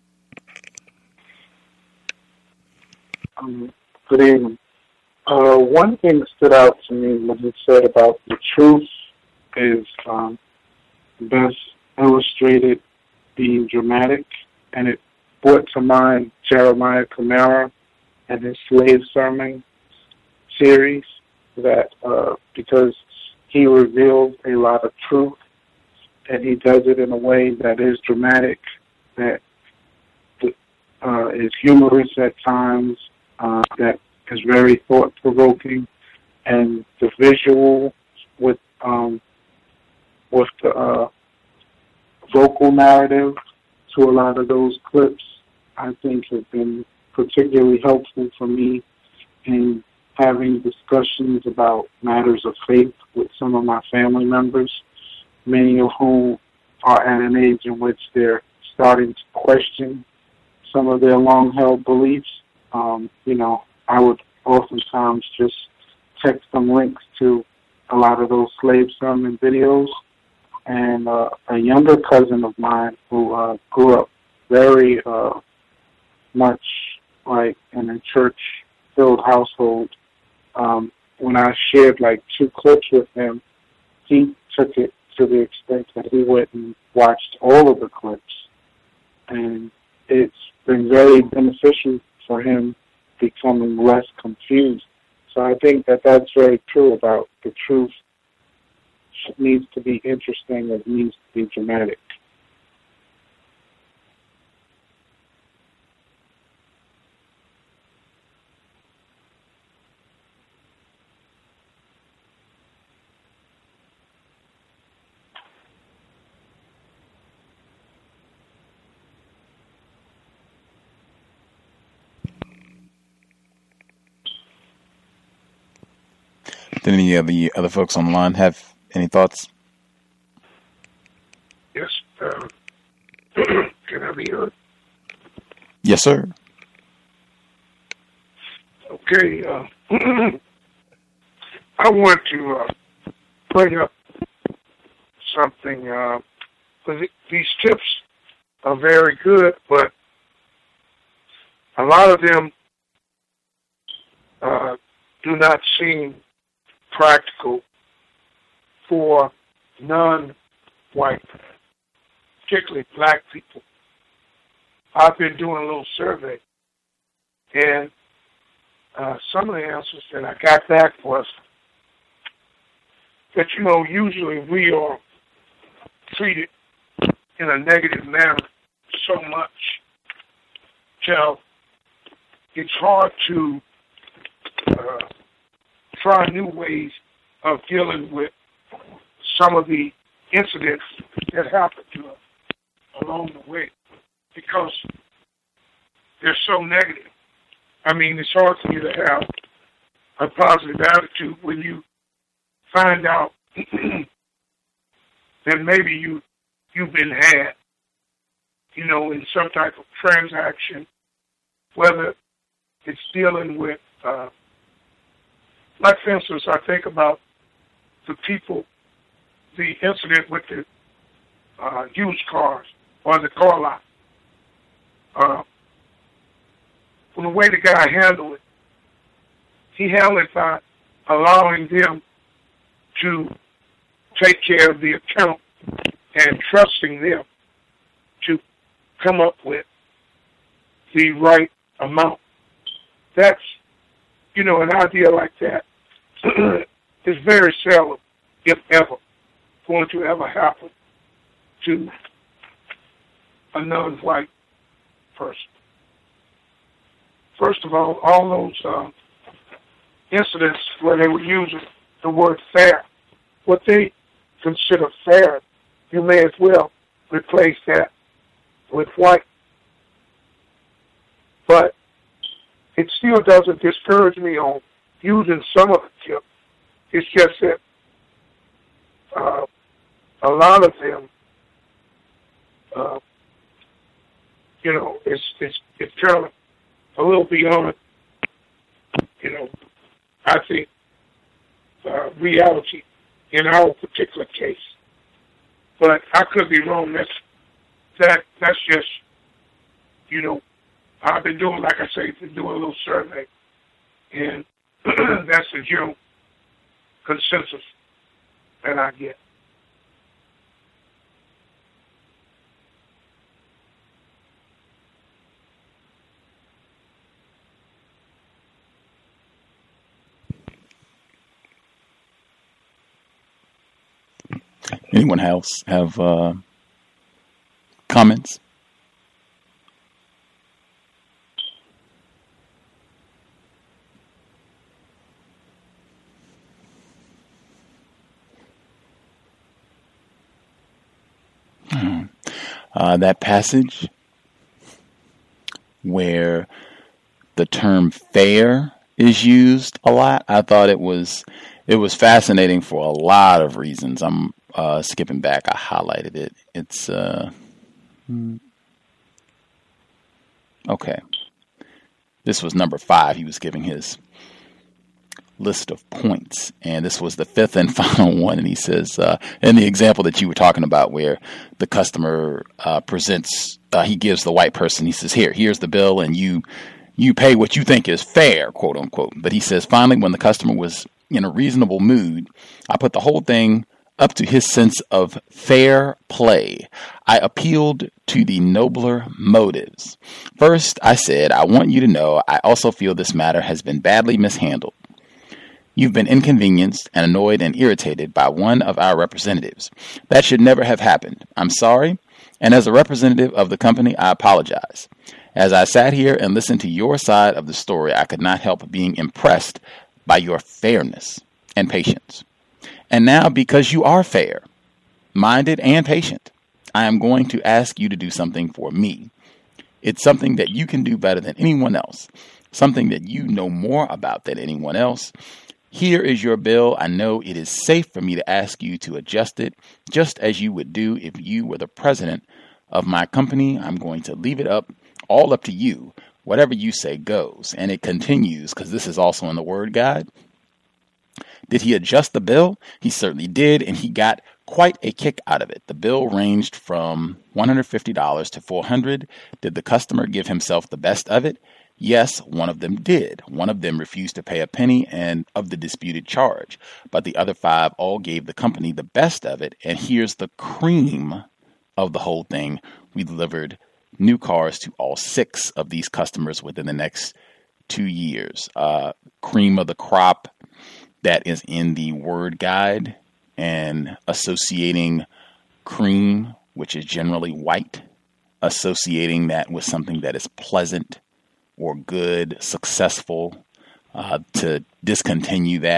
Um, good evening. Uh, one thing that stood out to me when you said about the truth is um, best illustrated being dramatic, and it brought to mind Jeremiah Camara and his slave sermon series, that uh, because he reveals a lot of truth, and he does it in a way that is dramatic, that uh, is humorous at times, uh, that is very thought-provoking, and the visual with um, with the uh, vocal narrative to a lot of those clips, I think have been particularly helpful for me in having discussions about matters of faith with some of my family members, many of whom are at an age in which they're starting to question some of their long-held beliefs. Um, you know, I would oftentimes just text them links to a lot of those slave sermon videos. And uh, a younger cousin of mine who uh, grew up very uh, much like in a church-filled household, um, when I shared like two clips with him, he took it to the extent that he went and watched all of the clips. And it's been very beneficial for him becoming less confused. So I think that that's very true about the truth. It needs to be interesting. It needs to be dramatic. Did any of the other folks on the line have any thoughts? Yes. Uh, can I be heard? Yes, sir. Okay. Uh, I want to uh, bring up something. Uh, these tips are very good, but a lot of them uh, do not seem practical for non-white, particularly black people. I've been doing a little survey, and uh, some of the answers that I got back was that, you know, usually we are treated in a negative manner so much till it's hard to uh, try new ways of dealing with some of the incidents that happened to us along the way. because they're so negative. I mean, it's hard for you to have a positive attitude when you find out that maybe you, you've been had, you know, in some type of transaction, whether it's dealing with, uh, like for instance, I think about the people, the incident with the uh, used cars or the car lot. Uh, from the way the guy handled it, he handled it by allowing them to take care of the account and trusting them to come up with the right amount. That's, you know, an idea like that is very seldom, if ever, going to ever happen to a non-white person. First of all, all those uh, incidents where they were using the word fair, what they consider fair, you may as well replace that with white. But it still doesn't discourage me on using some of the tips. It's just that uh, a lot of them, uh, you know, it's it's it's kind of a little beyond, you know, I think, uh, reality in our particular case. But I could be wrong. That's that. That's just, you know, I've been doing, like I say, been doing a little survey, and that's the general consensus that I get. Anyone else have uh, comments? Hmm. Uh, that passage where the term fair is used a lot, I thought it was it was fascinating for a lot of reasons. I'm uh, skipping back. I highlighted it. It's uh, okay. This was number five. He was giving his list of points, and this was the fifth and final one. And he says, uh, in the example that you were talking about, where the customer uh, presents, uh, he gives the white person, he says, "Here, here's the bill, and you you pay what you think is fair," quote unquote. But he says, finally, when the customer was in a reasonable mood, I put the whole thing up to his sense of fair play. I appealed to the nobler motives. First, I said, "I want you to know I also feel this matter has been badly mishandled. You've been inconvenienced and annoyed and irritated by one of our representatives. That should never have happened. I'm sorry, and as a representative of the company, I apologize. As I sat here and listened to your side of the story, I could not help being impressed by your fairness and patience. And now, because you are fair, minded, and patient, I am going to ask you to do something for me. It's something that you can do better than anyone else, something that you know more about than anyone else. Here is your bill. I know it is safe for me to ask you to adjust it, just as you would do if you were the president of my company. I'm going to leave it up, all up to you. Whatever you say goes." And it continues, because this is also in the Word Guide. Did he adjust the bill? He certainly did, and he got quite a kick out of it. The bill ranged from one hundred fifty dollars to four hundred dollars. Did the customer give himself the best of it? Yes, one of them did. One of them refused to pay a penny and of the disputed charge, but the other five all gave the company the best of it. And here's the cream of the whole thing. We delivered new cars to all six of these customers within the next two years. Uh, cream of the crop, that is in the Word Guide, and associating cream, which is generally white, associating that with something that is pleasant or good, successful, uh, to discontinue that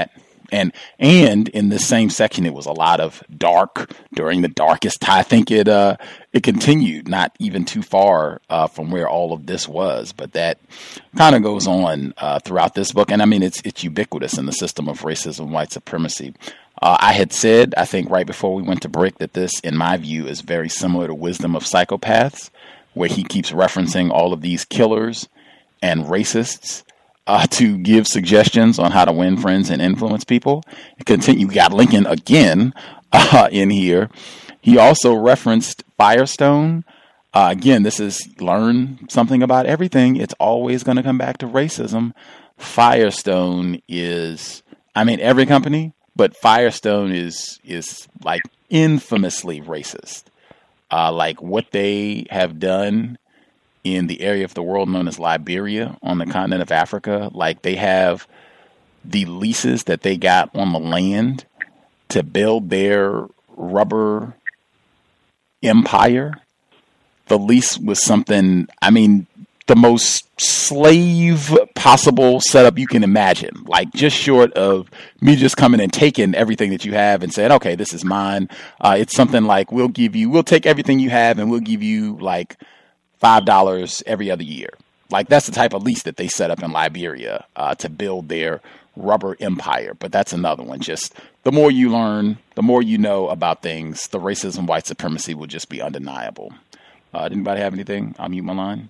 And and in the same section, it was a lot of dark during the darkest. I think it uh, it continued, not even too far uh, from where all of this was, but that kind of goes on uh, throughout this book. And I mean, it's it's ubiquitous in the system of racism, white supremacy. Uh, I had said, I think right before we went to break, that this, in my view, is very similar to Wisdom of Psychopaths, where he keeps referencing all of these killers and racists uh, to give suggestions on how to win friends and influence people. Continue. You got Lincoln again uh, in here. He also referenced Firestone. Uh, again, this is learn something about everything. It's always going to come back to racism. Firestone is, I mean, every company, but Firestone is is like infamously racist. Uh, like what they have done in the area of the world known as Liberia on the continent of Africa. Like they have the leases that they got on the land to build their rubber empire. The lease was something, I mean, the most slave possible setup you can imagine. Like just short of me just coming and taking everything that you have and saying, okay, this is mine. Uh, it's something like, we'll give you, we'll take everything you have and we'll give you like five dollars every other year. Like that's the type of lease that they set up in Liberia uh, to build their rubber empire. But that's another one. Just the more you learn, the more you know about things, the racism, white supremacy will just be undeniable. Uh, did anybody have anything? I'll mute my line.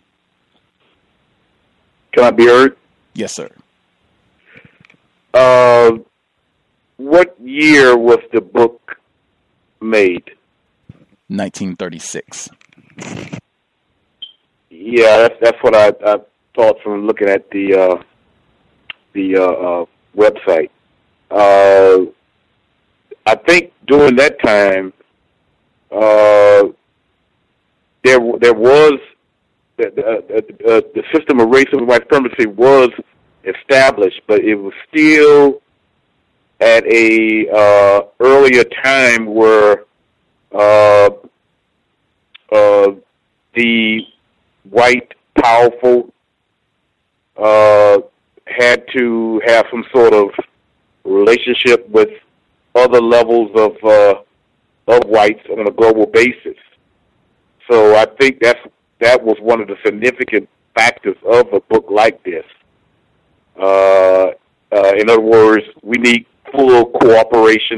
Can I be heard? Yes, sir. Uh, what year was the book made? nineteen thirty-six. Yeah, that's that's what I, I thought from looking at the uh, the uh, uh, website. Uh, I think during that time, uh, there there was the, the, uh, the system of racism and white supremacy was established, but it was still at a uh, earlier time where uh, uh, the white powerful uh, had to have some sort of relationship with other levels of uh, of whites on a global basis. So I think that's that was one of the significant factors of a book like this. Uh, uh, in other words, we need full cooperation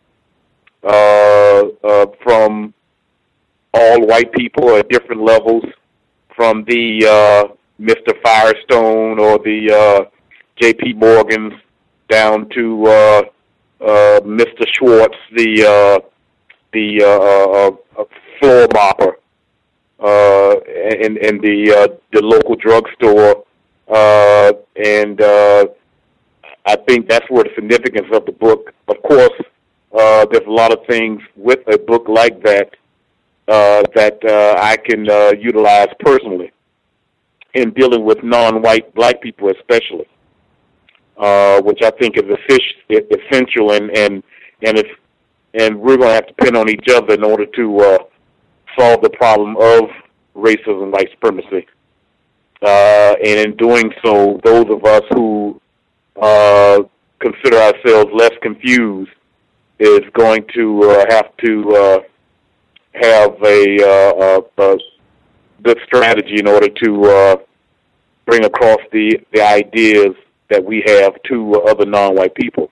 uh, uh, from all white people at different levels, from the uh, Mister Firestone or the uh, J P Morgans down to uh, uh, Mister Schwartz, the uh, the uh, uh, floor mopper, uh, and, and the uh, the local drugstore, uh, and uh, I think that's where the significance of the book. Of course, uh, there's a lot of things with a book like that uh, that uh, I can uh, utilize personally in dealing with non-white black people, especially, uh, which I think is essential, and and and if and we're going to have to depend on each other in order to uh, solve the problem of racism and white supremacy. Uh, and in doing so, those of us who uh, consider ourselves less confused is going to uh, have to uh, have a, uh, a, a good strategy in order to uh, bring across the, the ideas that we have to other non-white people.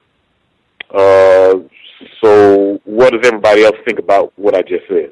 Uh, so what does everybody else think about what I just said?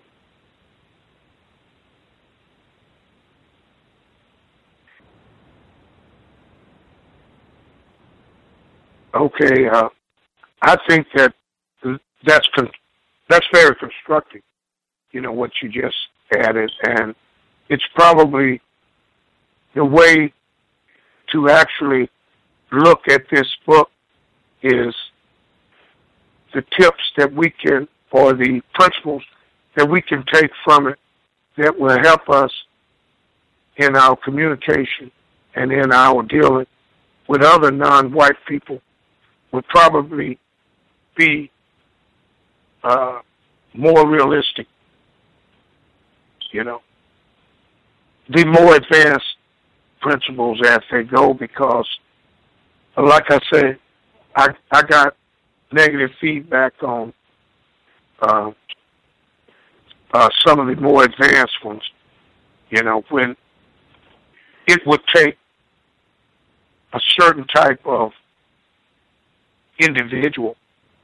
Okay, uh, I think that that's con- that's very constructive, you know, what you just added, and it's probably the way to actually look at this book is the tips that we can, or the principles that we can take from it that will help us in our communication and in our dealing with other non-white people would probably be uh, more realistic, you know, the more advanced principles as they go, because, like I said, I I got negative feedback on uh, uh, some of the more advanced ones. You know, when it would take a certain type of individual,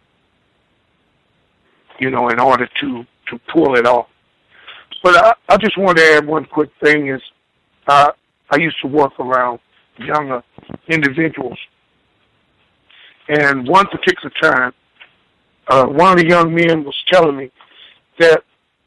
you know, in order to, to pull it off. But I, I just want to add one quick thing is uh, I used to work around younger individuals. And one particular time, uh, one of the young men was telling me that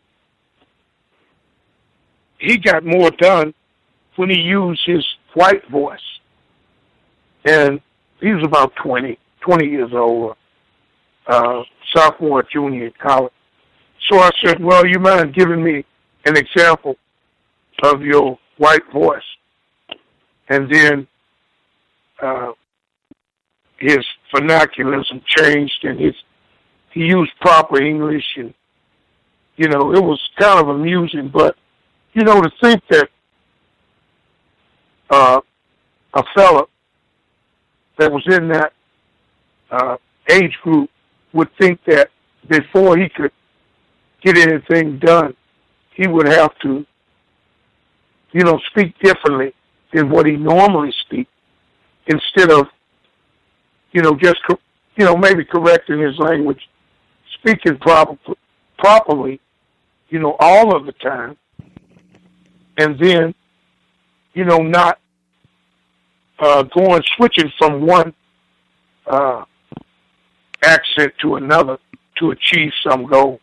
he got more done when he used his white voice. And he was about twenty, twenty years old, uh, sophomore, junior in college. So I said, well, you mind giving me an example of your white voice? And then uh, his vernaculism changed, and his he used proper English, and, you know, it was kind of amusing. But, you know, to think that uh, a fella that was in that uh, age group would think that before he could get anything done, he would have to, you know, speak differently than what he normally speaks, instead of, you know, just, you know, maybe correcting his language, speaking proper, properly, you know, all of the time, and then, you know, not uh, going, switching from one uh, accent to another to achieve some goal.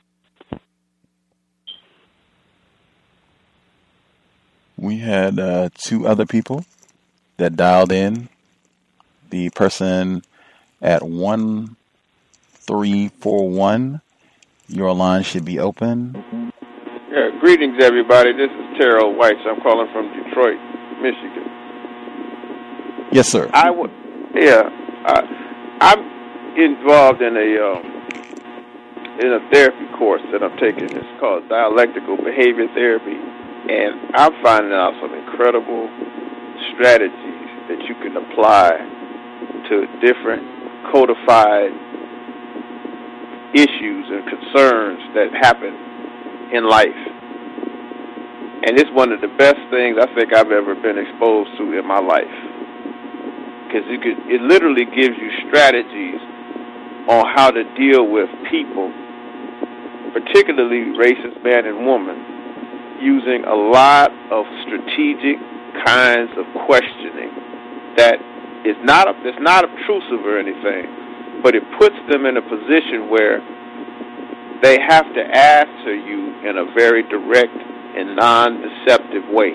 We had uh, two other people that dialed in. The person at one three four one, your line should be open. Yeah, greetings, everybody. This is Terrell White. I'm calling from Detroit, Michigan. Yes, sir. I w- yeah, I, I'm involved in a um, in a therapy course that I'm taking. It's called Dialectical Behavior Therapy, and I'm finding out some incredible strategies that you can apply to different codified issues and concerns that happen in life. And it's one of the best things I think I've ever been exposed to in my life. Because it, could, it literally gives you strategies on how to deal with people, particularly racist man and woman, using a lot of strategic kinds of questioning that is not, it's not obtrusive or anything, but it puts them in a position where they have to answer you in a very direct and non-deceptive way.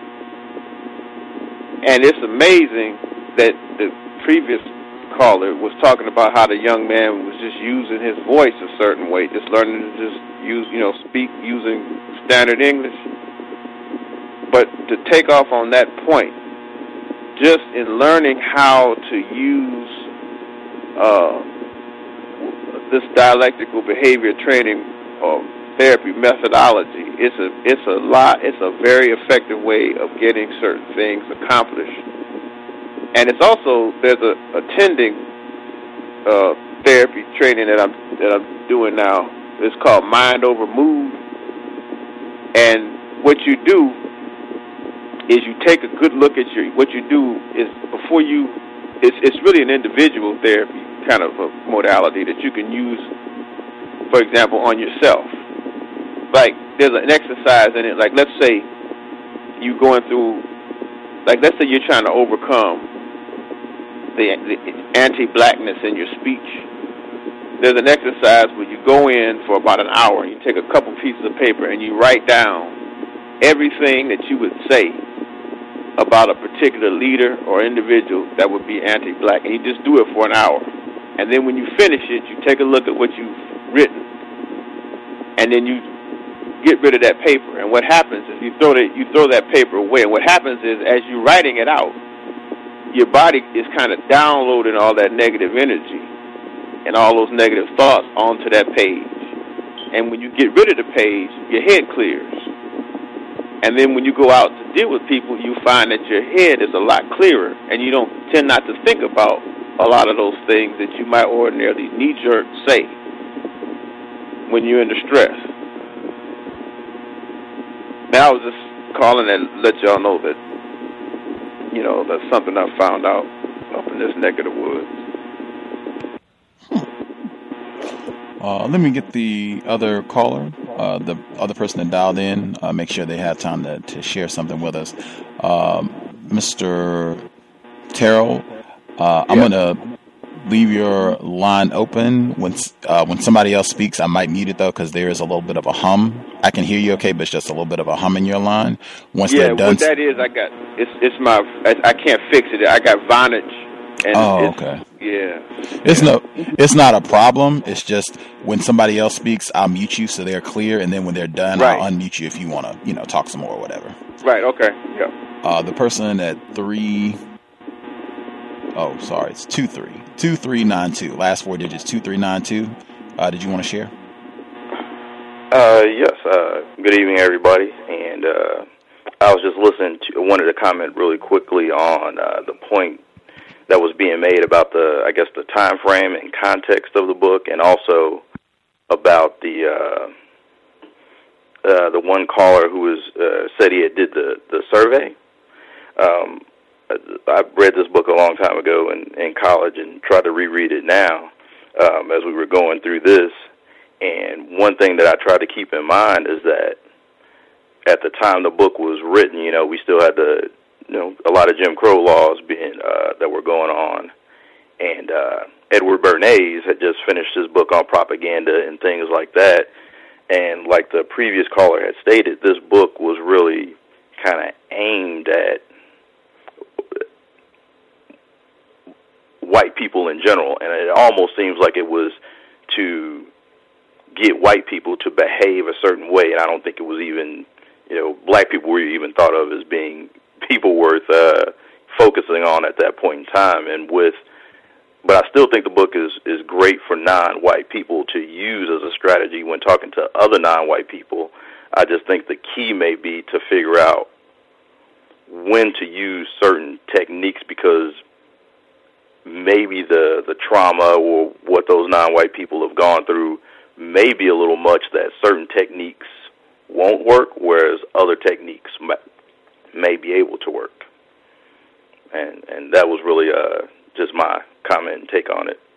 And it's amazing that the previous caller was talking about how the young man was just using his voice a certain way, just learning to just use, you know, speak using standard English. But to take off on that point, just in learning how to use uh, this dialectical behavior training or therapy methodology, it's a it's a lot. It's a very effective way of getting certain things accomplished. And it's also, there's a attending uh, therapy training that I'm that I'm doing now. It's called Mind Over Mood. And what you do is you take a good look at your, what you do is before you, it's, it's really an individual therapy kind of a modality that you can use, for example, on yourself. Like, there's an exercise in it, like let's say you're going through, like let's say you're trying to overcome the, the anti-blackness in your speech. There's an exercise where you go in for about an hour, and you take a couple pieces of paper and you write down everything that you would say about a particular leader or individual that would be anti-black, and you just do it for an hour. And then when you finish it, you take a look at what you've written, and then you get rid of that paper. And what happens is you throw that you throw that paper away. And what happens is, as you're writing it out, your body is kind of downloading all that negative energy and all those negative thoughts onto that page. And when you get rid of the page, your head clears. And then when you go out to deal with people, you find that your head is a lot clearer, and you don't tend not to think about a lot of those things that you might ordinarily knee-jerk say when you're in distress. Now I was just calling and let y'all know that, you know, that's something I found out up in this neck of the woods. Uh, let me get the other caller, uh, the other person that dialed in, uh, make sure they have time to, to share something with us. Um, Mister Terrell, uh, I'm going to leave your line open. When uh, when somebody else speaks, I might mute it, though, because there is a little bit of a hum. I can hear you okay, but it's just a little bit of a hum in your line. Once yeah, they're done, what that is, I got, it's, it's my, I, I can't fix it. I got Vonage. And oh, it's, okay. Yeah. It's no, it's not a problem. It's just when somebody else speaks, I'll mute you so they're clear, and then when they're done, right. I'll unmute you if you want to, you know, talk some more or whatever. Right. Okay. Yeah. Uh, the person at three, oh, sorry, it's two three two three nine two. Last four digits two three nine two. Uh, did you want to share? Uh, yes. Uh, good evening, everybody. And uh, I was just listening to, wanted to comment really quickly on uh, the point that was being made about the, I guess, the time frame and context of the book, and also about the uh, uh, the one caller who was uh, said he had did the the survey. Um, I read this book a long time ago in, in college and tried to reread it now um, as we were going through this. And one thing that I tried to keep in mind is that at the time the book was written, you know, we still had the you know, a lot of Jim Crow laws being uh, that were going on, and uh, Edward Bernays had just finished his book on propaganda and things like that. And like the previous caller had stated, this book was really kind of aimed at white people in general, and it almost seems like it was to get white people to behave a certain way. And I don't think it was even, you know, black people were even thought of as being people worth uh, focusing on at that point in time. And with, but I still think the book is, is great for non-white people to use as a strategy when talking to other non-white people. I just think the key may be to figure out when to use certain techniques, because maybe the, the trauma or what those non-white people have gone through may be a little much that certain techniques won't work, whereas other techniques might may be able to work. And and that was really uh, just my comment and take on it.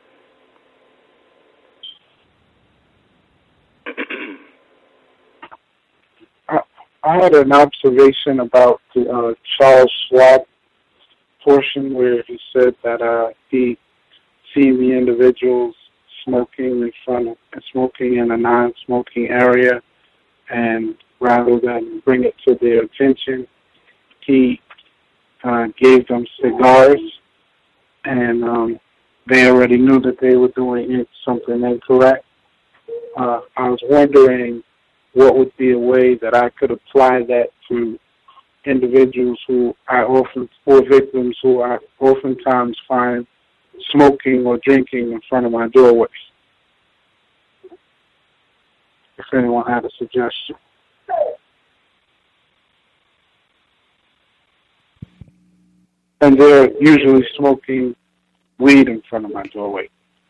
I, I had an observation about the uh, Charles Schwab portion where he said that uh, he seen the individuals smoking in front of, smoking in a non-smoking area, and rather than bring it to their attention, he uh, gave them cigars, and um, they already knew that they were doing it, something incorrect. Uh, I was wondering what would be a way that I could apply that to individuals who I often, or victims who I oftentimes find smoking or drinking in front of my doorways. If anyone had a suggestion. And they're usually smoking weed in front of my doorway.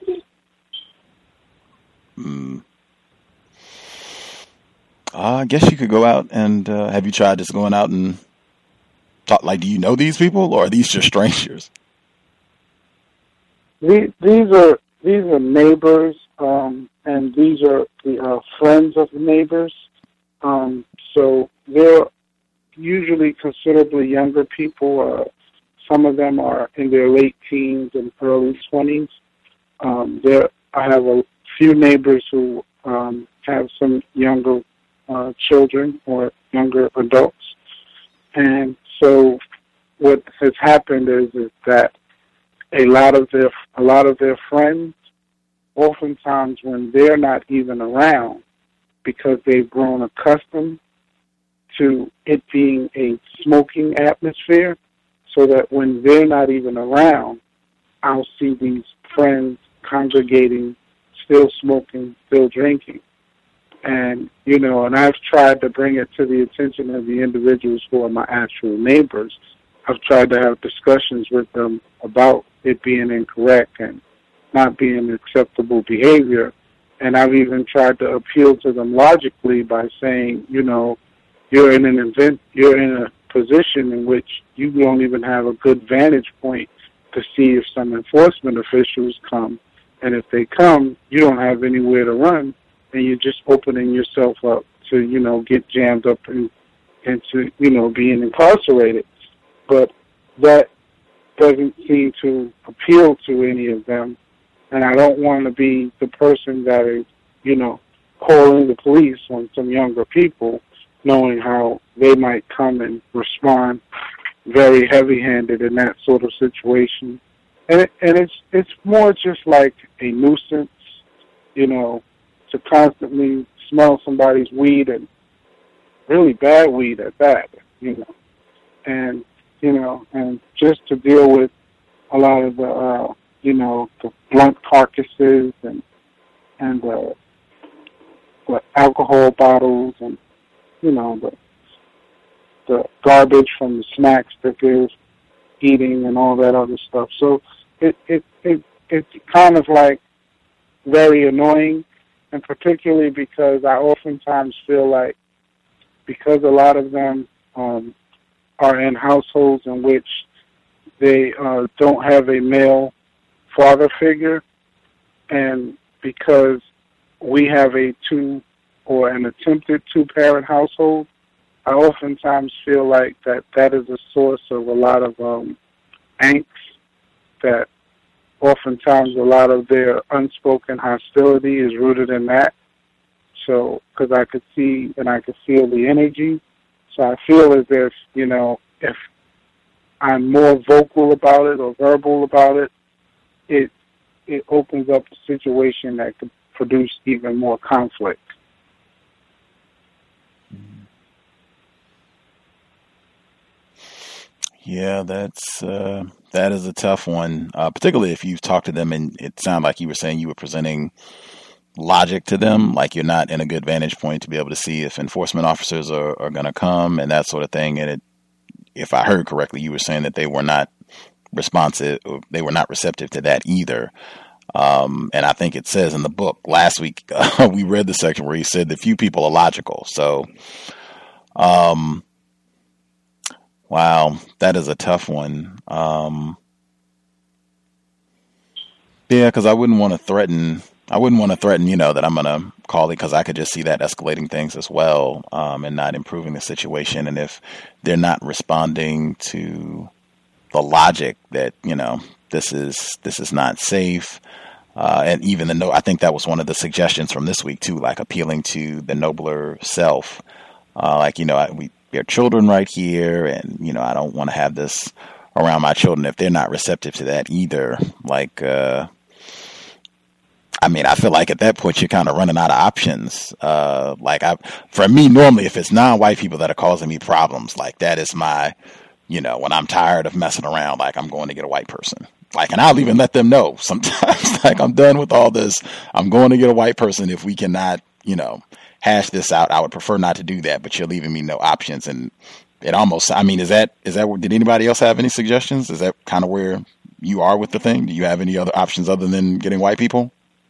Mm. Uh, I guess you could go out and uh, have you tried just going out and talk? Like, do you know these people, or are these just strangers? These, these are these are neighbors, um, and these are the uh, friends of the neighbors. Um, so they're usually considerably younger people. Uh, some of them are in their late teens and early twenties. Um, there, I have a few neighbors who um, have some younger uh, children or younger adults, and so what has happened is is that a lot of their a lot of their friends, oftentimes when they're not even around, because they've grown accustomed to it being a smoking atmosphere, so that when they're not even around, I'll see these friends congregating, still smoking, still drinking. And, you know, and I've tried to bring it to the attention of the individuals who are my actual neighbors, I've tried to have discussions with them about it being incorrect and not being acceptable behavior. And I've even tried to appeal to them logically by saying, you know, you're in an event, you're in a position in which you don't even have a good vantage point to see if some enforcement officials come. And if they come, you don't have anywhere to run, and you're just opening yourself up to, you know, get jammed up and into, you know, being incarcerated. But that doesn't seem to appeal to any of them. And I don't want to be the person that is, you know, calling the police on some younger people, knowing how they might come and respond very heavy-handed in that sort of situation. And it, and it's it's more just like a nuisance, you know, to constantly smell somebody's weed, and really bad weed at that, you know. And, you know, and just to deal with a lot of the, uh, you know, the blunt carcasses and, and uh, the alcohol bottles and, you know, the the garbage from the snacks that they're eating and all that other stuff. So it, it, it it's kind of like very annoying, and particularly because I oftentimes feel like because a lot of them um, are in households in which they uh, don't have a male father figure, and because we have a two or an attempted two-parent household, I oftentimes feel like that that is a source of a lot of um, angst, that oftentimes a lot of their unspoken hostility is rooted in that. So, because I could see and I could feel the energy. So I feel as if, you know, if I'm more vocal about it or verbal about it, it it opens up a situation that could produce even more conflict. Yeah, that's uh, that is a tough one, uh, particularly if you've talked to them and it sounded like you were saying you were presenting logic to them, like you're not in a good vantage point to be able to see if enforcement officers are, are going to come and that sort of thing. And it, if I heard correctly, you were saying that they were not responsive, or they were not receptive to that either. Um, and I think it says in the book last week, uh, we read the section where he said that few people are logical. So, um, wow, that is a tough one. Um, yeah, because I wouldn't want to threaten. I wouldn't want to threaten, you know, that I'm going to call it, because I could just see that escalating things as well, um, and not improving the situation. And if they're not responding to the logic that, you know, this is this is not safe, uh, and even the no, I think that was one of the suggestions from this week too, like appealing to the nobler self, uh, like, you know, I, we there are children right here, and, you know, I don't want to have this around my children if they're not receptive to that either. Like, uh, I mean, I feel like at that point you're kind of running out of options. Uh, like, I, for me, normally if it's non-white people that are causing me problems, like that is my, you know, when I'm tired of messing around, like I'm going to get a white person. Like, and I'll even let them know sometimes, like, I'm done with all this. I'm going to get a white person if we cannot, you know, hash this out. I would prefer not to do that, but you're leaving me no options. And it almost, I mean, is that, is that, did anybody else have any suggestions? Is that kind of where you are with the thing? Do you have any other options other than getting white people?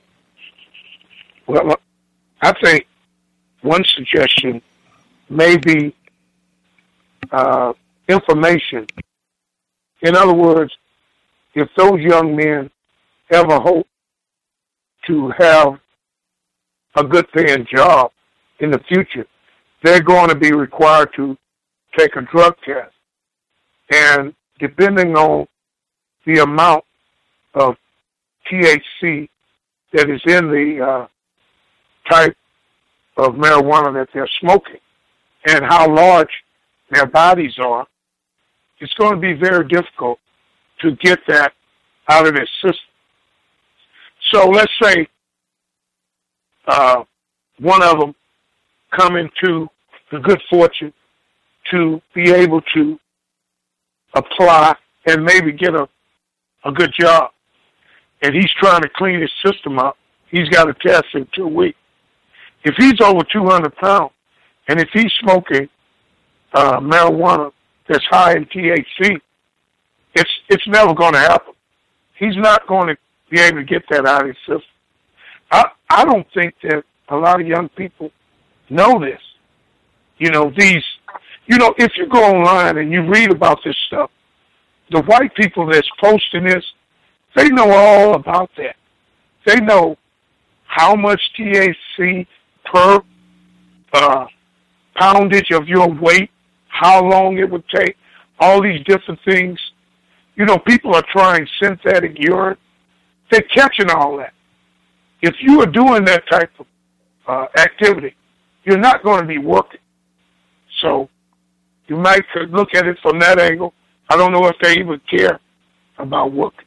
Well, I think one suggestion may be uh, information. In other words, if those young men ever hope to have a good paying job in the future, they're going to be required to take a drug test. And depending on the amount of T H C that is in the uh, type of marijuana that they're smoking and how large their bodies are, it's going to be very difficult to get that out of their system. So let's say uh, one of them come into the good fortune to be able to apply and maybe get a, a good job. And he's trying to clean his system up. He's got a test in two weeks. If he's over two hundred pounds, and if he's smoking uh, marijuana that's high in T H C, it's it's never going to happen. He's not going to be able to get that out of his system. I I don't think that a lot of young people know this. You know, these, you know, if you go online and you read about this stuff, the white people that's posting this, they know all about that. They know how much T H C per uh, poundage of your weight, how long it would take, all these different things. You know, people are trying synthetic urine. They're catching all that. If you are doing that type of uh, activity, you're not going to be working. So you might look at it from that angle. I don't know if they even care about working.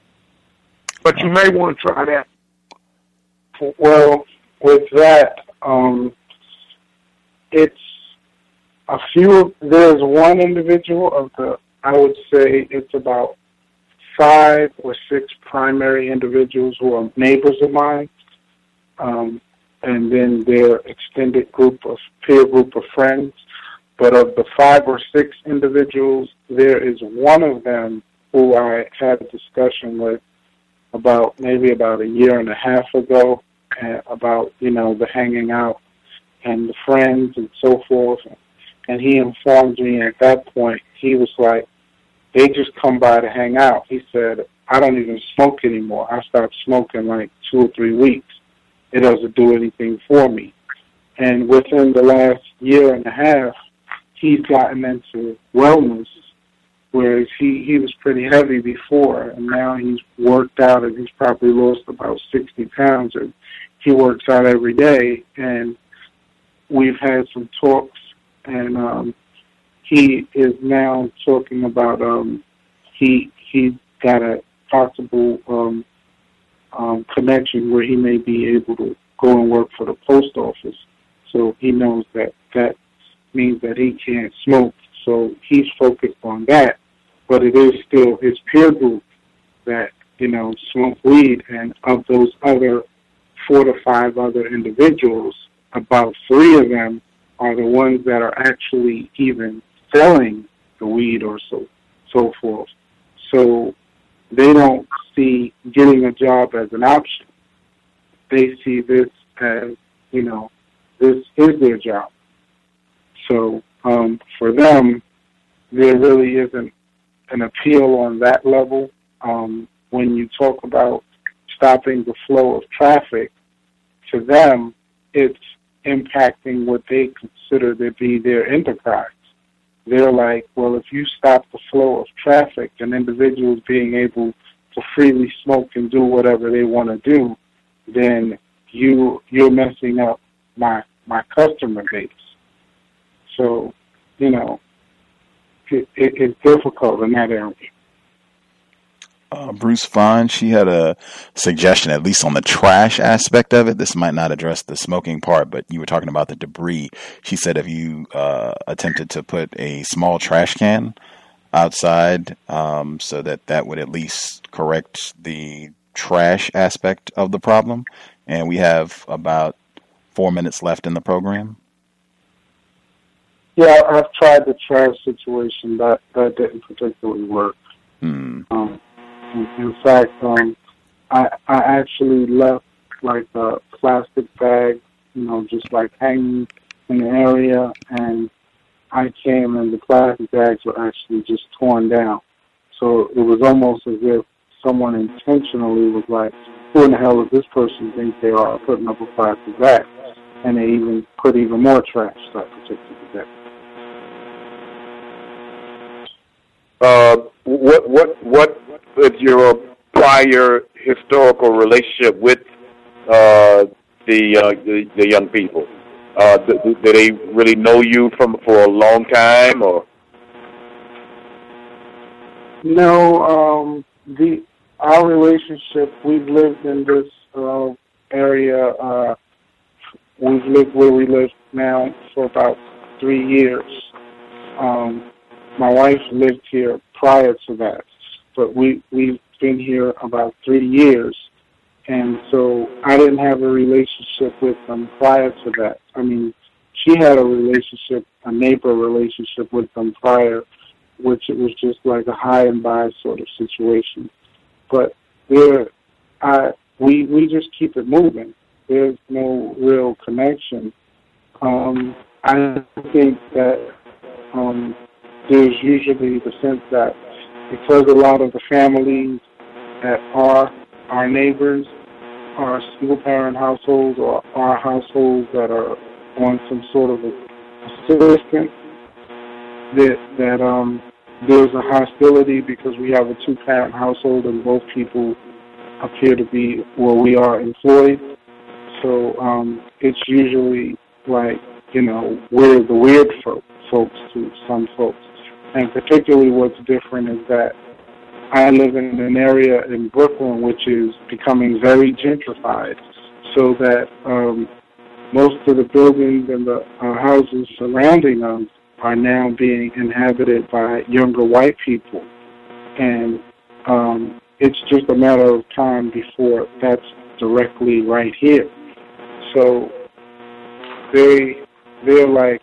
But you may want to try that. Well, with that, um, it's a few, there's one individual of the, I would say it's about five or six primary individuals who are neighbors of mine, um, and then their extended group of, peer group of friends. But of the five or six individuals, there is one of them who I had a discussion with about maybe about a year and a half ago, uh, about, you know, the hanging out and the friends and so forth. And he informed me at that point, he was like, they just come by to hang out. He said, I don't even smoke anymore. I stopped smoking like two or three weeks. It doesn't do anything for me. And within the last year and a half, he's gotten into wellness, whereas he, he was pretty heavy before, and now he's worked out and he's probably lost about sixty pounds, and he works out every day, and we've had some talks, and um, he is now talking about um, he he got a possible um, um, connection where he may be able to go and work for the post office, so he knows that that means that he can't smoke, so he's focused on that. But it is still his peer group that, you know, smoke weed, and of those other four to five other individuals, about three of them are the ones that are actually even selling the weed or so so forth. So they don't see getting a job as an option. They see this as, you know, this is their job. So um, for them, there really isn't an appeal on that level. Um, when you talk about stopping the flow of traffic, to them, it's impacting what they consider to be their enterprise. They're like, well, if you stop the flow of traffic and individuals being able to freely smoke and do whatever they want to do, then you, you're messing up my my customer base. So, you know, it, it, it's difficult in that area. Uh, Bruce Fine, she had a suggestion, at least on the trash aspect of it. This might not address the smoking part, but you were talking about the debris. She said if you uh, attempted to put a small trash can outside, um, so that that would at least correct the trash aspect of the problem. And we have about four minutes left in the program. Yeah, I've tried the trash situation. That that didn't particularly work. Hmm. Um, in, in fact, um, I I actually left like a plastic bag, you know, just like hanging in the area, and I came and the plastic bags were actually just torn down. So it was almost as if someone intentionally was like, "Who in the hell does this person think they are putting up a plastic bag?" And they even put even more trash that particular day. Uh, what what what is your prior historical relationship with uh, the, uh, the the young people? Uh, do, do they really know you from for a long time, or? No, um, the our relationship. We've lived in this uh, area. Uh, we've lived where we live now for about three years. Um, My wife lived here prior to that, but we, we've been here about three years, and so I didn't have a relationship with them prior to that. I mean, she had a relationship, a neighbor relationship with them prior which it was just like a high and by sort of situation. But there, I we we just keep it moving. There's no real connection. Um, I think that um, there's usually the sense that because a lot of the families that are our neighbors are single-parent households or are households that are on some sort of assistance, that that um, there's a hostility because we have a two-parent household and both people appear to be, well, we are employed. So um, it's usually like, you know, we're the weird folk, folks to some folks. And particularly what's different is that I live in an area in Brooklyn which is becoming very gentrified, so that um, most of the buildings and the uh, houses surrounding us are now being inhabited by younger white people. And um, it's just a matter of time before that's directly right here. So they, they're like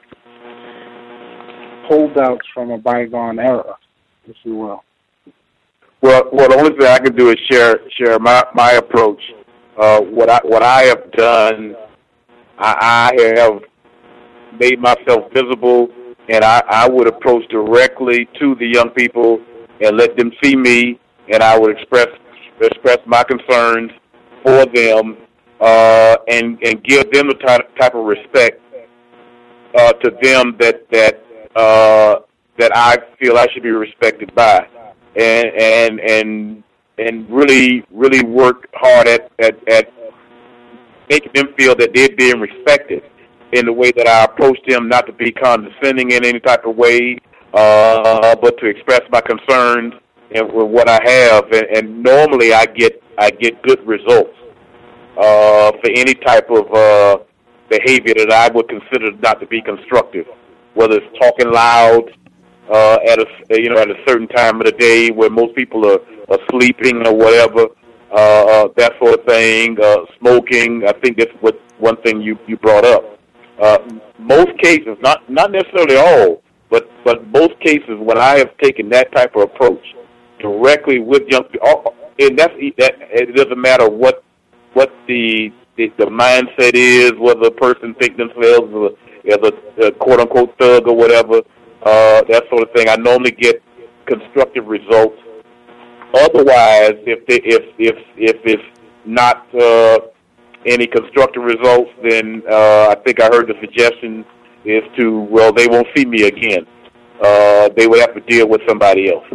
holdouts from a bygone era, if you will. Well, well, the only thing I can do is share share my my approach. Uh, what I what I have done, I, I have made myself visible, and I, I would approach directly to the young people and let them see me, and I would express express my concerns for them, uh, and and give them the type type of respect uh, to them that that uh, that I feel I should be respected by. And and and and really really work hard at, at, at making them feel that they're being respected in the way that I approach them, not to be condescending in any type of way, uh, but to express my concerns and with what I have. And, and normally I get I get good results uh, for any type of uh, behavior that I would consider not to be constructive, whether it's talking loud. Uh, at a you know at a certain time of the day where most people are, are sleeping or whatever, uh, uh, that sort of thing. Uh, smoking, I think that's what one thing you, you brought up. Uh, most cases, not not necessarily all, but but most cases when I have taken that type of approach directly with young people, and that's that it doesn't matter what what the the, the mindset is, whether a person thinks themselves as a, as a, a quote unquote thug or whatever. Uh, that sort of thing. I normally get constructive results. Otherwise, if they, if if if it's not uh, any constructive results, then uh, I think I heard the suggestion is to, well, they won't see me again. Uh, they would have to deal with somebody else.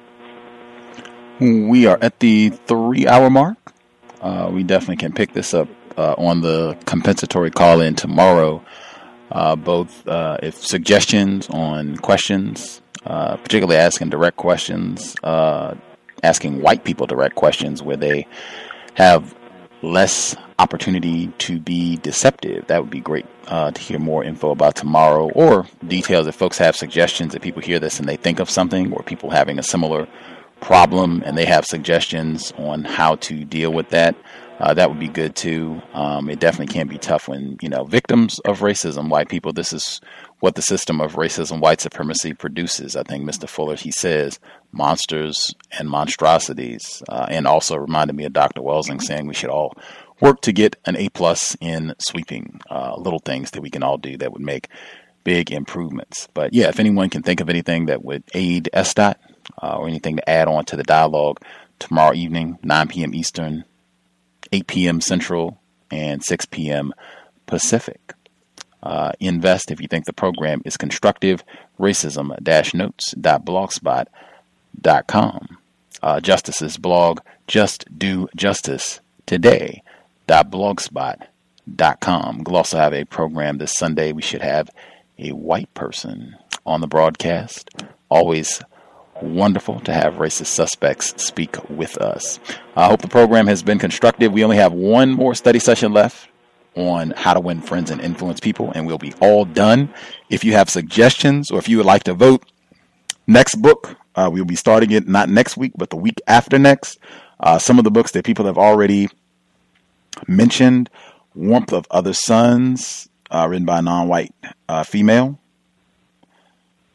We are at the three-hour mark. Uh, we definitely can pick this up uh, on the compensatory call-in tomorrow. Uh, both uh, if suggestions on questions, uh, particularly asking direct questions, uh, asking white people direct questions where they have less opportunity to be deceptive. That would be great uh, to hear more info about tomorrow, or details if folks have suggestions, that people hear this and they think of something, or people having a similar problem and they have suggestions on how to deal with that. Uh, that would be good too. Um, it definitely can be tough when, you know, victims of racism, white people, this is what the system of racism, white supremacy produces. I think Mister Fuller, he says monsters and monstrosities, uh, and also reminded me of Doctor Welsing saying we should all work to get an A plus in sweeping, uh, little things that we can all do that would make big improvements. But yeah, if anyone can think of anything that would aid S D O T uh, or anything to add on to the dialogue tomorrow evening, nine p.m. Eastern, eight p.m. Central, and six p.m. Pacific. Uh, invest if you think the program is constructive. Racism notes dot blogspot dot com. Uh, Justice's blog, Just Do Justice Today dot blogspot dot com. We'll also have a program this Sunday. We should have a white person on the broadcast. Always wonderful to have racist suspects speak with us. I hope the program has been constructive. We only have one more study session left on how to win friends and influence people, and we'll be all done. If you have suggestions or if you would like to vote, next book, uh, we'll be starting it not next week, but the week after next. Uh, some of the books that people have already mentioned: Warmth of Other Suns, uh, written by a non-white uh, female.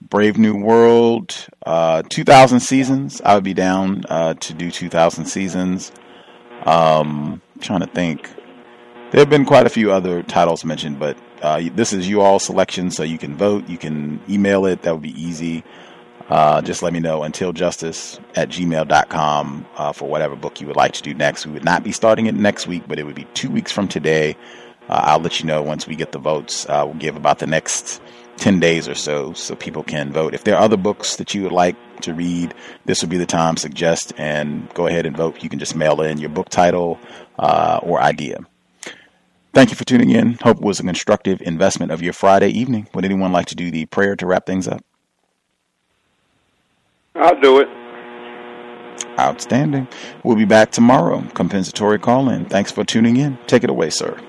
Brave New World, uh, two thousand Seasons. I would be down uh, to do two thousand Seasons. Um, I'm trying to think. There have been quite a few other titles mentioned, but uh, this is you all selection, so you can vote. You can email it. That would be easy. Uh, just let me know, untiljustice at gmail dot com, uh, for whatever book you would like to do next. We would not be starting it next week, but it would be two weeks from today. Uh, I'll let you know once we get the votes. Uh, we'll give about the next ten days or so, so people can vote. If there are other books that you would like to read, this would be the time. Suggest and go ahead and vote. You can just mail in your book title uh, or idea. Thank you for tuning in. Hope it was a constructive investment of your Friday evening. Would anyone like to do the prayer to wrap things up? I'll do it. Outstanding. We'll be back tomorrow. Compensatory call-in. Thanks for tuning in. Take it away, sir.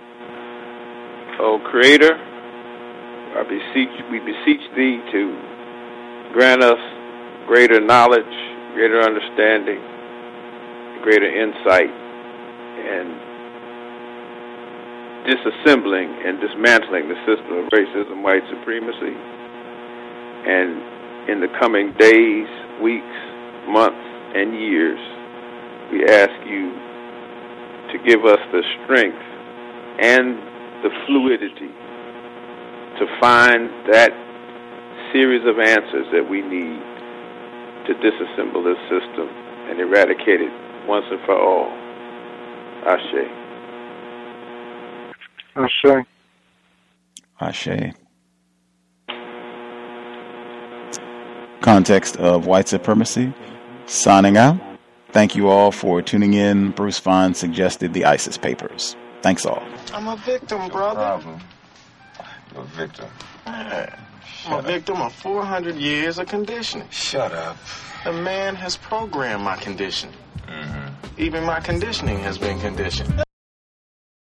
Oh, Creator, I beseech, we beseech Thee to grant us greater knowledge, greater understanding, greater insight, and disassembling and dismantling the system of racism, white supremacy, and in the coming days, weeks, months, and years, we ask you to give us the strength and the fluidity to find that series of answers that we need to disassemble this system and eradicate it once and for all. Ashe. Ashe. Ashe. Context of white supremacy. Signing out. Thank you all for tuning in. Bruce Fein suggested the ISIS papers. Thanks all. I'm a victim, brother. Problem. You're a victim. Man, I'm a victim of four hundred years of conditioning. Shut up. The man has programmed my conditioning. Mm-hmm. Even my conditioning has been conditioned.